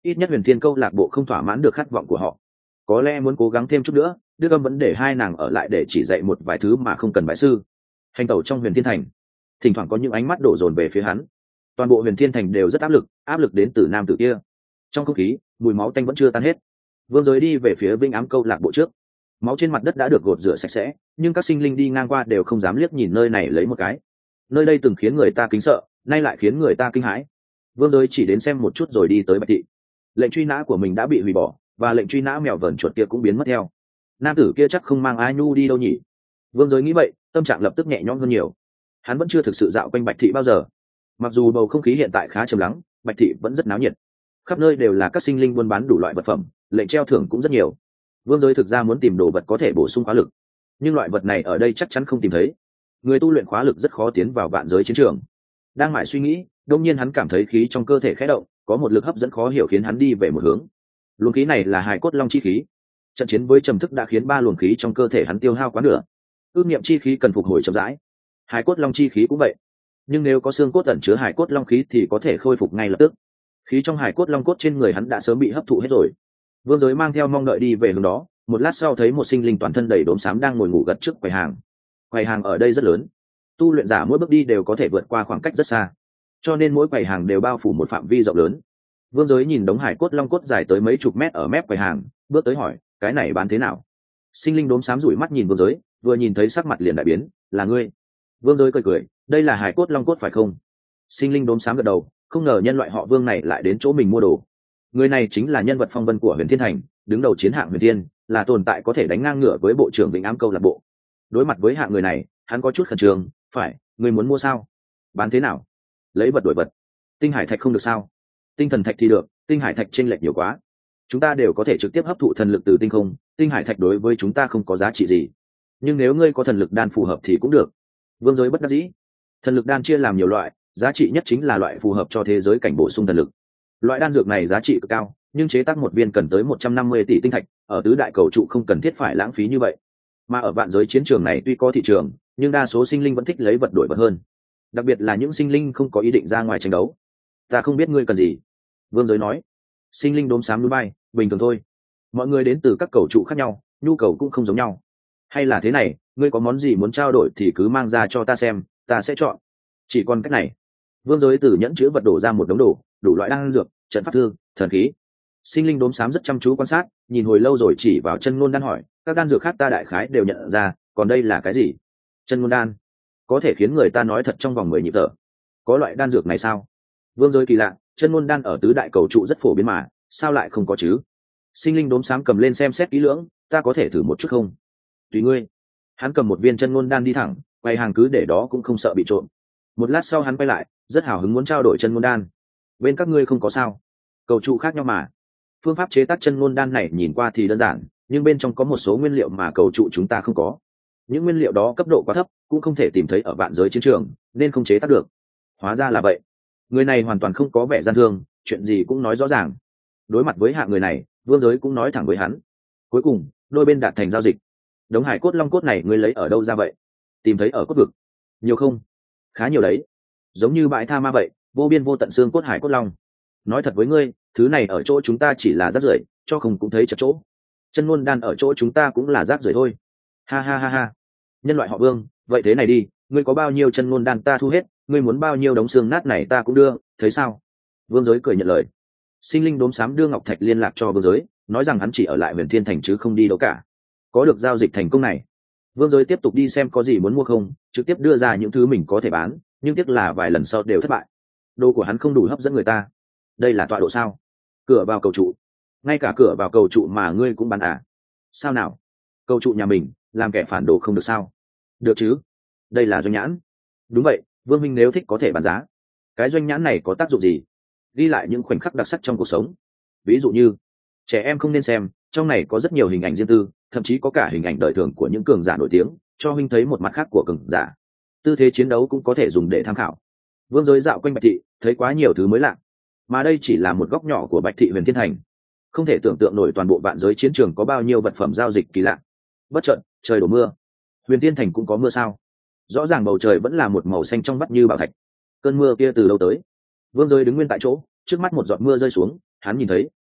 ít nhất huyền thiên câu lạc bộ không thỏa mãn được khát vọng của họ, có lẽ muốn cố gắng thêm chút nữa. Đức Âm vẫn để hai nàng ở lại để chỉ dạy một vài thứ mà không cần bái sư. Hành tẩu trong huyền thiên thành, thỉnh thoảng có những ánh mắt đổ dồn về phía hắn. Toàn bộ huyền thiên thành đều rất áp lực đến từ nam tử kia. Trong không khí, mùi máu tanh vẫn chưa tan hết. Vương Giới đi về phía Vinh Ám câu lạc bộ trước. Máu trên mặt đất đã được gột rửa sạch sẽ, nhưng các sinh linh đi ngang qua đều không dám liếc nhìn nơi này lấy một cái. Nơi đây từng khiến người ta kính sợ, nay lại khiến người ta kinh hãi. Vương Giới chỉ đến xem một chút rồi đi tới Bạch Thị. Lệnh truy nã của mình đã bị hủy bỏ, và lệnh truy nã mèo vờn chuột kia cũng biến mất theo. Nam tử kia chắc không mang ai nu đi đâu nhỉ? Vương Giới nghĩ vậy, tâm trạng lập tức nhẹ nhõm hơn nhiều. Hắn vẫn chưa thực sự dạo quanh Bạch Thị bao giờ. Mặc dù bầu không khí hiện tại khá trầm lắng, Bạch Thị vẫn rất náo nhiệt. Khắp nơi đều là các sinh linh buôn bán đủ loại vật phẩm, lệnh treo thưởng cũng rất nhiều. Vương Giới thực ra muốn tìm đồ vật có thể bổ sung khóa lực, nhưng loại vật này ở đây chắc chắn không tìm thấy. Người tu luyện khóa lực rất khó tiến vào vạn giới chiến trường. Đang mải suy nghĩ, đột nhiên hắn cảm thấy khí trong cơ thể khẽ động, có một lực hấp dẫn khó hiểu khiến hắn đi về một hướng. Luồng khí này là Hài Cốt Long chi khí. Trận chiến với trầm thức đã khiến 3 luồng khí trong cơ thể hắn tiêu hao quá nửa. Ước niệm chi khí cần phục hồi chậm rãi. Hài Cốt Long chi khí cũng vậy, nhưng nếu có xương cốt ẩn chứa Hài Cốt Long khí thì có thể khôi phục ngay lập tức. Khí trong Hài Cốt Long cốt trên người hắn đã sớm bị hấp thụ hết rồi. Vương Giới mang theo mong đợi đi về hướng đó. Một lát sau thấy một sinh linh toàn thân đầy đốm xám đang ngồi ngủ gật trước quầy hàng. Quầy hàng ở đây rất lớn, tu luyện giả mỗi bước đi đều có thể vượt qua khoảng cách rất xa, cho nên mỗi quầy hàng đều bao phủ một phạm vi rộng lớn. Vương Giới nhìn đống Hải Cốt Long cốt dài tới mấy chục mét ở mép quầy hàng, bước tới hỏi, cái này bán thế nào? Sinh linh đốm xám rủi mắt nhìn Vương Giới, vừa nhìn thấy sắc mặt liền đại biến, là ngươi? Vương Giới cười cười, đây là Hải Cốt Long cốt phải không? Sinh linh đốm xám gật đầu, không ngờ nhân loại họ Vương này lại đến chỗ mình mua đồ. Người này chính là nhân vật phong vân của Huyền Thiên Thành, đứng đầu chiến hạng Huyền Thiên, là tồn tại có thể đánh ngang ngửa với bộ trưởng Vĩnh Ám câu lạc bộ. Đối mặt với hạng người này, hắn có chút khẩn trương. Phải, người muốn mua sao? Bán thế nào? Lấy vật đổi vật. Tinh hải thạch không được sao? Tinh thần thạch thì được, tinh hải thạch chênh lệch nhiều quá. Chúng ta đều có thể trực tiếp hấp thụ thần lực từ tinh không, tinh hải thạch đối với chúng ta không có giá trị gì. Nhưng nếu ngươi có thần lực đan phù hợp thì cũng được. Vương Giới bất đắc dĩ. Thần lực đan chia làm nhiều loại, giá trị nhất chính là loại phù hợp cho thế giới cảnh bổ sung thần lực. Loại đan dược này giá trị cực cao, nhưng chế tác một viên cần tới 150 tỷ tinh thạch, ở tứ đại cầu trụ không cần thiết phải lãng phí như vậy. Mà ở vạn giới chiến trường này tuy có thị trường, nhưng đa số sinh linh vẫn thích lấy vật đổi vật hơn, đặc biệt là những sinh linh không có ý định ra ngoài tranh đấu. Ta không biết ngươi cần gì, Vương Giới nói. Sinh linh đốm xám núi bay, bình thường thôi. Mọi người đến từ các cầu trụ khác nhau, nhu cầu cũng không giống nhau. Hay là thế này, ngươi có món gì muốn trao đổi thì cứ mang ra cho ta xem, ta sẽ chọn. Chỉ còn cách này. Vương Giới từ nhẫn chứa vật đổ ra một đống đồ, đủ loại đan dược, trận pháp thương, thần khí. Sinh linh đốm xám rất chăm chú quan sát, nhìn hồi lâu rồi chỉ vào chân ngôn đan hỏi, các đan dược khác ta đại khái đều nhận ra, còn đây là cái gì? Chân ngôn đan có thể khiến người ta nói thật trong vòng 10 nhịp thở. Có loại đan dược này sao? Vương Giới kỳ lạ, chân ngôn đan ở tứ đại cầu trụ rất phổ biến mà, sao lại không có chứ? Sinh linh đốm xám cầm lên xem xét kỹ lưỡng, ta có thể thử một chút không? Tùy ngươi. Hắn cầm một viên chân ngôn đan đi thẳng, quay hàng cứ để đó cũng không sợ bị trộm. Một lát sau hắn quay lại, rất hào hứng muốn trao đổi chân ngôn đan. Bên các ngươi không có sao? Cầu trụ khác nhau mà. Phương pháp chế tác chân ngôn đan này nhìn qua thì đơn giản, nhưng bên trong có một số nguyên liệu mà cầu trụ chúng ta không có. Những nguyên liệu đó cấp độ quá thấp, cũng không thể tìm thấy ở vạn giới chiến trường, nên không chế tác được. Hóa ra là vậy. Người này hoàn toàn không có vẻ gian thương, chuyện gì cũng nói rõ ràng. Đối mặt với hạng người này, Vương Giới cũng nói thẳng với hắn. Cuối cùng, đôi bên đạt thành giao dịch. Đống Hải Cốt Long cốt này ngươi lấy ở đâu ra vậy? Tìm thấy ở cốt vực. Nhiều không? Khá nhiều đấy. Giống như bãi tha ma vậy, vô biên vô tận xương cốt Hải Cốt Long. Nói thật với ngươi, thứ này ở chỗ chúng ta chỉ là rác rưởi, cho không cũng thấy chật chỗ. Chân ngôn đan ở chỗ chúng ta cũng là rác rưởi thôi. Ha ha ha ha. Nhân loại họ Vương, vậy thế này đi, ngươi có bao nhiêu chân ngôn đan ta thu hết, ngươi muốn bao nhiêu đống xương nát này ta cũng đưa, thấy sao? Vương Giới cười nhận lời. Sinh linh đốm xám đưa ngọc thạch liên lạc cho Vương Giới, nói rằng hắn chỉ ở lại Huyền Thiên Thành chứ không đi đâu cả. Có được giao dịch thành công này, Vương Giới tiếp tục đi xem có gì muốn mua không, trực tiếp đưa ra những thứ mình có thể bán, nhưng tiếc là vài lần sau đều thất bại. Đồ của hắn không đủ hấp dẫn người ta. Đây là tọa độ sao? Cửa vào cầu trụ. Ngay cả cửa vào cầu trụ mà ngươi cũng bán à? Sao nào? Cầu trụ nhà mình, làm kẻ phản đồ không được sao? Được chứ? Đây là doanh nhãn. Đúng vậy, Vương minh nếu thích có thể bán giá. Cái doanh nhãn này có tác dụng gì? Ghi lại những khoảnh khắc đặc sắc trong cuộc sống. Ví dụ như, trẻ em không nên xem, trong này có rất nhiều hình ảnh riêng tư, thậm chí có cả hình ảnh đời thường của những cường giả nổi tiếng, cho huynh thấy một mặt khác của cường giả. Tư thế chiến đấu cũng có thể dùng để tham khảo. Vương Giới dạo quanh Bạch Thị, thấy quá nhiều thứ mới lạ. Mà đây chỉ là một góc nhỏ của Bạch Thị Huyền Thiên Thành. Không thể tưởng tượng nổi toàn bộ vạn giới chiến trường có bao nhiêu vật phẩm giao dịch kỳ lạ. Bất chợt, trời đổ mưa. Huyền Thiên Thành cũng có mưa sao? Rõ ràng bầu trời vẫn là một màu xanh trong vắt như bảo thạch. Cơn mưa kia từ đâu tới? Vương Giới đứng nguyên tại chỗ, trước mắt một giọt mưa rơi xuống, hắn nhìn thấy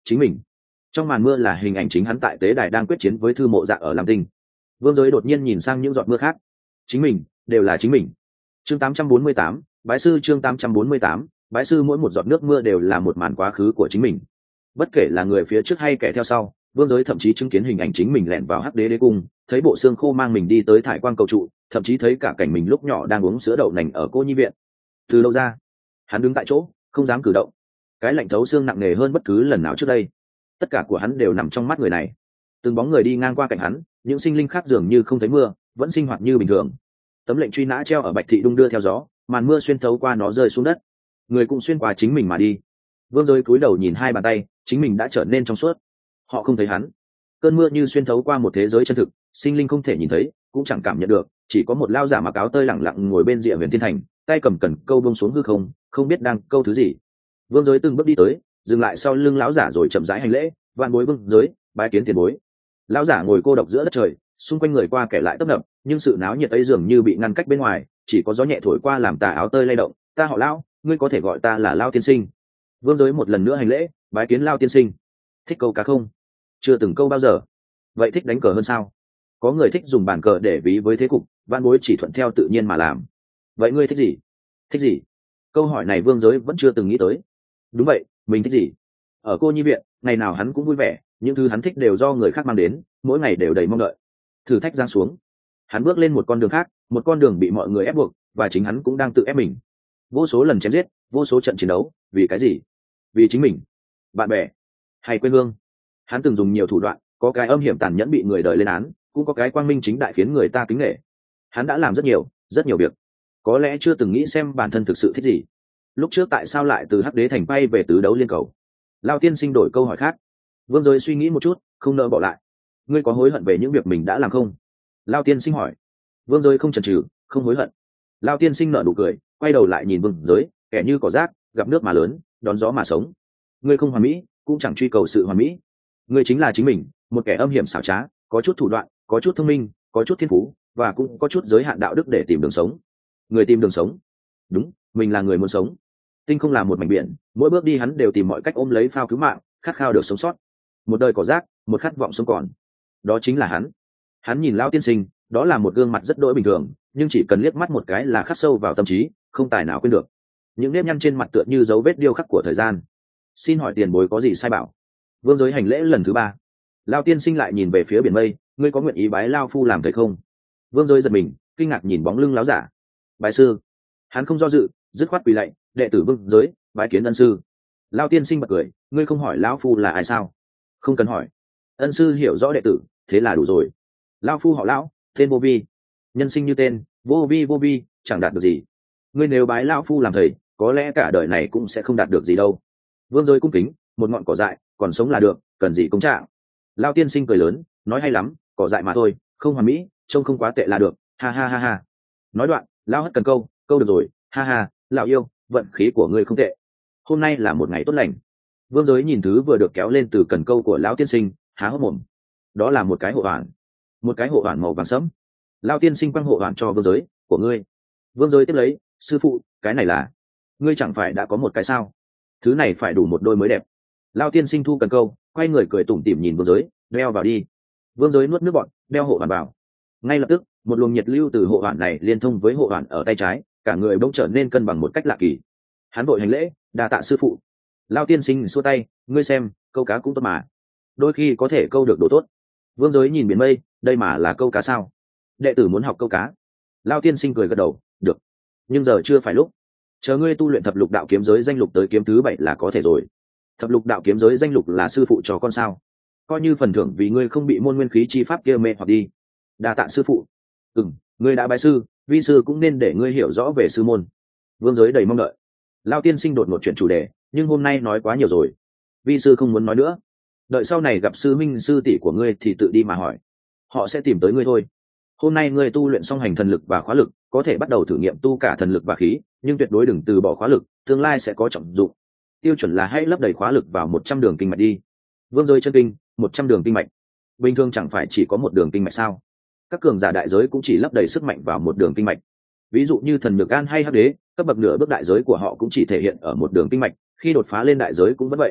chính mình. Trong màn mưa là hình ảnh chính hắn tại tế đài đang quyết chiến với Thư Mộ Dạ ở Lam Tinh. Vương Giới đột nhiên nhìn sang những giọt mưa khác. Chính mình, đều là chính mình. Chương 848, bái sư. Chương 848, bái sư. Mỗi một giọt nước mưa đều là một màn quá khứ của chính mình. Bất kể là người phía trước hay kẻ theo sau, Vương Giới thậm chí chứng kiến hình ảnh chính mình lẻn vào Hắc Đế đế cung, thấy bộ xương khô mang mình đi tới Thải Quang cầu trụ, thậm chí thấy cả cảnh mình lúc nhỏ đang uống sữa đậu nành ở cô nhi viện. Từ lâu ra, hắn đứng tại chỗ, không dám cử động. Cái lạnh thấu xương nặng nề hơn bất cứ lần nào trước đây. Tất cả của hắn đều nằm trong mắt người này. Từng bóng người đi ngang qua cạnh hắn, những sinh linh khác dường như không thấy mưa, vẫn sinh hoạt như bình thường. Tấm lệnh truy nã treo ở Bạch Thị đung đưa theo gió, màn mưa xuyên thấu qua nó rơi xuống đất. Người cũng xuyên qua chính mình mà đi. Vương Giới cúi đầu nhìn hai bàn tay, chính mình đã trở nên trong suốt. Họ không thấy hắn. Cơn mưa như xuyên thấu qua một thế giới chân thực, sinh linh không thể nhìn thấy, cũng chẳng cảm nhận được, chỉ có một lao giả mặc áo tơi lẳng lặng ngồi bên rìa Huyền Thiên Thành, tay cầm cần câu buông xuống hư không, không biết đang câu thứ gì. Vương Giới từng bước đi tới, dừng lại sau lưng lão giả rồi chậm rãi hành lễ, vạn bối Vương Giới, bái kiến tiền bối. Lão giả ngồi cô độc giữa đất trời, xung quanh người qua kẻ lại tấp nập, nhưng sự náo nhiệt ấy dường như bị ngăn cách bên ngoài, chỉ có gió nhẹ thổi qua làm tà áo tơi lay động. Ta họ Lão, ngươi có thể gọi ta là Lão tiên sinh. Vương Giới một lần nữa hành lễ, bái kiến Lão tiên sinh. Thích câu cá không? Chưa từng câu bao giờ. Vậy thích đánh cờ hơn sao? Có người thích dùng bàn cờ để ví với thế cục, vạn bối chỉ thuận theo tự nhiên mà làm. Vậy ngươi thích gì? Thích gì? Câu hỏi này Vương Giới vẫn chưa từng nghĩ tới. Đúng vậy, mình thích gì? Ở cô nhi viện, ngày nào hắn cũng vui vẻ, những thứ hắn thích đều do người khác mang đến, mỗi ngày đều đầy mong đợi. Thử thách giáng xuống, hắn bước lên một con đường khác, một con đường bị mọi người ép buộc, và chính hắn cũng đang tự ép mình. Vô số lần chém giết, vô số trận chiến đấu, vì cái gì? Vì chính mình, bạn bè, hay quê hương. Hắn từng dùng nhiều thủ đoạn, có cái âm hiểm tàn nhẫn bị người đời lên án, cũng có cái quang minh chính đại khiến người ta kính nể. Hắn đã làm rất nhiều việc, có lẽ chưa từng nghĩ xem bản thân thực sự thích gì. Lúc trước tại sao lại từ Hắc Đế thành bay về tứ đấu liên cầu? Lao tiên sinh đổi câu hỏi khác. Vương Giới suy nghĩ một chút, không nỡ bỏ lại. Ngươi có hối hận về những việc mình đã làm không? Lao tiên sinh hỏi. Vương Giới không chần chừ, không hối hận. Lao tiên sinh nở nụ cười, quay đầu lại nhìn Vương Giới, kẻ như cỏ rác, gặp nước mà lớn, đón gió mà sống. Ngươi không hoàn mỹ, cũng chẳng truy cầu sự hoàn mỹ. Ngươi chính là chính mình, một kẻ âm hiểm xảo trá, có chút thủ đoạn, có chút thông minh, có chút thiên phú, và cũng có chút giới hạn đạo đức để tìm đường sống. Người tìm đường sống. Đúng, mình là người muốn sống. Tinh không là một mảnh biển, mỗi bước đi hắn đều tìm mọi cách ôm lấy phao cứu mạng, khát khao được sống sót. Một đời cỏ rác, một khát vọng sống còn. Đó chính là hắn. Hắn nhìn Lão tiên sinh, đó là một gương mặt rất đỗi bình thường, nhưng chỉ cần liếc mắt một cái là khắc sâu vào tâm trí, không tài nào quên được. Những nếp nhăn trên mặt tựa như dấu vết điêu khắc của thời gian. Xin hỏi tiền bối có gì sai bảo? Vương Giới hành lễ lần thứ 3. Lão tiên sinh lại nhìn về phía biển mây, ngươi có nguyện ý bái Lao phu làm thầy không? Vương Giới giật mình, kinh ngạc nhìn bóng lưng lão giả. Bái sư. Hắn không do dự, dứt khoát quỳ lạy, đệ tử Vương Giới, bái kiến ân sư. Lão tiên sinh bật cười, ngươi không hỏi lão phu là ai sao? Không cần hỏi. Ân sư hiểu rõ đệ tử, thế là đủ rồi. Lão phu họ Lão, tên vô vi. Nhân sinh như tên, vô vi, chẳng đạt được gì. Ngươi nếu bái lão phu làm thầy, có lẽ cả đời này cũng sẽ không đạt được gì đâu. Vương Giới cung kính, một ngọn cỏ dại, còn sống là được, cần gì công trạng. Lão tiên sinh cười lớn, nói hay lắm, cỏ dại mà thôi, không hoàn mỹ, trông không quá tệ là được, ha ha ha ha. Nói đoạn, lão hất cần câu được rồi, ha ha, lão yêu, vận khí của ngươi không tệ. Hôm nay là một ngày tốt lành. Vương Giới nhìn thứ vừa được kéo lên từ cần câu của lão tiên sinh, há hốc mồm. Đó là một cái hộ hoàn, một cái hộ hoàn màu vàng sẫm. Lão tiên sinh quăng hộ hoàn cho Vương Giới, của ngươi. Vương Giới tiếp lấy, sư phụ, cái này là, ngươi chẳng phải đã có một cái sao? Thứ này phải đủ một đôi mới đẹp. Lão tiên sinh thu cần câu, quay người cười tủm tỉm nhìn Vương Giới, đeo vào đi. Vương Giới nuốt nước bọt, đeo hộ hoàn vào. Ngay lập tức, một luồng nhiệt lưu từ hộ hoàn này liên thông với hộ hoàn ở tay trái, cả người bỗng trở nên cân bằng một cách lạ kỳ. Hắn vội hành lễ, đa tạ sư phụ. Lão tiên sinh xua tay, ngươi xem, câu cá cũng tốt mà, đôi khi có thể câu được đồ tốt. Vương Giới nhìn biển mây, đây mà là câu cá sao? Đệ tử muốn học câu cá. Lão tiên sinh cười gật đầu, được, nhưng giờ chưa phải lúc. Chờ ngươi tu luyện thập lục đạo kiếm giới danh lục tới kiếm thứ 7 là có thể rồi. Thập lục đạo kiếm giới danh lục là sư phụ cho con sao? Coi như phần thưởng vì ngươi không bị môn nguyên khí chi pháp kia mê hoặc đi. Đa tạ sư phụ. Ngươi đã bái sư, vi sư cũng nên để ngươi hiểu rõ về sư môn. Vương Giới đầy mong đợi. Lão tiên sinh đột ngột chuyển chủ đề, nhưng hôm nay nói quá nhiều rồi, vi sư không muốn nói nữa. Đợi sau này gặp sư minh sư tỷ của ngươi thì tự đi mà hỏi, họ sẽ tìm tới ngươi thôi. Hôm nay ngươi tu luyện xong hành thần lực và khóa lực, có thể bắt đầu thử nghiệm tu cả thần lực và khí, nhưng tuyệt đối đừng từ bỏ khóa lực, tương lai sẽ có trọng dụng. Tiêu chuẩn là hãy lấp đầy khóa lực vào 100 đường kinh mạch đi. Vương Giới chân kinh, 100 đường kinh mạch. Bình thường chẳng phải chỉ có một đường kinh mạch sao? Các cường giả đại giới cũng chỉ lấp đầy sức mạnh vào một đường kinh mạch. Ví dụ như thần Nhược An hay Hắc Đế, cấp bậc nửa bước đại giới của họ cũng chỉ thể hiện ở một đường kinh mạch, khi đột phá lên đại giới cũng vẫn vậy.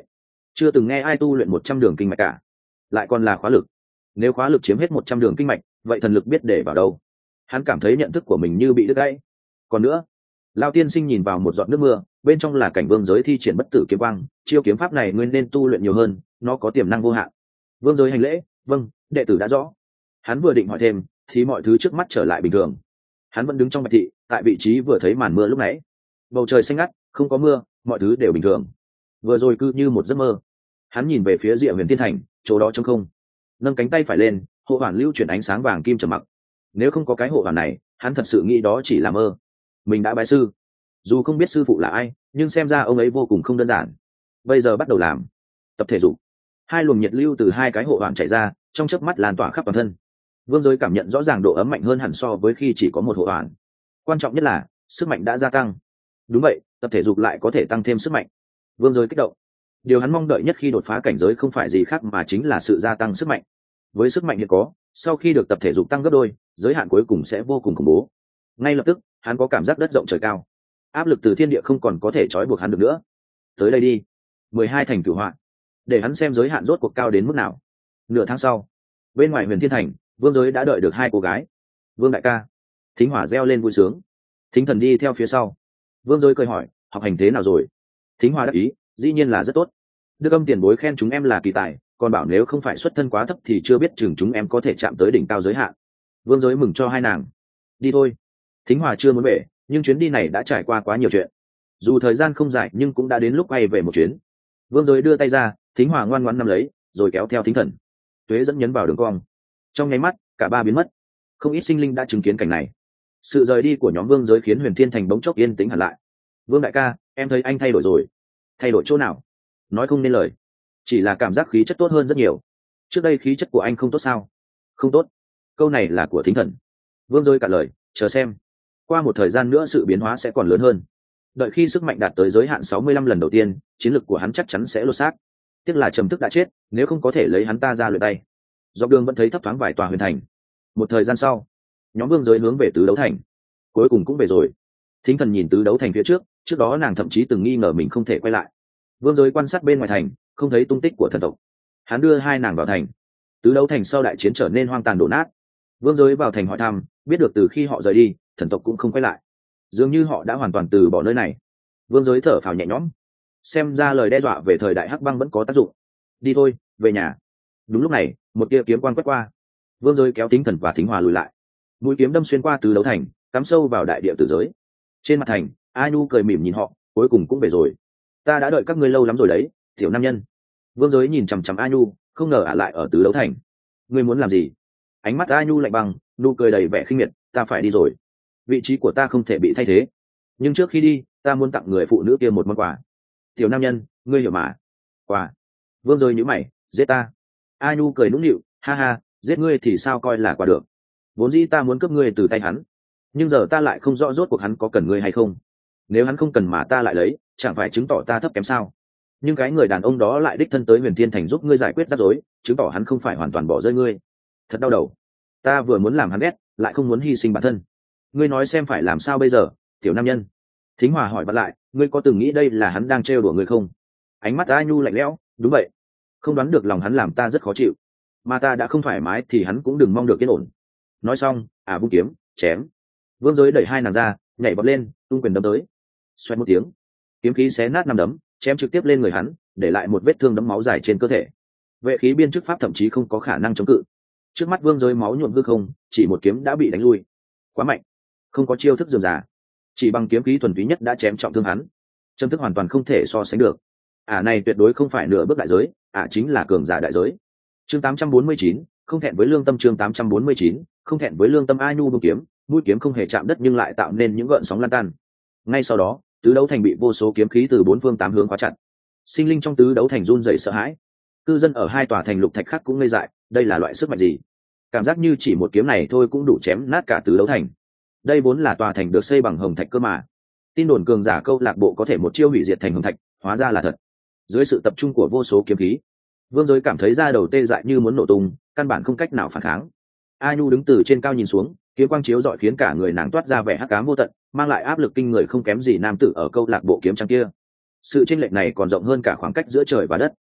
chưa từng nghe ai tu luyện 100 đường kinh mạch cả, lại còn là khóa lực. Nếu khóa lực chiếm hết 100 đường kinh mạch, vậy thần lực biết để vào đâu? Hắn cảm thấy nhận thức của mình như bị đứt gãy. Còn nữa, Lão tiên sinh nhìn vào một giọt nước mưa, bên trong là cảnh vương giới thi triển bất tử kiếm quang, chiêu kiếm pháp này nguyên nên tu luyện nhiều hơn, nó có tiềm năng vô hạn. Vương giới hành lễ, vâng, đệ tử đã rõ. Hắn vừa định hỏi thêm, thì mọi thứ trước mắt trở lại bình thường. Hắn vẫn đứng trong bạch thị, tại vị trí vừa thấy màn mưa lúc nãy. Bầu trời xanh ngắt, không có mưa, mọi thứ đều bình thường. Vừa rồi cứ như một giấc mơ. Hắn nhìn về phía Diệu Huyền Thiên Thành, chỗ đó trống không. Nâng cánh tay phải lên, hộ hoàn lưu chuyển ánh sáng vàng kim trầm mặc. Nếu không có cái hộ hoàn này, hắn thật sự nghĩ đó chỉ là mơ. Mình đã bái sư, dù không biết sư phụ là ai, nhưng xem ra ông ấy vô cùng không đơn giản. Bây giờ bắt đầu làm tập thể dục. Hai luồng nhiệt lưu từ hai cái hộ hoàn chảy ra, trong chớp mắt lan tỏa khắp toàn thân. Vương Giới cảm nhận rõ ràng độ ấm mạnh hơn hẳn so với khi chỉ có một hộ hoàn. Quan trọng nhất là sức mạnh đã gia tăng. Đúng vậy, tập thể dục lại có thể tăng thêm sức mạnh. Vương Giới kích động. Điều hắn mong đợi nhất khi đột phá cảnh giới không phải gì khác mà chính là sự gia tăng sức mạnh. Với sức mạnh hiện có, sau khi được tập thể dục tăng gấp đôi, giới hạn cuối cùng sẽ vô cùng khủng bố. Ngay lập tức, hắn có cảm giác đất rộng trời cao. Áp lực từ thiên địa không còn có thể trói buộc hắn được nữa. Tới đây đi. 12 thành cửu họa. Để hắn xem giới hạn rốt cuộc cao đến mức nào. Nửa tháng sau, bên ngoài Huyền Thiên Thành, Vương Giới đã đợi được hai cô gái. Vương đại ca. Thính Hỏa reo lên vui sướng. Thính Thần đi theo phía sau. Vương Giới cười hỏi, học hành thế nào rồi? Thính Hỏa đáp ý, dĩ nhiên là rất tốt. Đức Âm tiền bối khen chúng em là kỳ tài, còn bảo nếu không phải xuất thân quá thấp thì chưa biết chừng chúng em có thể chạm tới đỉnh cao giới hạn. Vương Giới mừng cho hai nàng. Đi thôi. Thính Hỏa chưa muốn về, nhưng chuyến đi này đã trải qua quá nhiều chuyện. Dù thời gian không dài nhưng cũng đã đến lúc quay về một chuyến. Vương Giới đưa tay ra, Thính Hỏa ngoan ngoãn nắm lấy, rồi kéo theo Thính Thần. Tuế dẫn nhấn vào đường cong. Trong nháy mắt, cả ba biến mất. Không ít sinh linh đã chứng kiến cảnh này. Sự rời đi của nhóm Vương Giới khiến Huyền Thiên Thành bỗng chốc yên tĩnh hẳn lại. Vương đại ca, em thấy anh thay đổi rồi. Thay đổi chỗ nào? Nói không nên lời. Chỉ là cảm giác khí chất tốt hơn rất nhiều. Trước đây khí chất của anh không tốt sao? Không tốt. Câu này là của Thính Thần. Vương Giới cả lời, chờ xem. Qua một thời gian nữa sự biến hóa sẽ còn lớn hơn. Đợi khi sức mạnh đạt tới giới hạn 65 lần đầu tiên, chiến lực của hắn chắc chắn sẽ lột xác. Tiếc là Trầm Thức đã chết, nếu không có thể lấy hắn ta ra luyện tay. Dọc đường vẫn thấy thấp thoáng vài tòa huyền thành. Một thời gian sau, nhóm Vương Giới hướng về Tứ Đấu Thành. Cuối cùng cũng về rồi. Thính Thần nhìn Tứ Đấu Thành phía trước, trước đó nàng thậm chí từng nghi ngờ mình không thể quay lại. Vương Giới quan sát bên ngoài thành, không thấy tung tích của thần tộc. Hắn đưa hai nàng vào thành. Tứ Đấu Thành sau đại chiến trở nên hoang tàn đổ nát. Vương Giới vào thành hỏi thăm, biết được từ khi họ rời đi, thần tộc cũng không quay lại. Dường như họ đã hoàn toàn từ bỏ nơi này. Vương Giới thở phào nhẹ nhõm. Xem ra lời đe dọa về thời đại hắc băng vẫn có tác dụng. Đi thôi, về nhà. Đúng lúc này, một tia kiếm quang quét qua. Vương Giới kéo Thính Thần và Thính Hòa lùi lại. Mũi kiếm đâm xuyên qua Tứ Đấu Thành, cắm sâu vào đại địa tử giới. Trên mặt thành, A Nhu cười mỉm nhìn họ, cuối cùng cũng về rồi. Ta đã đợi các ngươi lâu lắm rồi đấy, tiểu nam nhân. Vương Giới nhìn chằm chằm A Nhu, không ngờ ả lại ở Tứ Đấu Thành. Ngươi muốn làm gì? Ánh mắt A Nhu lạnh băng, nụ cười đầy vẻ khinh miệt. Ta phải đi rồi. Vị trí của ta không thể bị thay thế. Nhưng trước khi đi, ta muốn tặng người phụ nữ kia một món quà. Tiểu nam nhân, ngươi hiểu mà. Quà? Vương Giới nhíu mày, giết ta? A Nhu cười nũng nịu, ha ha, giết ngươi thì sao coi là quà được? Vốn dĩ ta muốn cướp ngươi từ tay hắn, nhưng giờ ta lại không rõ rốt cuộc hắn có cần ngươi hay không. Nếu hắn không cần mà ta lại lấy, chẳng phải chứng tỏ ta thấp kém sao? Nhưng cái người đàn ông đó lại đích thân tới Huyền Thiên Thành giúp ngươi giải quyết rắc rối, chứng tỏ hắn không phải hoàn toàn bỏ rơi ngươi. Thật đau đầu. Ta vừa muốn làm hắn ghét, lại không muốn hy sinh bản thân. Ngươi nói xem phải làm sao bây giờ, tiểu nam nhân? Thính Hòa hỏi vặn lại, ngươi có từng nghĩ đây là hắn đang trêu đùa ngươi không? Ánh mắt A Nhu lạnh lẽo, đúng vậy. Không đoán được lòng hắn làm ta rất khó chịu. Mà ta đã không thoải mái thì hắn cũng đừng mong được yên ổn. Nói xong, vung kiếm, chém. Vương Giới đẩy hai nàng ra, nhảy bật lên, tung quyền đấm tới. Xoẹt một tiếng, kiếm khí xé nát năm đấm, chém trực tiếp lên người hắn, để lại một vết thương đẫm máu dài trên cơ thể. Vệ khí biên chức pháp thậm chí không có khả năng chống cự. Trước mắt Vương Giới máu nhuộm hư không, chỉ một kiếm đã bị đánh lui. Quá mạnh, không có chiêu thức dườm già, chỉ bằng kiếm khí thuần túy nhất đã chém trọng thương hắn. Châm thức hoàn toàn không thể so sánh được. Này tuyệt đối không phải nửa bước đại giới, chính là cường giả đại giới. Chương 849, không thẹn với lương tâm. Chương 849, không thẹn với lương tâm. A Nhu bung kiếm, mũi kiếm không hề chạm đất nhưng lại tạo nên những gợn sóng lan tan. Ngay sau đó, Tứ Đấu Thành bị vô số kiếm khí từ bốn phương tám hướng khóa chặt. Sinh linh trong Tứ Đấu Thành run rẩy sợ hãi. Cư dân ở hai tòa thành lục thạch khác cũng ngây dại, đây là loại sức mạnh gì? Cảm giác như chỉ một kiếm này thôi cũng đủ chém nát cả Tứ Đấu Thành. Đây vốn là tòa thành được xây bằng hồng thạch cơ mà. Tin đồn cường giả câu lạc bộ có thể một chiêu hủy diệt thành hồng thạch, hóa ra là thật. Dưới sự tập trung của vô số kiếm khí, Vương Giới cảm thấy da đầu tê dại như muốn nổ tung, căn bản không cách nào phản kháng. A Nhu đứng từ trên cao nhìn xuống, kiếm quang chiếu rọi khiến cả người nàng toát ra vẻ hắc ám vô tận, mang lại áp lực kinh người không kém gì nam tử ở câu lạc bộ kiếm trang kia. Sự chênh lệch này còn rộng hơn cả khoảng cách giữa trời và đất.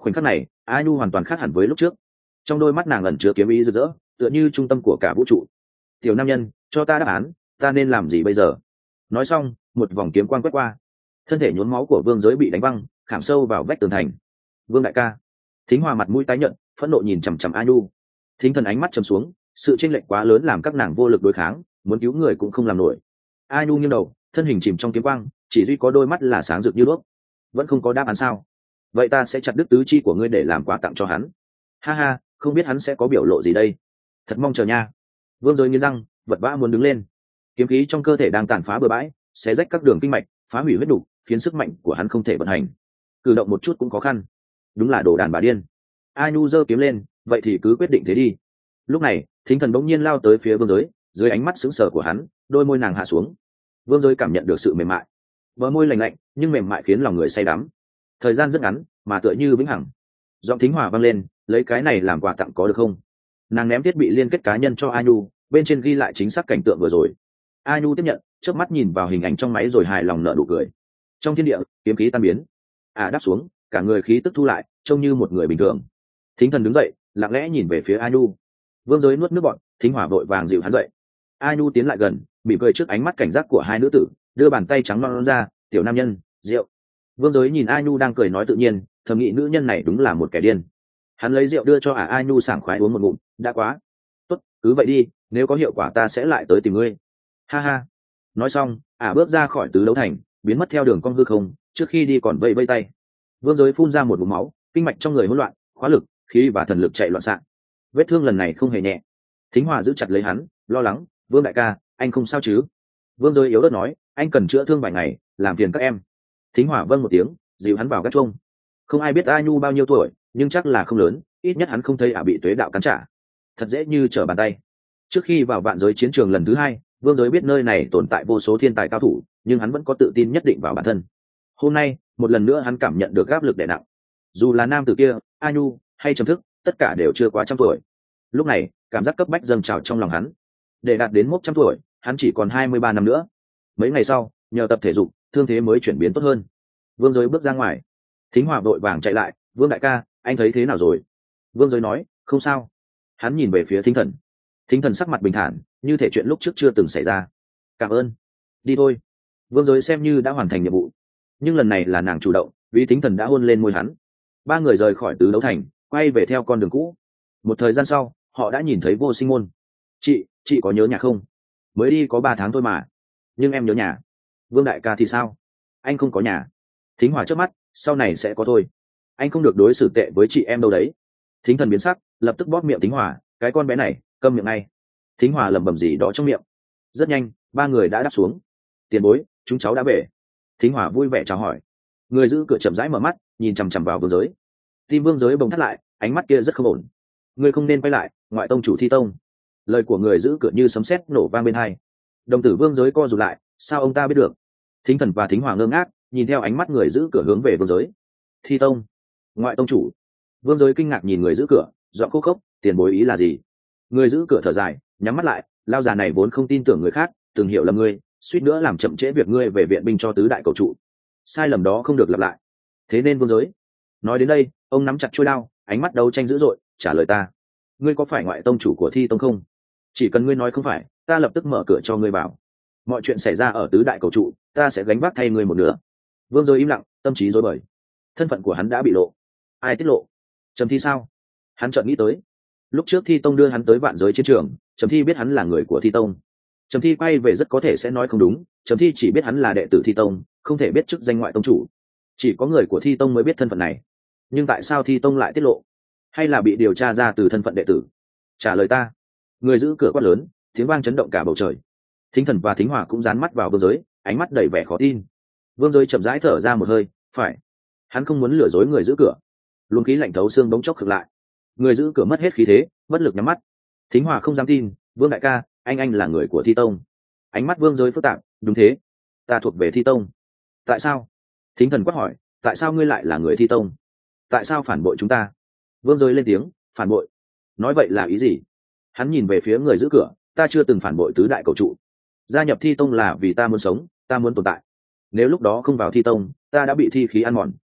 khoảnh khắc này a nhu hoàn toàn khác hẳn với lúc trước, trong đôi mắt nàng ẩn chứa kiếm ý rực rỡ, tựa như trung tâm của cả vũ trụ. Tiểu nam nhân, cho ta đáp án, ta nên làm gì bây giờ? Nói xong, một vòng kiếm quang quét qua, thân thể nhuốm máu của Vương Giới bị đánh văng, khảm sâu vào vách tường thành. Vương đại ca. Thính Hòa mặt mũi tái nhợt, phẫn nộ nhìn chằm chằm a nhu. Thính Thần ánh mắt trầm xuống, sự chênh lệch quá lớn làm các nàng vô lực đối kháng, muốn cứu người cũng không làm nổi. A nhu nghiêng đầu, thân hình chìm trong kiếm quang, chỉ duy có đôi mắt là sáng rực như đuốc. Vẫn không có đáp án sao? Vậy ta sẽ chặt đứt tứ chi của ngươi để làm quà tặng cho hắn. Ha ha, không biết hắn sẽ có biểu lộ gì đây. Thật mong chờ nha. Vương Giới nghiến răng, vật vã muốn đứng lên. Kiếm khí trong cơ thể đang tàn phá bừa bãi, xé rách các đường kinh mạch, phá hủy huyết đủ, khiến sức mạnh của hắn không thể vận hành, cử động một chút cũng khó khăn. Đúng là đồ đàn bà điên. A nhu giơ kiếm lên, vậy thì cứ quyết định thế đi. Lúc này Thính Thần bỗng nhiên lao tới phía Vương Giới, dưới ánh mắt sững sờ của hắn, đôi môi nàng hạ xuống. Vương Giới cảm nhận được sự mềm mại, bờ môi lạnh lạnh nhưng mềm mại khiến lòng người say đắm. Thời gian rất ngắn mà tựa như vĩnh hằng. Giọng Thính Hòa vang lên, lấy cái này làm quà tặng có được không? Nàng ném thiết bị liên kết cá nhân cho A nhu, bên trên ghi lại chính xác cảnh tượng vừa rồi. A nhu tiếp nhận, chớp mắt nhìn vào hình ảnh trong máy rồi hài lòng nở nụ cười. Trong thiên địa kiếm khí tan biến, đáp xuống, cả người khí tức thu lại, trông như một người bình thường. Thính Thần đứng dậy, lặng lẽ nhìn về phía A nhu. Vương Giới nuốt nước bọt, Thính Hòa vội vàng dịu hắn dậy. A nhu tiến lại gần, mỉm cười trước ánh mắt cảnh giác của hai nữ tử, đưa bàn tay trắng nõn ra, tiểu nam nhân, rượu. Vương Giới nhìn A nhu đang cười nói tự nhiên, thầm nghĩ nữ nhân này đúng là một kẻ điên. Hắn lấy rượu đưa cho A nhu sảng khoái uống một ngụm, đã quá. Tốt, cứ vậy đi, nếu có hiệu quả ta sẽ lại tới tìm ngươi. Ha ha. Nói xong, bước ra khỏi tứ đấu thành, biến mất theo đường cong hư không, trước khi đi còn vẫy vẫy tay. Vương Giới phun ra một ngụm máu, kinh mạch trong người hỗn loạn, khóa lực, khí và thần lực chạy loạn xạ. Vết thương lần này không hề nhẹ. Thính Hòa giữ chặt lấy hắn, lo lắng, Vương đại ca, anh không sao chứ? Vương Giới yếu ớt nói, anh cần chữa thương vài ngày, làm phiền các em. Thính Hòa vâng một tiếng, dìu hắn vào gác chuông. Không ai biết A nhu bao nhiêu tuổi, nhưng chắc là không lớn, ít nhất hắn không thấy bị tuế đạo cắn trả. Thật dễ như trở bàn tay. Trước khi vào vạn giới chiến trường lần thứ 2, Vương Giới biết nơi này tồn tại vô số thiên tài cao thủ, nhưng hắn vẫn có tự tin nhất định vào bản thân. Hôm nay, một lần nữa hắn cảm nhận được áp lực đè nặng. Dù là nam tử kia, A nhu hay Trầm Thức, tất cả đều chưa quá trăm tuổi. Lúc này, cảm giác cấp bách dâng trào trong lòng hắn. Để đạt đến mốc trăm tuổi, hắn chỉ còn 23 năm nữa. Mấy ngày sau, nhờ tập thể dục, thương thế mới chuyển biến tốt hơn. Vương Giới bước ra ngoài. Thính Hòa vội vàng chạy lại, Vương đại ca, anh thấy thế nào rồi? Vương Giới nói, không sao. Hắn nhìn về phía Thính Thần. Thính Thần sắc mặt bình thản, như thể chuyện lúc trước chưa từng xảy ra. Cảm ơn. Đi thôi. Vương Giới xem như đã hoàn thành nhiệm vụ, nhưng lần này là nàng chủ động, vì Thính Thần đã hôn lên môi hắn. Ba người rời khỏi tứ đấu thành, quay về theo con đường cũ. Một thời gian sau, họ đã nhìn thấy Vô Sinh Môn. Chị có nhớ nhà không? Mới đi có 3 tháng thôi mà. Nhưng em nhớ nhà. Vương đại ca thì sao? Anh không có nhà. Thính Hòa trước mắt, sau này sẽ có thôi. Anh không được đối xử tệ với chị em đâu đấy. Thính Thần biến sắc, lập tức bóp miệng Thính Hòa, cái con bé này, câm miệng ngay. Thính Hòa lẩm bẩm gì đó trong miệng. Rất nhanh, ba người đã đáp xuống. Tiền bối, chúng cháu đã về. Thính Hòa vui vẻ chào hỏi. Người giữ cửa chậm rãi mở mắt, nhìn chằm chằm vào Vương Giới. Tim Vương Giới bỗng thắt lại, ánh mắt kia rất không ổn. Ngươi không nên quay lại, ngoại tông chủ Thi Tông. Lời của người giữ cửa như sấm sét nổ vang bên tai. Đồng tử Vương Giới co rụt lại, sao ông ta biết được? Thính Thần và Thính Hòa ngơ ngác, nhìn theo ánh mắt người giữ cửa hướng về Vương Giới. Thi Tông, ngoại tông chủ. Vương Giới kinh ngạc nhìn người giữ cửa, giọng khô khốc, tiền bối ý là gì? Người giữ cửa thở dài, nhắm mắt lại, lao già này vốn không tin tưởng người khác, từng hiểu lầm ngươi, suýt nữa làm chậm trễ việc ngươi về viện binh cho tứ đại cầu trụ. Sai lầm đó không được lặp lại. Thế nên Vương Giới. Nói đến đây, ông nắm chặt chuôi đao, ánh mắt đấu tranh dữ dội, trả lời ta. Ngươi có phải ngoại tông chủ của Thi Tông không? Chỉ cần ngươi nói không phải, ta lập tức mở cửa cho ngươi vào. Mọi chuyện xảy ra ở tứ đại cầu trụ, ta sẽ gánh vác thay ngươi một nửa. Vương Giới im lặng, tâm trí rối bời. Thân phận của hắn đã bị lộ. Ai tiết lộ? Trầm Thi sao? Hắn chợt nghĩ tới. Lúc trước Thi Tông đưa hắn tới vạn giới chiến trường, Trầm Thi biết hắn là người của Thi Tông. Trầm Thi quay về rất có thể sẽ nói không đúng, Trầm Thi chỉ biết hắn là đệ tử Thi Tông, không thể biết chức danh ngoại tông chủ. Chỉ có người của Thi Tông mới biết thân phận này. Nhưng tại sao Thi Tông lại tiết lộ? Hay là bị điều tra ra từ thân phận đệ tử? Trả lời ta. Người giữ cửa quát lớn, tiếng vang chấn động cả bầu trời. Thính Thần và Thính Hòa cũng dán mắt vào Vương Giới, ánh mắt đầy vẻ khó tin. Vương Giới chậm rãi thở ra một hơi, phải. Hắn không muốn lừa dối người giữ cửa. Luồng khí lạnh thấu xương bỗng chốc khựng lại. Người giữ cửa mất hết khí thế, bất lực nhắm mắt. Thính Hòa không dám tin, Vương đại ca, anh là người của Thi Tông. Ánh mắt Vương Giới phức tạp, đúng thế, ta thuộc về Thi Tông. Tại sao? Thính Thần quát hỏi, tại sao ngươi lại là người Thi Tông? Tại sao phản bội chúng ta? Vương Giới lên tiếng, phản bội? Nói vậy là ý gì? Hắn nhìn về phía người giữ cửa, ta chưa từng phản bội tứ đại cầu trụ. Gia nhập Thi Tông là vì ta muốn sống, ta muốn tồn tại. Nếu lúc đó không vào Thi Tông, ta đã bị thi khí ăn mòn.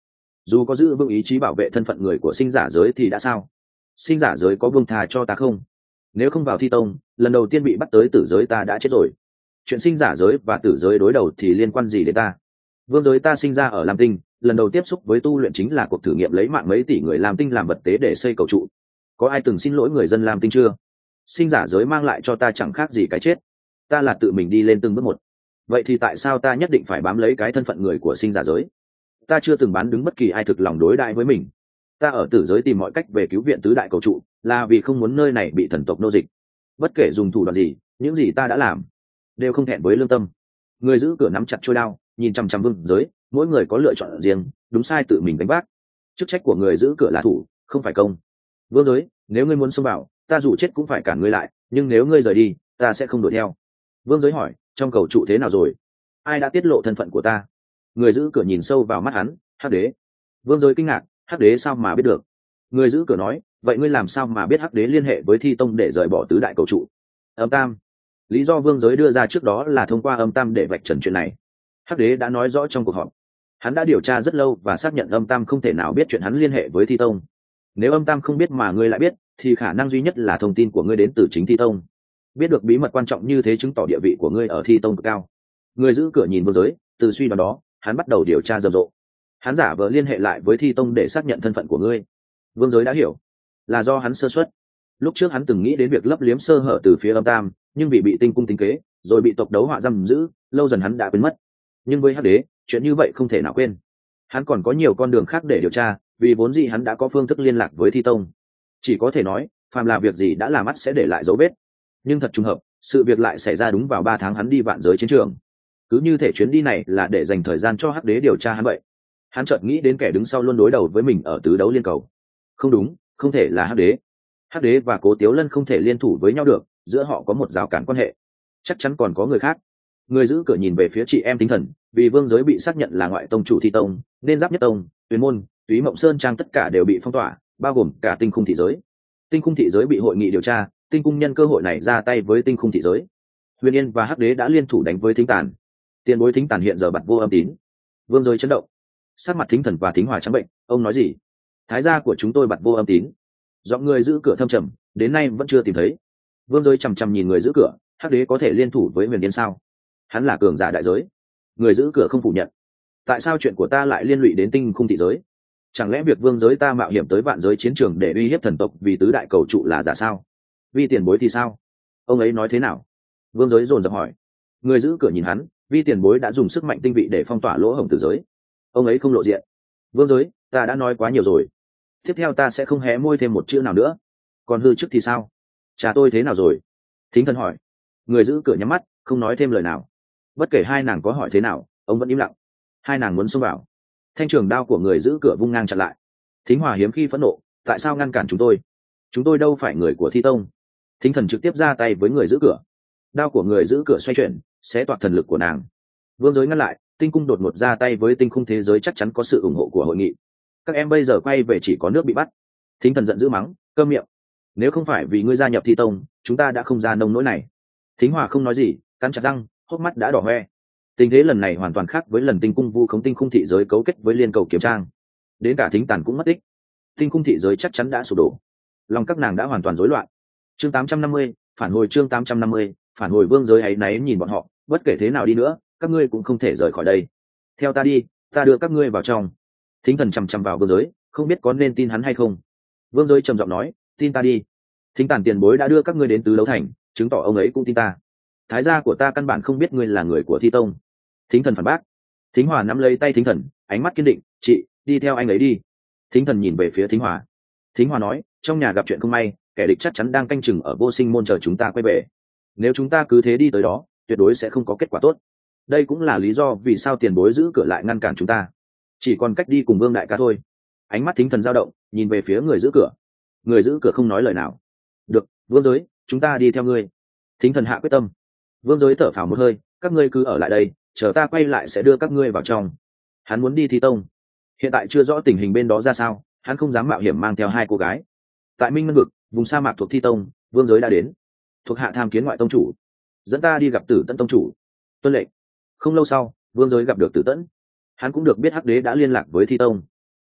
dù có giữ vững ý chí bảo vệ thân phận người của sinh giả giới thì đã sao? Sinh giả giới có buông thà cho ta không? Nếu không vào thi tông, lần đầu tiên bị bắt tới tử giới ta đã chết rồi. Chuyện sinh giả giới và tử giới đối đầu thì liên quan gì đến ta? Vương giới ta sinh ra ở Lam Tinh, lần đầu tiếp xúc với tu luyện chính là cuộc thử nghiệm lấy mạng mấy tỷ người Lam Tinh làm vật tế để xây cầu trụ. Có ai từng xin lỗi người dân Lam Tinh chưa? Sinh giả giới mang lại cho ta chẳng khác gì cái chết. Ta là tự mình đi lên từng bước một. Vậy thì tại sao ta nhất định phải bám lấy cái thân phận người của sinh giả giới? Ta chưa từng bán đứng bất kỳ ai thực lòng đối đãi với mình. Ta ở tử giới tìm mọi cách về cứu viện tứ đại cầu trụ, là vì không muốn nơi này bị thần tộc nô dịch. Bất kể dùng thủ đoạn gì, những gì ta đã làm đều không thẹn với lương tâm. Người giữ cửa nắm chặt trôi đao, nhìn chằm chằm vương giới, mỗi người có lựa chọn riêng, đúng sai tự mình đánh bác. Chức trách của người giữ cửa là thủ, không phải công. Vương giới, nếu ngươi muốn xông vào, ta dù chết cũng phải cản ngươi lại, nhưng nếu ngươi rời đi, ta sẽ không đuổi theo. Vương giới hỏi, trong cầu trụ thế nào rồi? Ai đã tiết lộ thân phận của ta? Người giữ cửa nhìn sâu vào mắt hắn. Hắc đế. Vương giới kinh ngạc, Hắc đế sao mà biết được? Người giữ cửa nói, vậy ngươi làm sao mà biết Hắc đế liên hệ với thi tông để rời bỏ tứ đại cầu trụ? Âm tam. Lý do vương giới đưa ra trước đó là thông qua âm tam để vạch trần chuyện này. Hắc đế đã nói rõ trong cuộc họp, hắn đã điều tra rất lâu và xác nhận âm tam không thể nào biết chuyện hắn liên hệ với thi tông. Nếu âm tam không biết mà ngươi lại biết, thì khả năng duy nhất là thông tin của ngươi đến từ chính thi tông. Biết được bí mật quan trọng như thế chứng tỏ địa vị của ngươi ở thi tông cực cao. Người giữ cửa nhìn vương giới, từ suy đoán đó hắn bắt đầu điều tra rầm rộ. Hắn giả vờ liên hệ lại với thi tông để xác nhận thân phận của ngươi. Vương giới đã hiểu, là do hắn sơ suất. Lúc trước hắn từng nghĩ đến việc lấp liếm sơ hở từ phía âm tam, nhưng vì bị tinh cung tính kế rồi bị tộc đấu họa giam giữ, lâu dần hắn đã quên mất. Nhưng với Hắc đế, chuyện như vậy không thể nào quên. Hắn còn có nhiều con đường khác để điều tra, vì vốn dĩ hắn đã có phương thức liên lạc với thi tông. Chỉ có thể nói, phàm là việc gì đã làm mắt sẽ để lại dấu vết. Nhưng thật trùng hợp, sự việc lại xảy ra đúng vào 3 tháng hắn đi vạn giới chiến trường. Cứ như thể chuyến đi này là để dành thời gian cho Hắc đế điều tra hắn vậy. Hắn chợt nghĩ đến kẻ đứng sau luôn đối đầu với mình ở tứ đấu liên cầu. Không đúng, không thể là Hắc đế. Hắc đế và Cố Tiếu Lân không thể liên thủ với nhau được, giữa họ có một rào cản quan hệ. Chắc chắn còn có người khác. Người giữ cửa nhìn về phía chị em Tinh Thần, vì vương giới bị xác nhận là ngoại tông chủ thi tông, nên Giáp Nhất Tông, Tuyền Môn, Túy Mộng Sơn Trang tất cả đều bị phong tỏa, bao gồm cả Tinh Khung thị giới. Tinh Khung thị giới bị hội nghị điều tra, Tinh Cung nhân cơ hội này ra tay với Tinh Khung thị giới. Huyền Yên và Hắc đế đã liên thủ đánh với Thính Tàn. Tiền bối Thính Tàn hiện giờ bặt vô âm tín. Vương giới chấn động. Sắc mặt Thính Thần và Thính Hòa trắng bệnh, ông nói gì? Thái gia của chúng tôi bặt vô âm tín. Giọng người giữ cửa thâm trầm, đến nay vẫn chưa tìm thấy. Vương giới chằm chằm nhìn người giữ cửa, Hắc đế có thể liên thủ với Huyền Yên sao? Hắn là cường giả đại giới. Người giữ cửa không phủ nhận. Tại sao chuyện của ta lại liên lụy đến Tinh Khung thị giới? Chẳng lẽ việc vương giới ta mạo hiểm tới vạn giới chiến trường để uy hiếp thần tộc vì tứ đại cầu trụ là giả sao? Vi tiền bối thì sao? Ông ấy nói thế nào? Vương giới dồn dập hỏi. Người giữ cửa nhìn hắn, Vi tiền bối đã dùng sức mạnh tinh vị để phong tỏa lỗ hổng tử giới. Ông ấy không lộ diện. Vương giới, ta đã nói quá nhiều rồi. Tiếp theo ta sẽ không hé môi thêm một chữ nào nữa. Còn hư chức thì sao? Cha tôi thế nào rồi? Thính Thần hỏi. Người giữ cửa nhắm mắt, không nói thêm lời nào. Bất kể hai nàng có hỏi thế nào, ông vẫn im lặng. Hai nàng muốn xông vào. Thanh trường đao của người giữ cửa vung ngang chặn lại. Thính Hòa hiếm khi phẫn nộ, tại sao ngăn cản chúng tôi? Chúng tôi đâu phải người của thi tông. Thính Thần trực tiếp ra tay với người giữ cửa. Đao của người giữ cửa xoay chuyển, xé toạc thần lực của nàng. Vương giới ngăn lại, Tinh Cung đột ngột ra tay với Tinh Khung thế giới chắc chắn có sự ủng hộ của hội nghị. Các em bây giờ quay về chỉ có nước bị bắt. Thính Thần giận dữ mắng, câm miệng. Nếu không phải vì ngươi gia nhập thi tông, chúng ta đã không ra nông nỗi này. Thính Hòa không nói gì, cắn chặt răng, hốc mắt đã đỏ hoe. Tình thế lần này hoàn toàn khác với lần Tinh Cung vu khống Tinh Khung thị giới cấu kết với liên cầu kiểm trang. Đến cả Thính Tàn cũng mất tích. Tinh Khung thị giới chắc chắn đã sụp đổ. Lòng các nàng đã hoàn toàn rối loạn. Chương 850, phản hồi chương 850, phản hồi. Vương giới áy náy nhìn bọn họ, bất kể thế nào đi nữa, các ngươi cũng không thể rời khỏi đây. Theo ta đi, ta đưa các ngươi vào trong. Thính Thần chằm chằm vào Vương giới, không biết có nên tin hắn hay không. Vương giới trầm giọng nói, tin ta đi. Thính Tàn tiền bối đã đưa các ngươi đến tứ đấu thành, chứng tỏ ông ấy cũng tin ta. Thái gia của ta căn bản không biết ngươi là người của thi tông. Thính Thần phản bác. Thính Hòa nắm lấy tay Thính Thần, ánh mắt kiên định, chị đi theo anh ấy đi. Thính Thần nhìn về phía Thính Hòa. Thính Hòa nói, trong nhà gặp chuyện không may, kẻ địch chắc chắn đang canh chừng ở Vô Sinh môn chờ chúng ta quay về. Nếu chúng ta cứ thế đi tới đó, tuyệt đối sẽ không có kết quả tốt. Đây cũng là lý do vì sao tiền bối giữ cửa lại ngăn cản chúng ta. Chỉ còn cách đi cùng Vương đại ca thôi. Ánh mắt Thính Thần dao động, nhìn về phía người giữ cửa. Người giữ cửa không nói lời nào. Được, Vương giới, chúng ta đi theo ngươi. Thính Thần hạ quyết tâm. Vương giới thở phào một hơi, các ngươi cứ ở lại đây, chờ ta quay lại sẽ đưa các ngươi vào trong. Hắn muốn đi thi tông. Hiện tại chưa rõ tình hình bên đó ra sao, hắn không dám mạo hiểm mang theo hai cô gái. Tại Minh Ngân vực, vùng sa mạc thuộc thi tông, Vương giới đã đến. Thuộc hạ tham kiến ngoại tông chủ. Dẫn ta đi gặp Tử Tẫn tông chủ. Tuân lệnh. Không lâu sau, Vương giới gặp được Tử Tẫn. Hắn cũng được biết Hắc đế đã liên lạc với thi tông.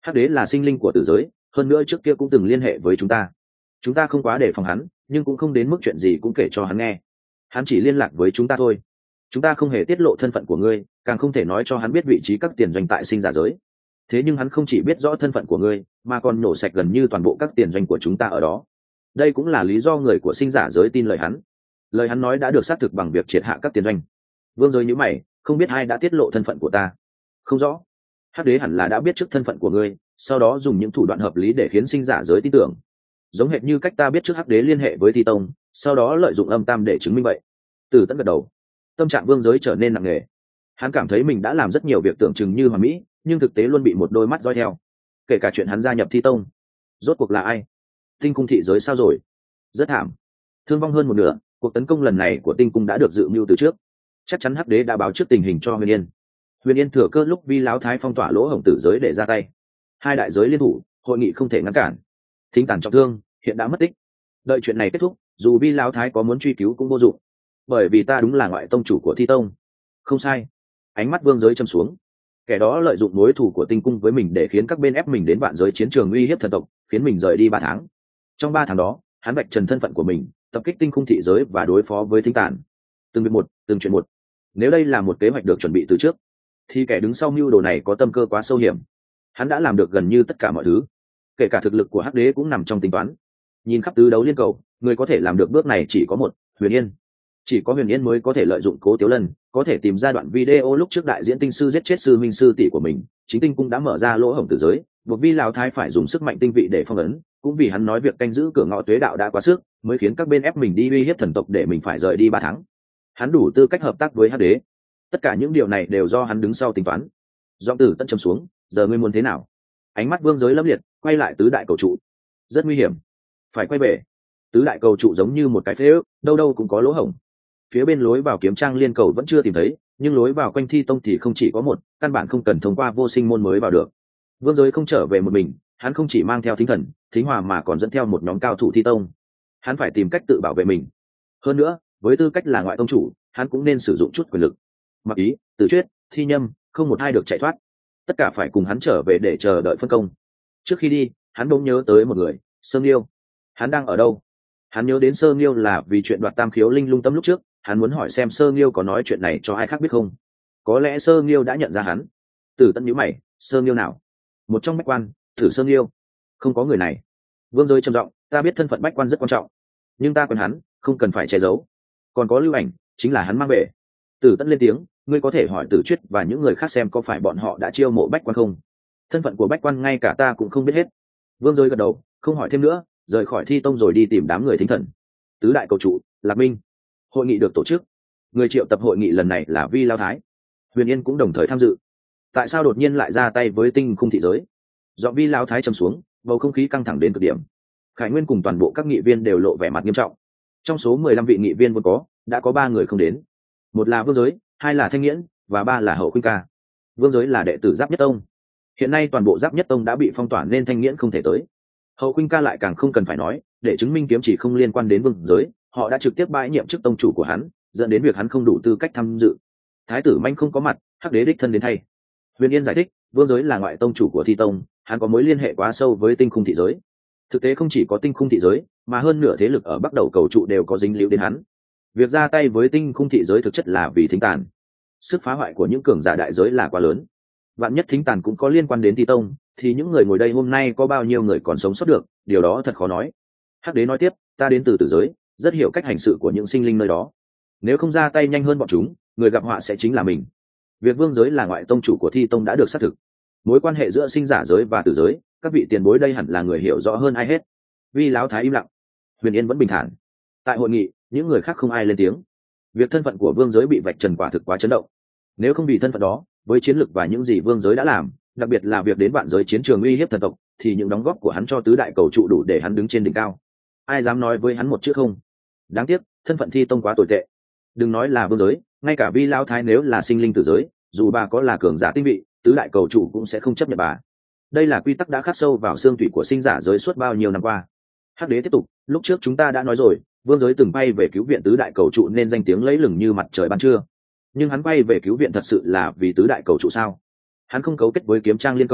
hắc đế là sinh linh của tử giới, hơn nữa trước kia cũng từng liên hệ với chúng ta không quá đề phòng hắn, nhưng cũng không đến mức chuyện gì cũng kể cho hắn nghe. Hắn chỉ liên lạc với chúng ta thôi, chúng ta không hề tiết lộ thân phận của ngươi, càng không thể nói cho hắn biết vị trí các tiền doanh tại sinh giả giới. Thế nhưng hắn không chỉ biết rõ thân phận của ngươi, mà còn nổ sạch gần như toàn bộ các tiền doanh của chúng ta ở đó. Đây cũng là lý do người của sinh giả giới tin lời hắn. Lời hắn nói đã được xác thực bằng việc triệt hạ các tiền doanh. Vương giới nhíu mày, không biết ai đã tiết lộ thân phận của ta. Không rõ. Hắc đế hẳn là đã biết trước thân phận của ngươi, sau đó dùng những thủ đoạn hợp lý để khiến sinh giả giới tin tưởng, giống hệt như cách ta biết trước hắc đế liên hệ với thi tông, sau đó lợi dụng âm tam để chứng minh vậy. Tử Tẫn gật đầu. Tâm trạng vương giới trở nên nặng nề. Hắn cảm thấy mình đã làm rất nhiều việc tưởng chừng như hoàn mỹ, nhưng thực tế luôn bị một đôi mắt dõi theo, kể cả chuyện hắn gia nhập thi tông. Rốt cuộc là ai? Tinh cung thị giới sao rồi? Rất thảm, thương vong hơn một nửa. Cuộc tấn công lần này của tinh cung đã được dự mưu từ trước, chắc chắn hắc đế đã báo trước tình hình cho Huyền Yên. Huyền Yên thừa cơ lúc Vi Lão Thái phong tỏa lỗ hổng tử giới để ra tay. Hai đại giới liên thủ, hội nghị không thể ngăn cản. Thính Tản trọng thương, hiện đã mất tích. Đợi chuyện này kết thúc, dù Vi Lão Thái có muốn truy cứu cũng vô dụng, bởi vì ta đúng là ngoại tông chủ của thi tông. Không sai. Ánh mắt vương giới châm xuống. Kẻ đó lợi dụng mối thù của tinh cung với mình để khiến các bên ép mình đến vạn giới chiến trường uy hiếp thần tộc, khiến mình rời đi 3 tháng. Trong 3 tháng đó, hắn vạch trần thân phận của mình, tập kích tinh cung thị giới và đối phó với Thính Tản. Từng việc một, từng chuyện một. Nếu đây là một kế hoạch được chuẩn bị từ trước, thì kẻ đứng sau mưu đồ này có tâm cơ quá sâu hiểm. Hắn đã làm được gần như tất cả mọi thứ, kể cả thực lực của hắc đế cũng nằm trong tính toán. Nhìn khắp tứ đấu liên cầu, người có thể làm được bước này chỉ có một, Huyền Yên. Chỉ có Huyền Yên mới có thể lợi dụng Cố Tiếu Lân, có thể tìm ra đoạn video lúc trước đại diễn tinh sư giết chết sư minh sư tỷ của mình. Chính tinh cung đã mở ra lỗ hổng tử giới, buộc Vi Lão Thái phải dùng sức mạnh tinh vị để phong ấn. Cũng vì hắn nói việc canh giữ cửa ngõ tuế đạo đã quá sức, mới khiến các bên ép mình đi uy hiếp thần tộc để mình phải rời đi 3 tháng. Hắn đủ tư cách hợp tác với hắc đế. Tất cả những điều này đều do hắn đứng sau tính toán. Giọng Tử Tẫn trầm xuống, giờ ngươi muốn thế nào? Ánh mắt vương giới lâm liệt, quay lại tứ đại cầu trụ. Rất nguy hiểm, phải quay về. Tứ đại cầu trụ giống như một cái phế ước, đâu đâu cũng có lỗ hổng. Phía bên lối vào kiếm trang liên cầu vẫn chưa tìm thấy, nhưng lối vào quanh thi tông thì không chỉ có một, căn bản không cần thông qua vô sinh môn mới vào được. Vương giới không trở về một mình, hắn không chỉ mang theo Thính Thần, Thính Hòa mà còn dẫn theo một nhóm cao thủ thi tông. Hắn phải tìm cách tự bảo vệ mình. Hơn nữa, với tư cách là ngoại tông chủ, hắn cũng nên sử dụng chút quyền lực. Mặc Ý, Tử Chuyết, Thi Nhâm, không một ai được chạy thoát. Tất cả phải cùng hắn trở về để chờ đợi phân công. Trước khi đi, hắn bỗng nhớ tới một người, Sơ Nghiêu. Hắn đang ở đâu? Hắn nhớ đến Sơ Nghiêu là vì chuyện đoạt tam khiếu linh lung tâm lúc trước, hắn muốn hỏi xem Sơ Nghiêu có nói chuyện này cho ai khác biết không. Có lẽ Sơ Nghiêu đã nhận ra hắn. Tử Tẫn nhíu mày, Sơ Nghiêu nào? Một trong bách quan, thử Sơ Nghiêu. Không có người này. Vương giới trầm giọng, ta biết thân phận bách quan rất quan trọng, nhưng ta quen hắn, không cần phải che giấu. Còn có Lưu Ảnh, chính là hắn mang về. Tử Tẫn lên tiếng, ngươi có thể hỏi Tử Chuyết và những người khác xem có phải bọn họ đã chiêu mộ bách quan không. Thân phận của bách quan ngay cả ta cũng không biết hết. Vương giới gật đầu, không hỏi thêm nữa, rời khỏi thi tông rồi đi tìm đám người Thính Thần. Tứ đại cầu trụ, Lạc Minh. Hội nghị được tổ chức. Người triệu tập hội nghị lần này là Vi Lão Thái. Huyền Yên cũng đồng thời tham dự. Tại sao đột nhiên lại ra tay với tinh khung thị giới? Giọng Vi Lão Thái trầm xuống, bầu không khí căng thẳng đến cực điểm. Khải Nguyên cùng toàn bộ các nghị viên đều lộ vẻ mặt nghiêm trọng. Trong số 15 vị nghị viên vốn có, đã có 3 người không đến. Một là Vương giới, 2 là Thanh Nghiễn, và 3 là Hậu Khuynh Ca. Vương giới là đệ tử Giáp Nhất Tông. Hiện nay toàn bộ Giáp Nhất Tông đã bị phong tỏa nên Thanh Nghiễn không thể tới. Hậu Khuynh Ca lại càng không cần phải nói, để chứng minh kiếm chỉ không liên quan đến Vương giới, họ đã trực tiếp bãi nhiệm chức tông chủ của hắn, dẫn đến việc hắn không đủ tư cách tham dự. Thái tử Manh không có mặt, hắc đế đích thân đến thay. Huyền Yên giải thích, Vương giới là ngoại tông chủ của thi tông, hắn có mối liên hệ quá sâu với tinh khung thị giới. Thực tế không chỉ có tinh khung thị giới, mà hơn nửa thế lực ở bắc đầu cầu trụ đều có dính líu đến hắn. Việc ra tay với tinh khung thị giới thực chất là vì Thính Tản. Sức phá hoại của những cường giả đại giới là quá lớn. Vạn nhất Thính Tản cũng có liên quan đến thi tông, thì những người ngồi đây hôm nay có bao nhiêu người còn sống sót được, điều đó thật khó nói. Hắc đế nói tiếp, ta đến từ tử giới, rất hiểu cách hành sự của những sinh linh nơi đó. Nếu không ra tay nhanh hơn bọn chúng, người gặp họa sẽ chính là mình. Việc Vương giới là ngoại tông chủ của thi tông đã được xác thực. Mối quan hệ giữa sinh giả giới và tử giới, các vị tiền bối đây hẳn là người hiểu rõ hơn ai hết. Vi Lão Thái im lặng. Huyền Yên vẫn bình thản. Tại hội nghị, những người khác không ai lên tiếng. Việc thân phận của Vương giới bị vạch trần quả thực quá chấn động. Nếu không vì thân phận đó, với chiến lược và những gì Vương giới đã làm, đặc biệt là việc đến vạn giới chiến trường uy hiếp thần tộc, thì những đóng góp của hắn cho tứ đại cầu trụ đủ để hắn đứng trên đỉnh cao. Ai dám nói với hắn một chữ không? Đáng tiếc, thân phận thi tông quá tồi tệ. Đừng nói là Vương giới, ngay cả Vi Lão Thái nếu là sinh linh tử giới, dù bà có là cường giả tinh vị, tứ đại cầu trụ cũng sẽ không chấp nhận bà. Đây là quy tắc đã khắc sâu vào xương thủy của sinh giả giới suốt bao nhiêu năm qua. Hắc đế tiếp tục, lúc trước chúng ta đã nói rồi, Vương giới từng bay về cứu viện tứ đại cầu trụ nên danh tiếng lấy lừng như mặt trời ban trưa. Nhưng hắn bay về cứu viện thật sự là vì tứ đại cầu trụ sao? Hắn không cấu kết với kiếm trang liên cầu,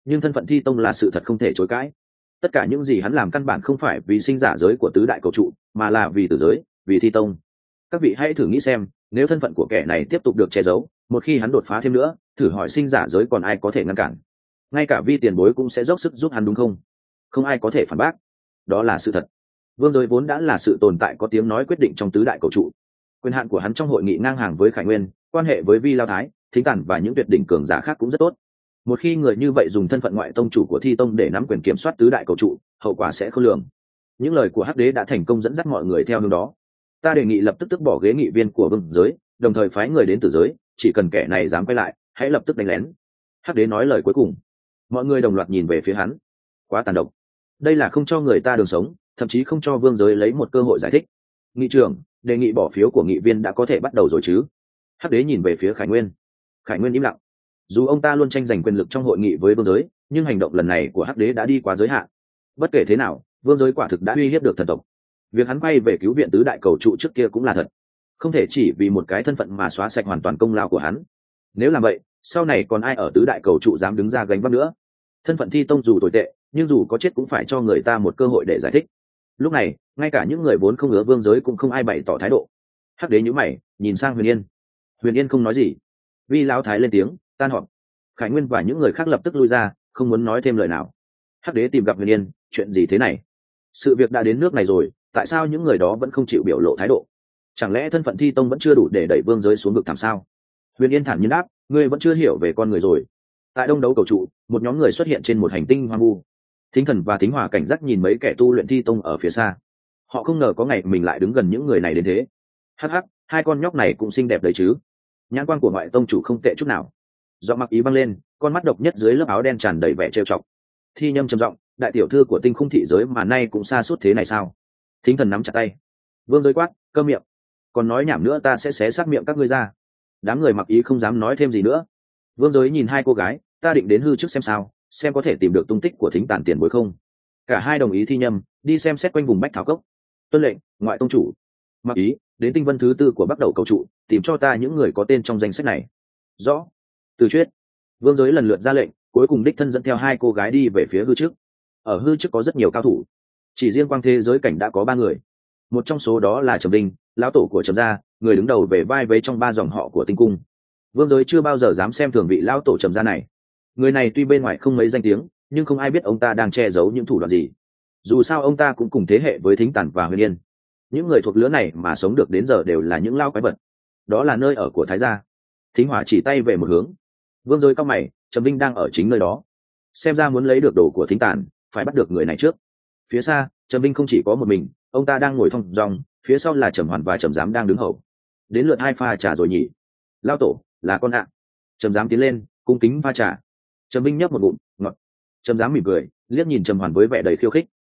nhưng thân phận thi tông là sự thật không thể chối cãi. Tất cả những gì hắn làm căn bản không phải vì sinh giả giới của tứ đại cầu trụ, mà là vì tử giới, vì thi tông. Các vị hãy thử nghĩ xem, nếu thân phận của kẻ này tiếp tục được che giấu, một khi hắn đột phá thêm nữa, thử hỏi sinh giả giới còn ai có thể ngăn cản? Ngay cả vi tiền bối cũng sẽ dốc sức giúp hắn, đúng không? Không ai có thể phản bác, đó là sự thật. Vương giới vốn đã là sự tồn tại có tiếng nói quyết định trong tứ đại cầu trụ. Quyền hạn của hắn trong hội nghị ngang hàng với Khải Nguyên, quan hệ với Vi Lao Thái, Thính Tản và những tuyệt đỉnh cường giả khác cũng rất tốt. Một khi người như vậy dùng thân phận ngoại tông chủ của thi tông để nắm quyền kiểm soát tứ đại cầu trụ, hậu quả sẽ khó lường. Những lời của Hắc Đế đã thành công dẫn dắt mọi người theo hướng đó. Ta đề nghị lập tức tước bỏ ghế nghị viên của vương giới, đồng thời phái người đến tử giới, chỉ cần kẻ này dám quay lại, hãy lập tức đánh lén. Hắc Đế nói lời cuối cùng. Mọi người đồng loạt nhìn về phía hắn. Quá tàn độc, đây là không cho người ta đường sống, thậm chí không cho vương giới lấy một cơ hội giải thích. Nghị trưởng, đề nghị bỏ phiếu của nghị viên đã có thể bắt đầu rồi chứ? Hắc Đế nhìn về phía Khải Nguyên. Khải Nguyên im lặng. Dù ông ta luôn tranh giành quyền lực trong hội nghị với vương giới, nhưng hành động lần này của Hắc Đế đã đi quá giới hạn. Bất kể thế nào, vương giới quả thực đã uy hiếp được thần tộc. Việc hắn quay về cứu viện tứ đại cầu trụ trước kia cũng là thật, không thể chỉ vì một cái thân phận mà xóa sạch hoàn toàn công lao của hắn. Nếu làm vậy, sau này còn ai ở tứ đại cầu trụ dám đứng ra gánh vác nữa? Thân phận thi tông dù tồi tệ, nhưng dù có chết cũng phải cho người ta một cơ hội để giải thích. Lúc này, ngay cả những người vốn không ưa vương giới cũng không ai bày tỏ thái độ. Hắc Đế nhíu mày, nhìn sang Huyền Yên. Huyền Yên không nói gì. Vi Lão Thái lên tiếng, tan họp. Khải Nguyên và những người khác lập tức lui ra, không muốn nói thêm lời nào. Hắc Đế tìm gặp Huyền Yên, chuyện gì thế này? Sự việc đã đến nước này rồi, tại sao những người đó vẫn không chịu biểu lộ thái độ? Chẳng lẽ thân phận thi tông vẫn chưa đủ để đẩy vương giới xuống vực thẳm sao? Huyền Yên thản nhiên đáp, ngươi vẫn chưa hiểu về con người rồi. Tại đông đấu cầu trụ, một nhóm người xuất hiện trên một hành tinh hoang vu. Thính Thần và Thính Hòa cảnh giác nhìn mấy kẻ tu luyện thi tông ở phía xa. Họ không ngờ có ngày mình lại đứng gần những người này đến thế. Hắc hắc, hai con nhóc này cũng xinh đẹp đấy chứ? Nhãn quan của ngoại tông chủ không tệ chút nào. Giọng Mặc Ý băng lên, con mắt độc nhất dưới lớp áo đen tràn đầy vẻ trêu chọc. Thi Nhâm trầm giọng, đại tiểu thư của tinh khung thị giới mà nay cũng xa suốt thế này sao? Thính Thần nắm chặt tay. Vương giới quát, câm miệng. Còn nói nhảm nữa ta sẽ xé xác miệng các ngươi ra. Đám người Mặc Ý không dám nói thêm gì nữa. Vương giới nhìn hai cô gái, ta định đến hư trước xem sao, xem có thể tìm được tung tích của Thính Tản tiền bối không. Cả hai đồng ý Thi Nhâm đi xem xét quanh vùng bách thảo cốc. Tuân lệnh, ngoại tông chủ. Mặc Ý, đến tinh vân thứ tư của bắt đầu cầu trụ, tìm cho ta những người có tên trong danh sách này. Rõ. Từ Chuyết. Vương giới lần lượt ra lệnh, cuối cùng đích thân dẫn theo hai cô gái đi về phía hư trước. Ở hư trước có rất nhiều cao thủ, chỉ riêng quang thế giới cảnh đã có 3 người. Một trong số đó là Trầm Đinh, lão tổ của Trầm gia, người đứng đầu về vai vế trong 3 dòng họ của tinh cung. Vương giới chưa bao giờ dám xem thường vị lão tổ Trầm gia này. Người này tuy bên ngoài không mấy danh tiếng, nhưng không ai biết ông ta đang che giấu những thủ đoạn gì. Dù sao ông ta cũng cùng thế hệ với Thính Tản và Huyền Yên. Những người thuộc lứa này mà sống được đến giờ đều là những lao quái vật. Đó là nơi ở của Thái gia. Thính Hỏa chỉ tay về một hướng. Vương giới cao mày, Trầm Đinh đang ở chính nơi đó. Xem ra muốn lấy được đồ của Thính Tản, phải bắt được người này trước. Phía xa, Trầm Đinh không chỉ có một mình, ông ta đang ngồi thong dong, phía sau là Trầm Hoàn và Trầm Giám đang đứng hầu. Đến lượt hai pha trà rồi nhỉ? Lao tổ, là con ạ. Trầm Giám tiến lên, cung kính pha trà. Trầm Đinh nhấp một ngụm, ngọt. Trầm Giám mỉm cười, liếc nhìn Trầm Hoàn với vẻ đầy khiêu khích.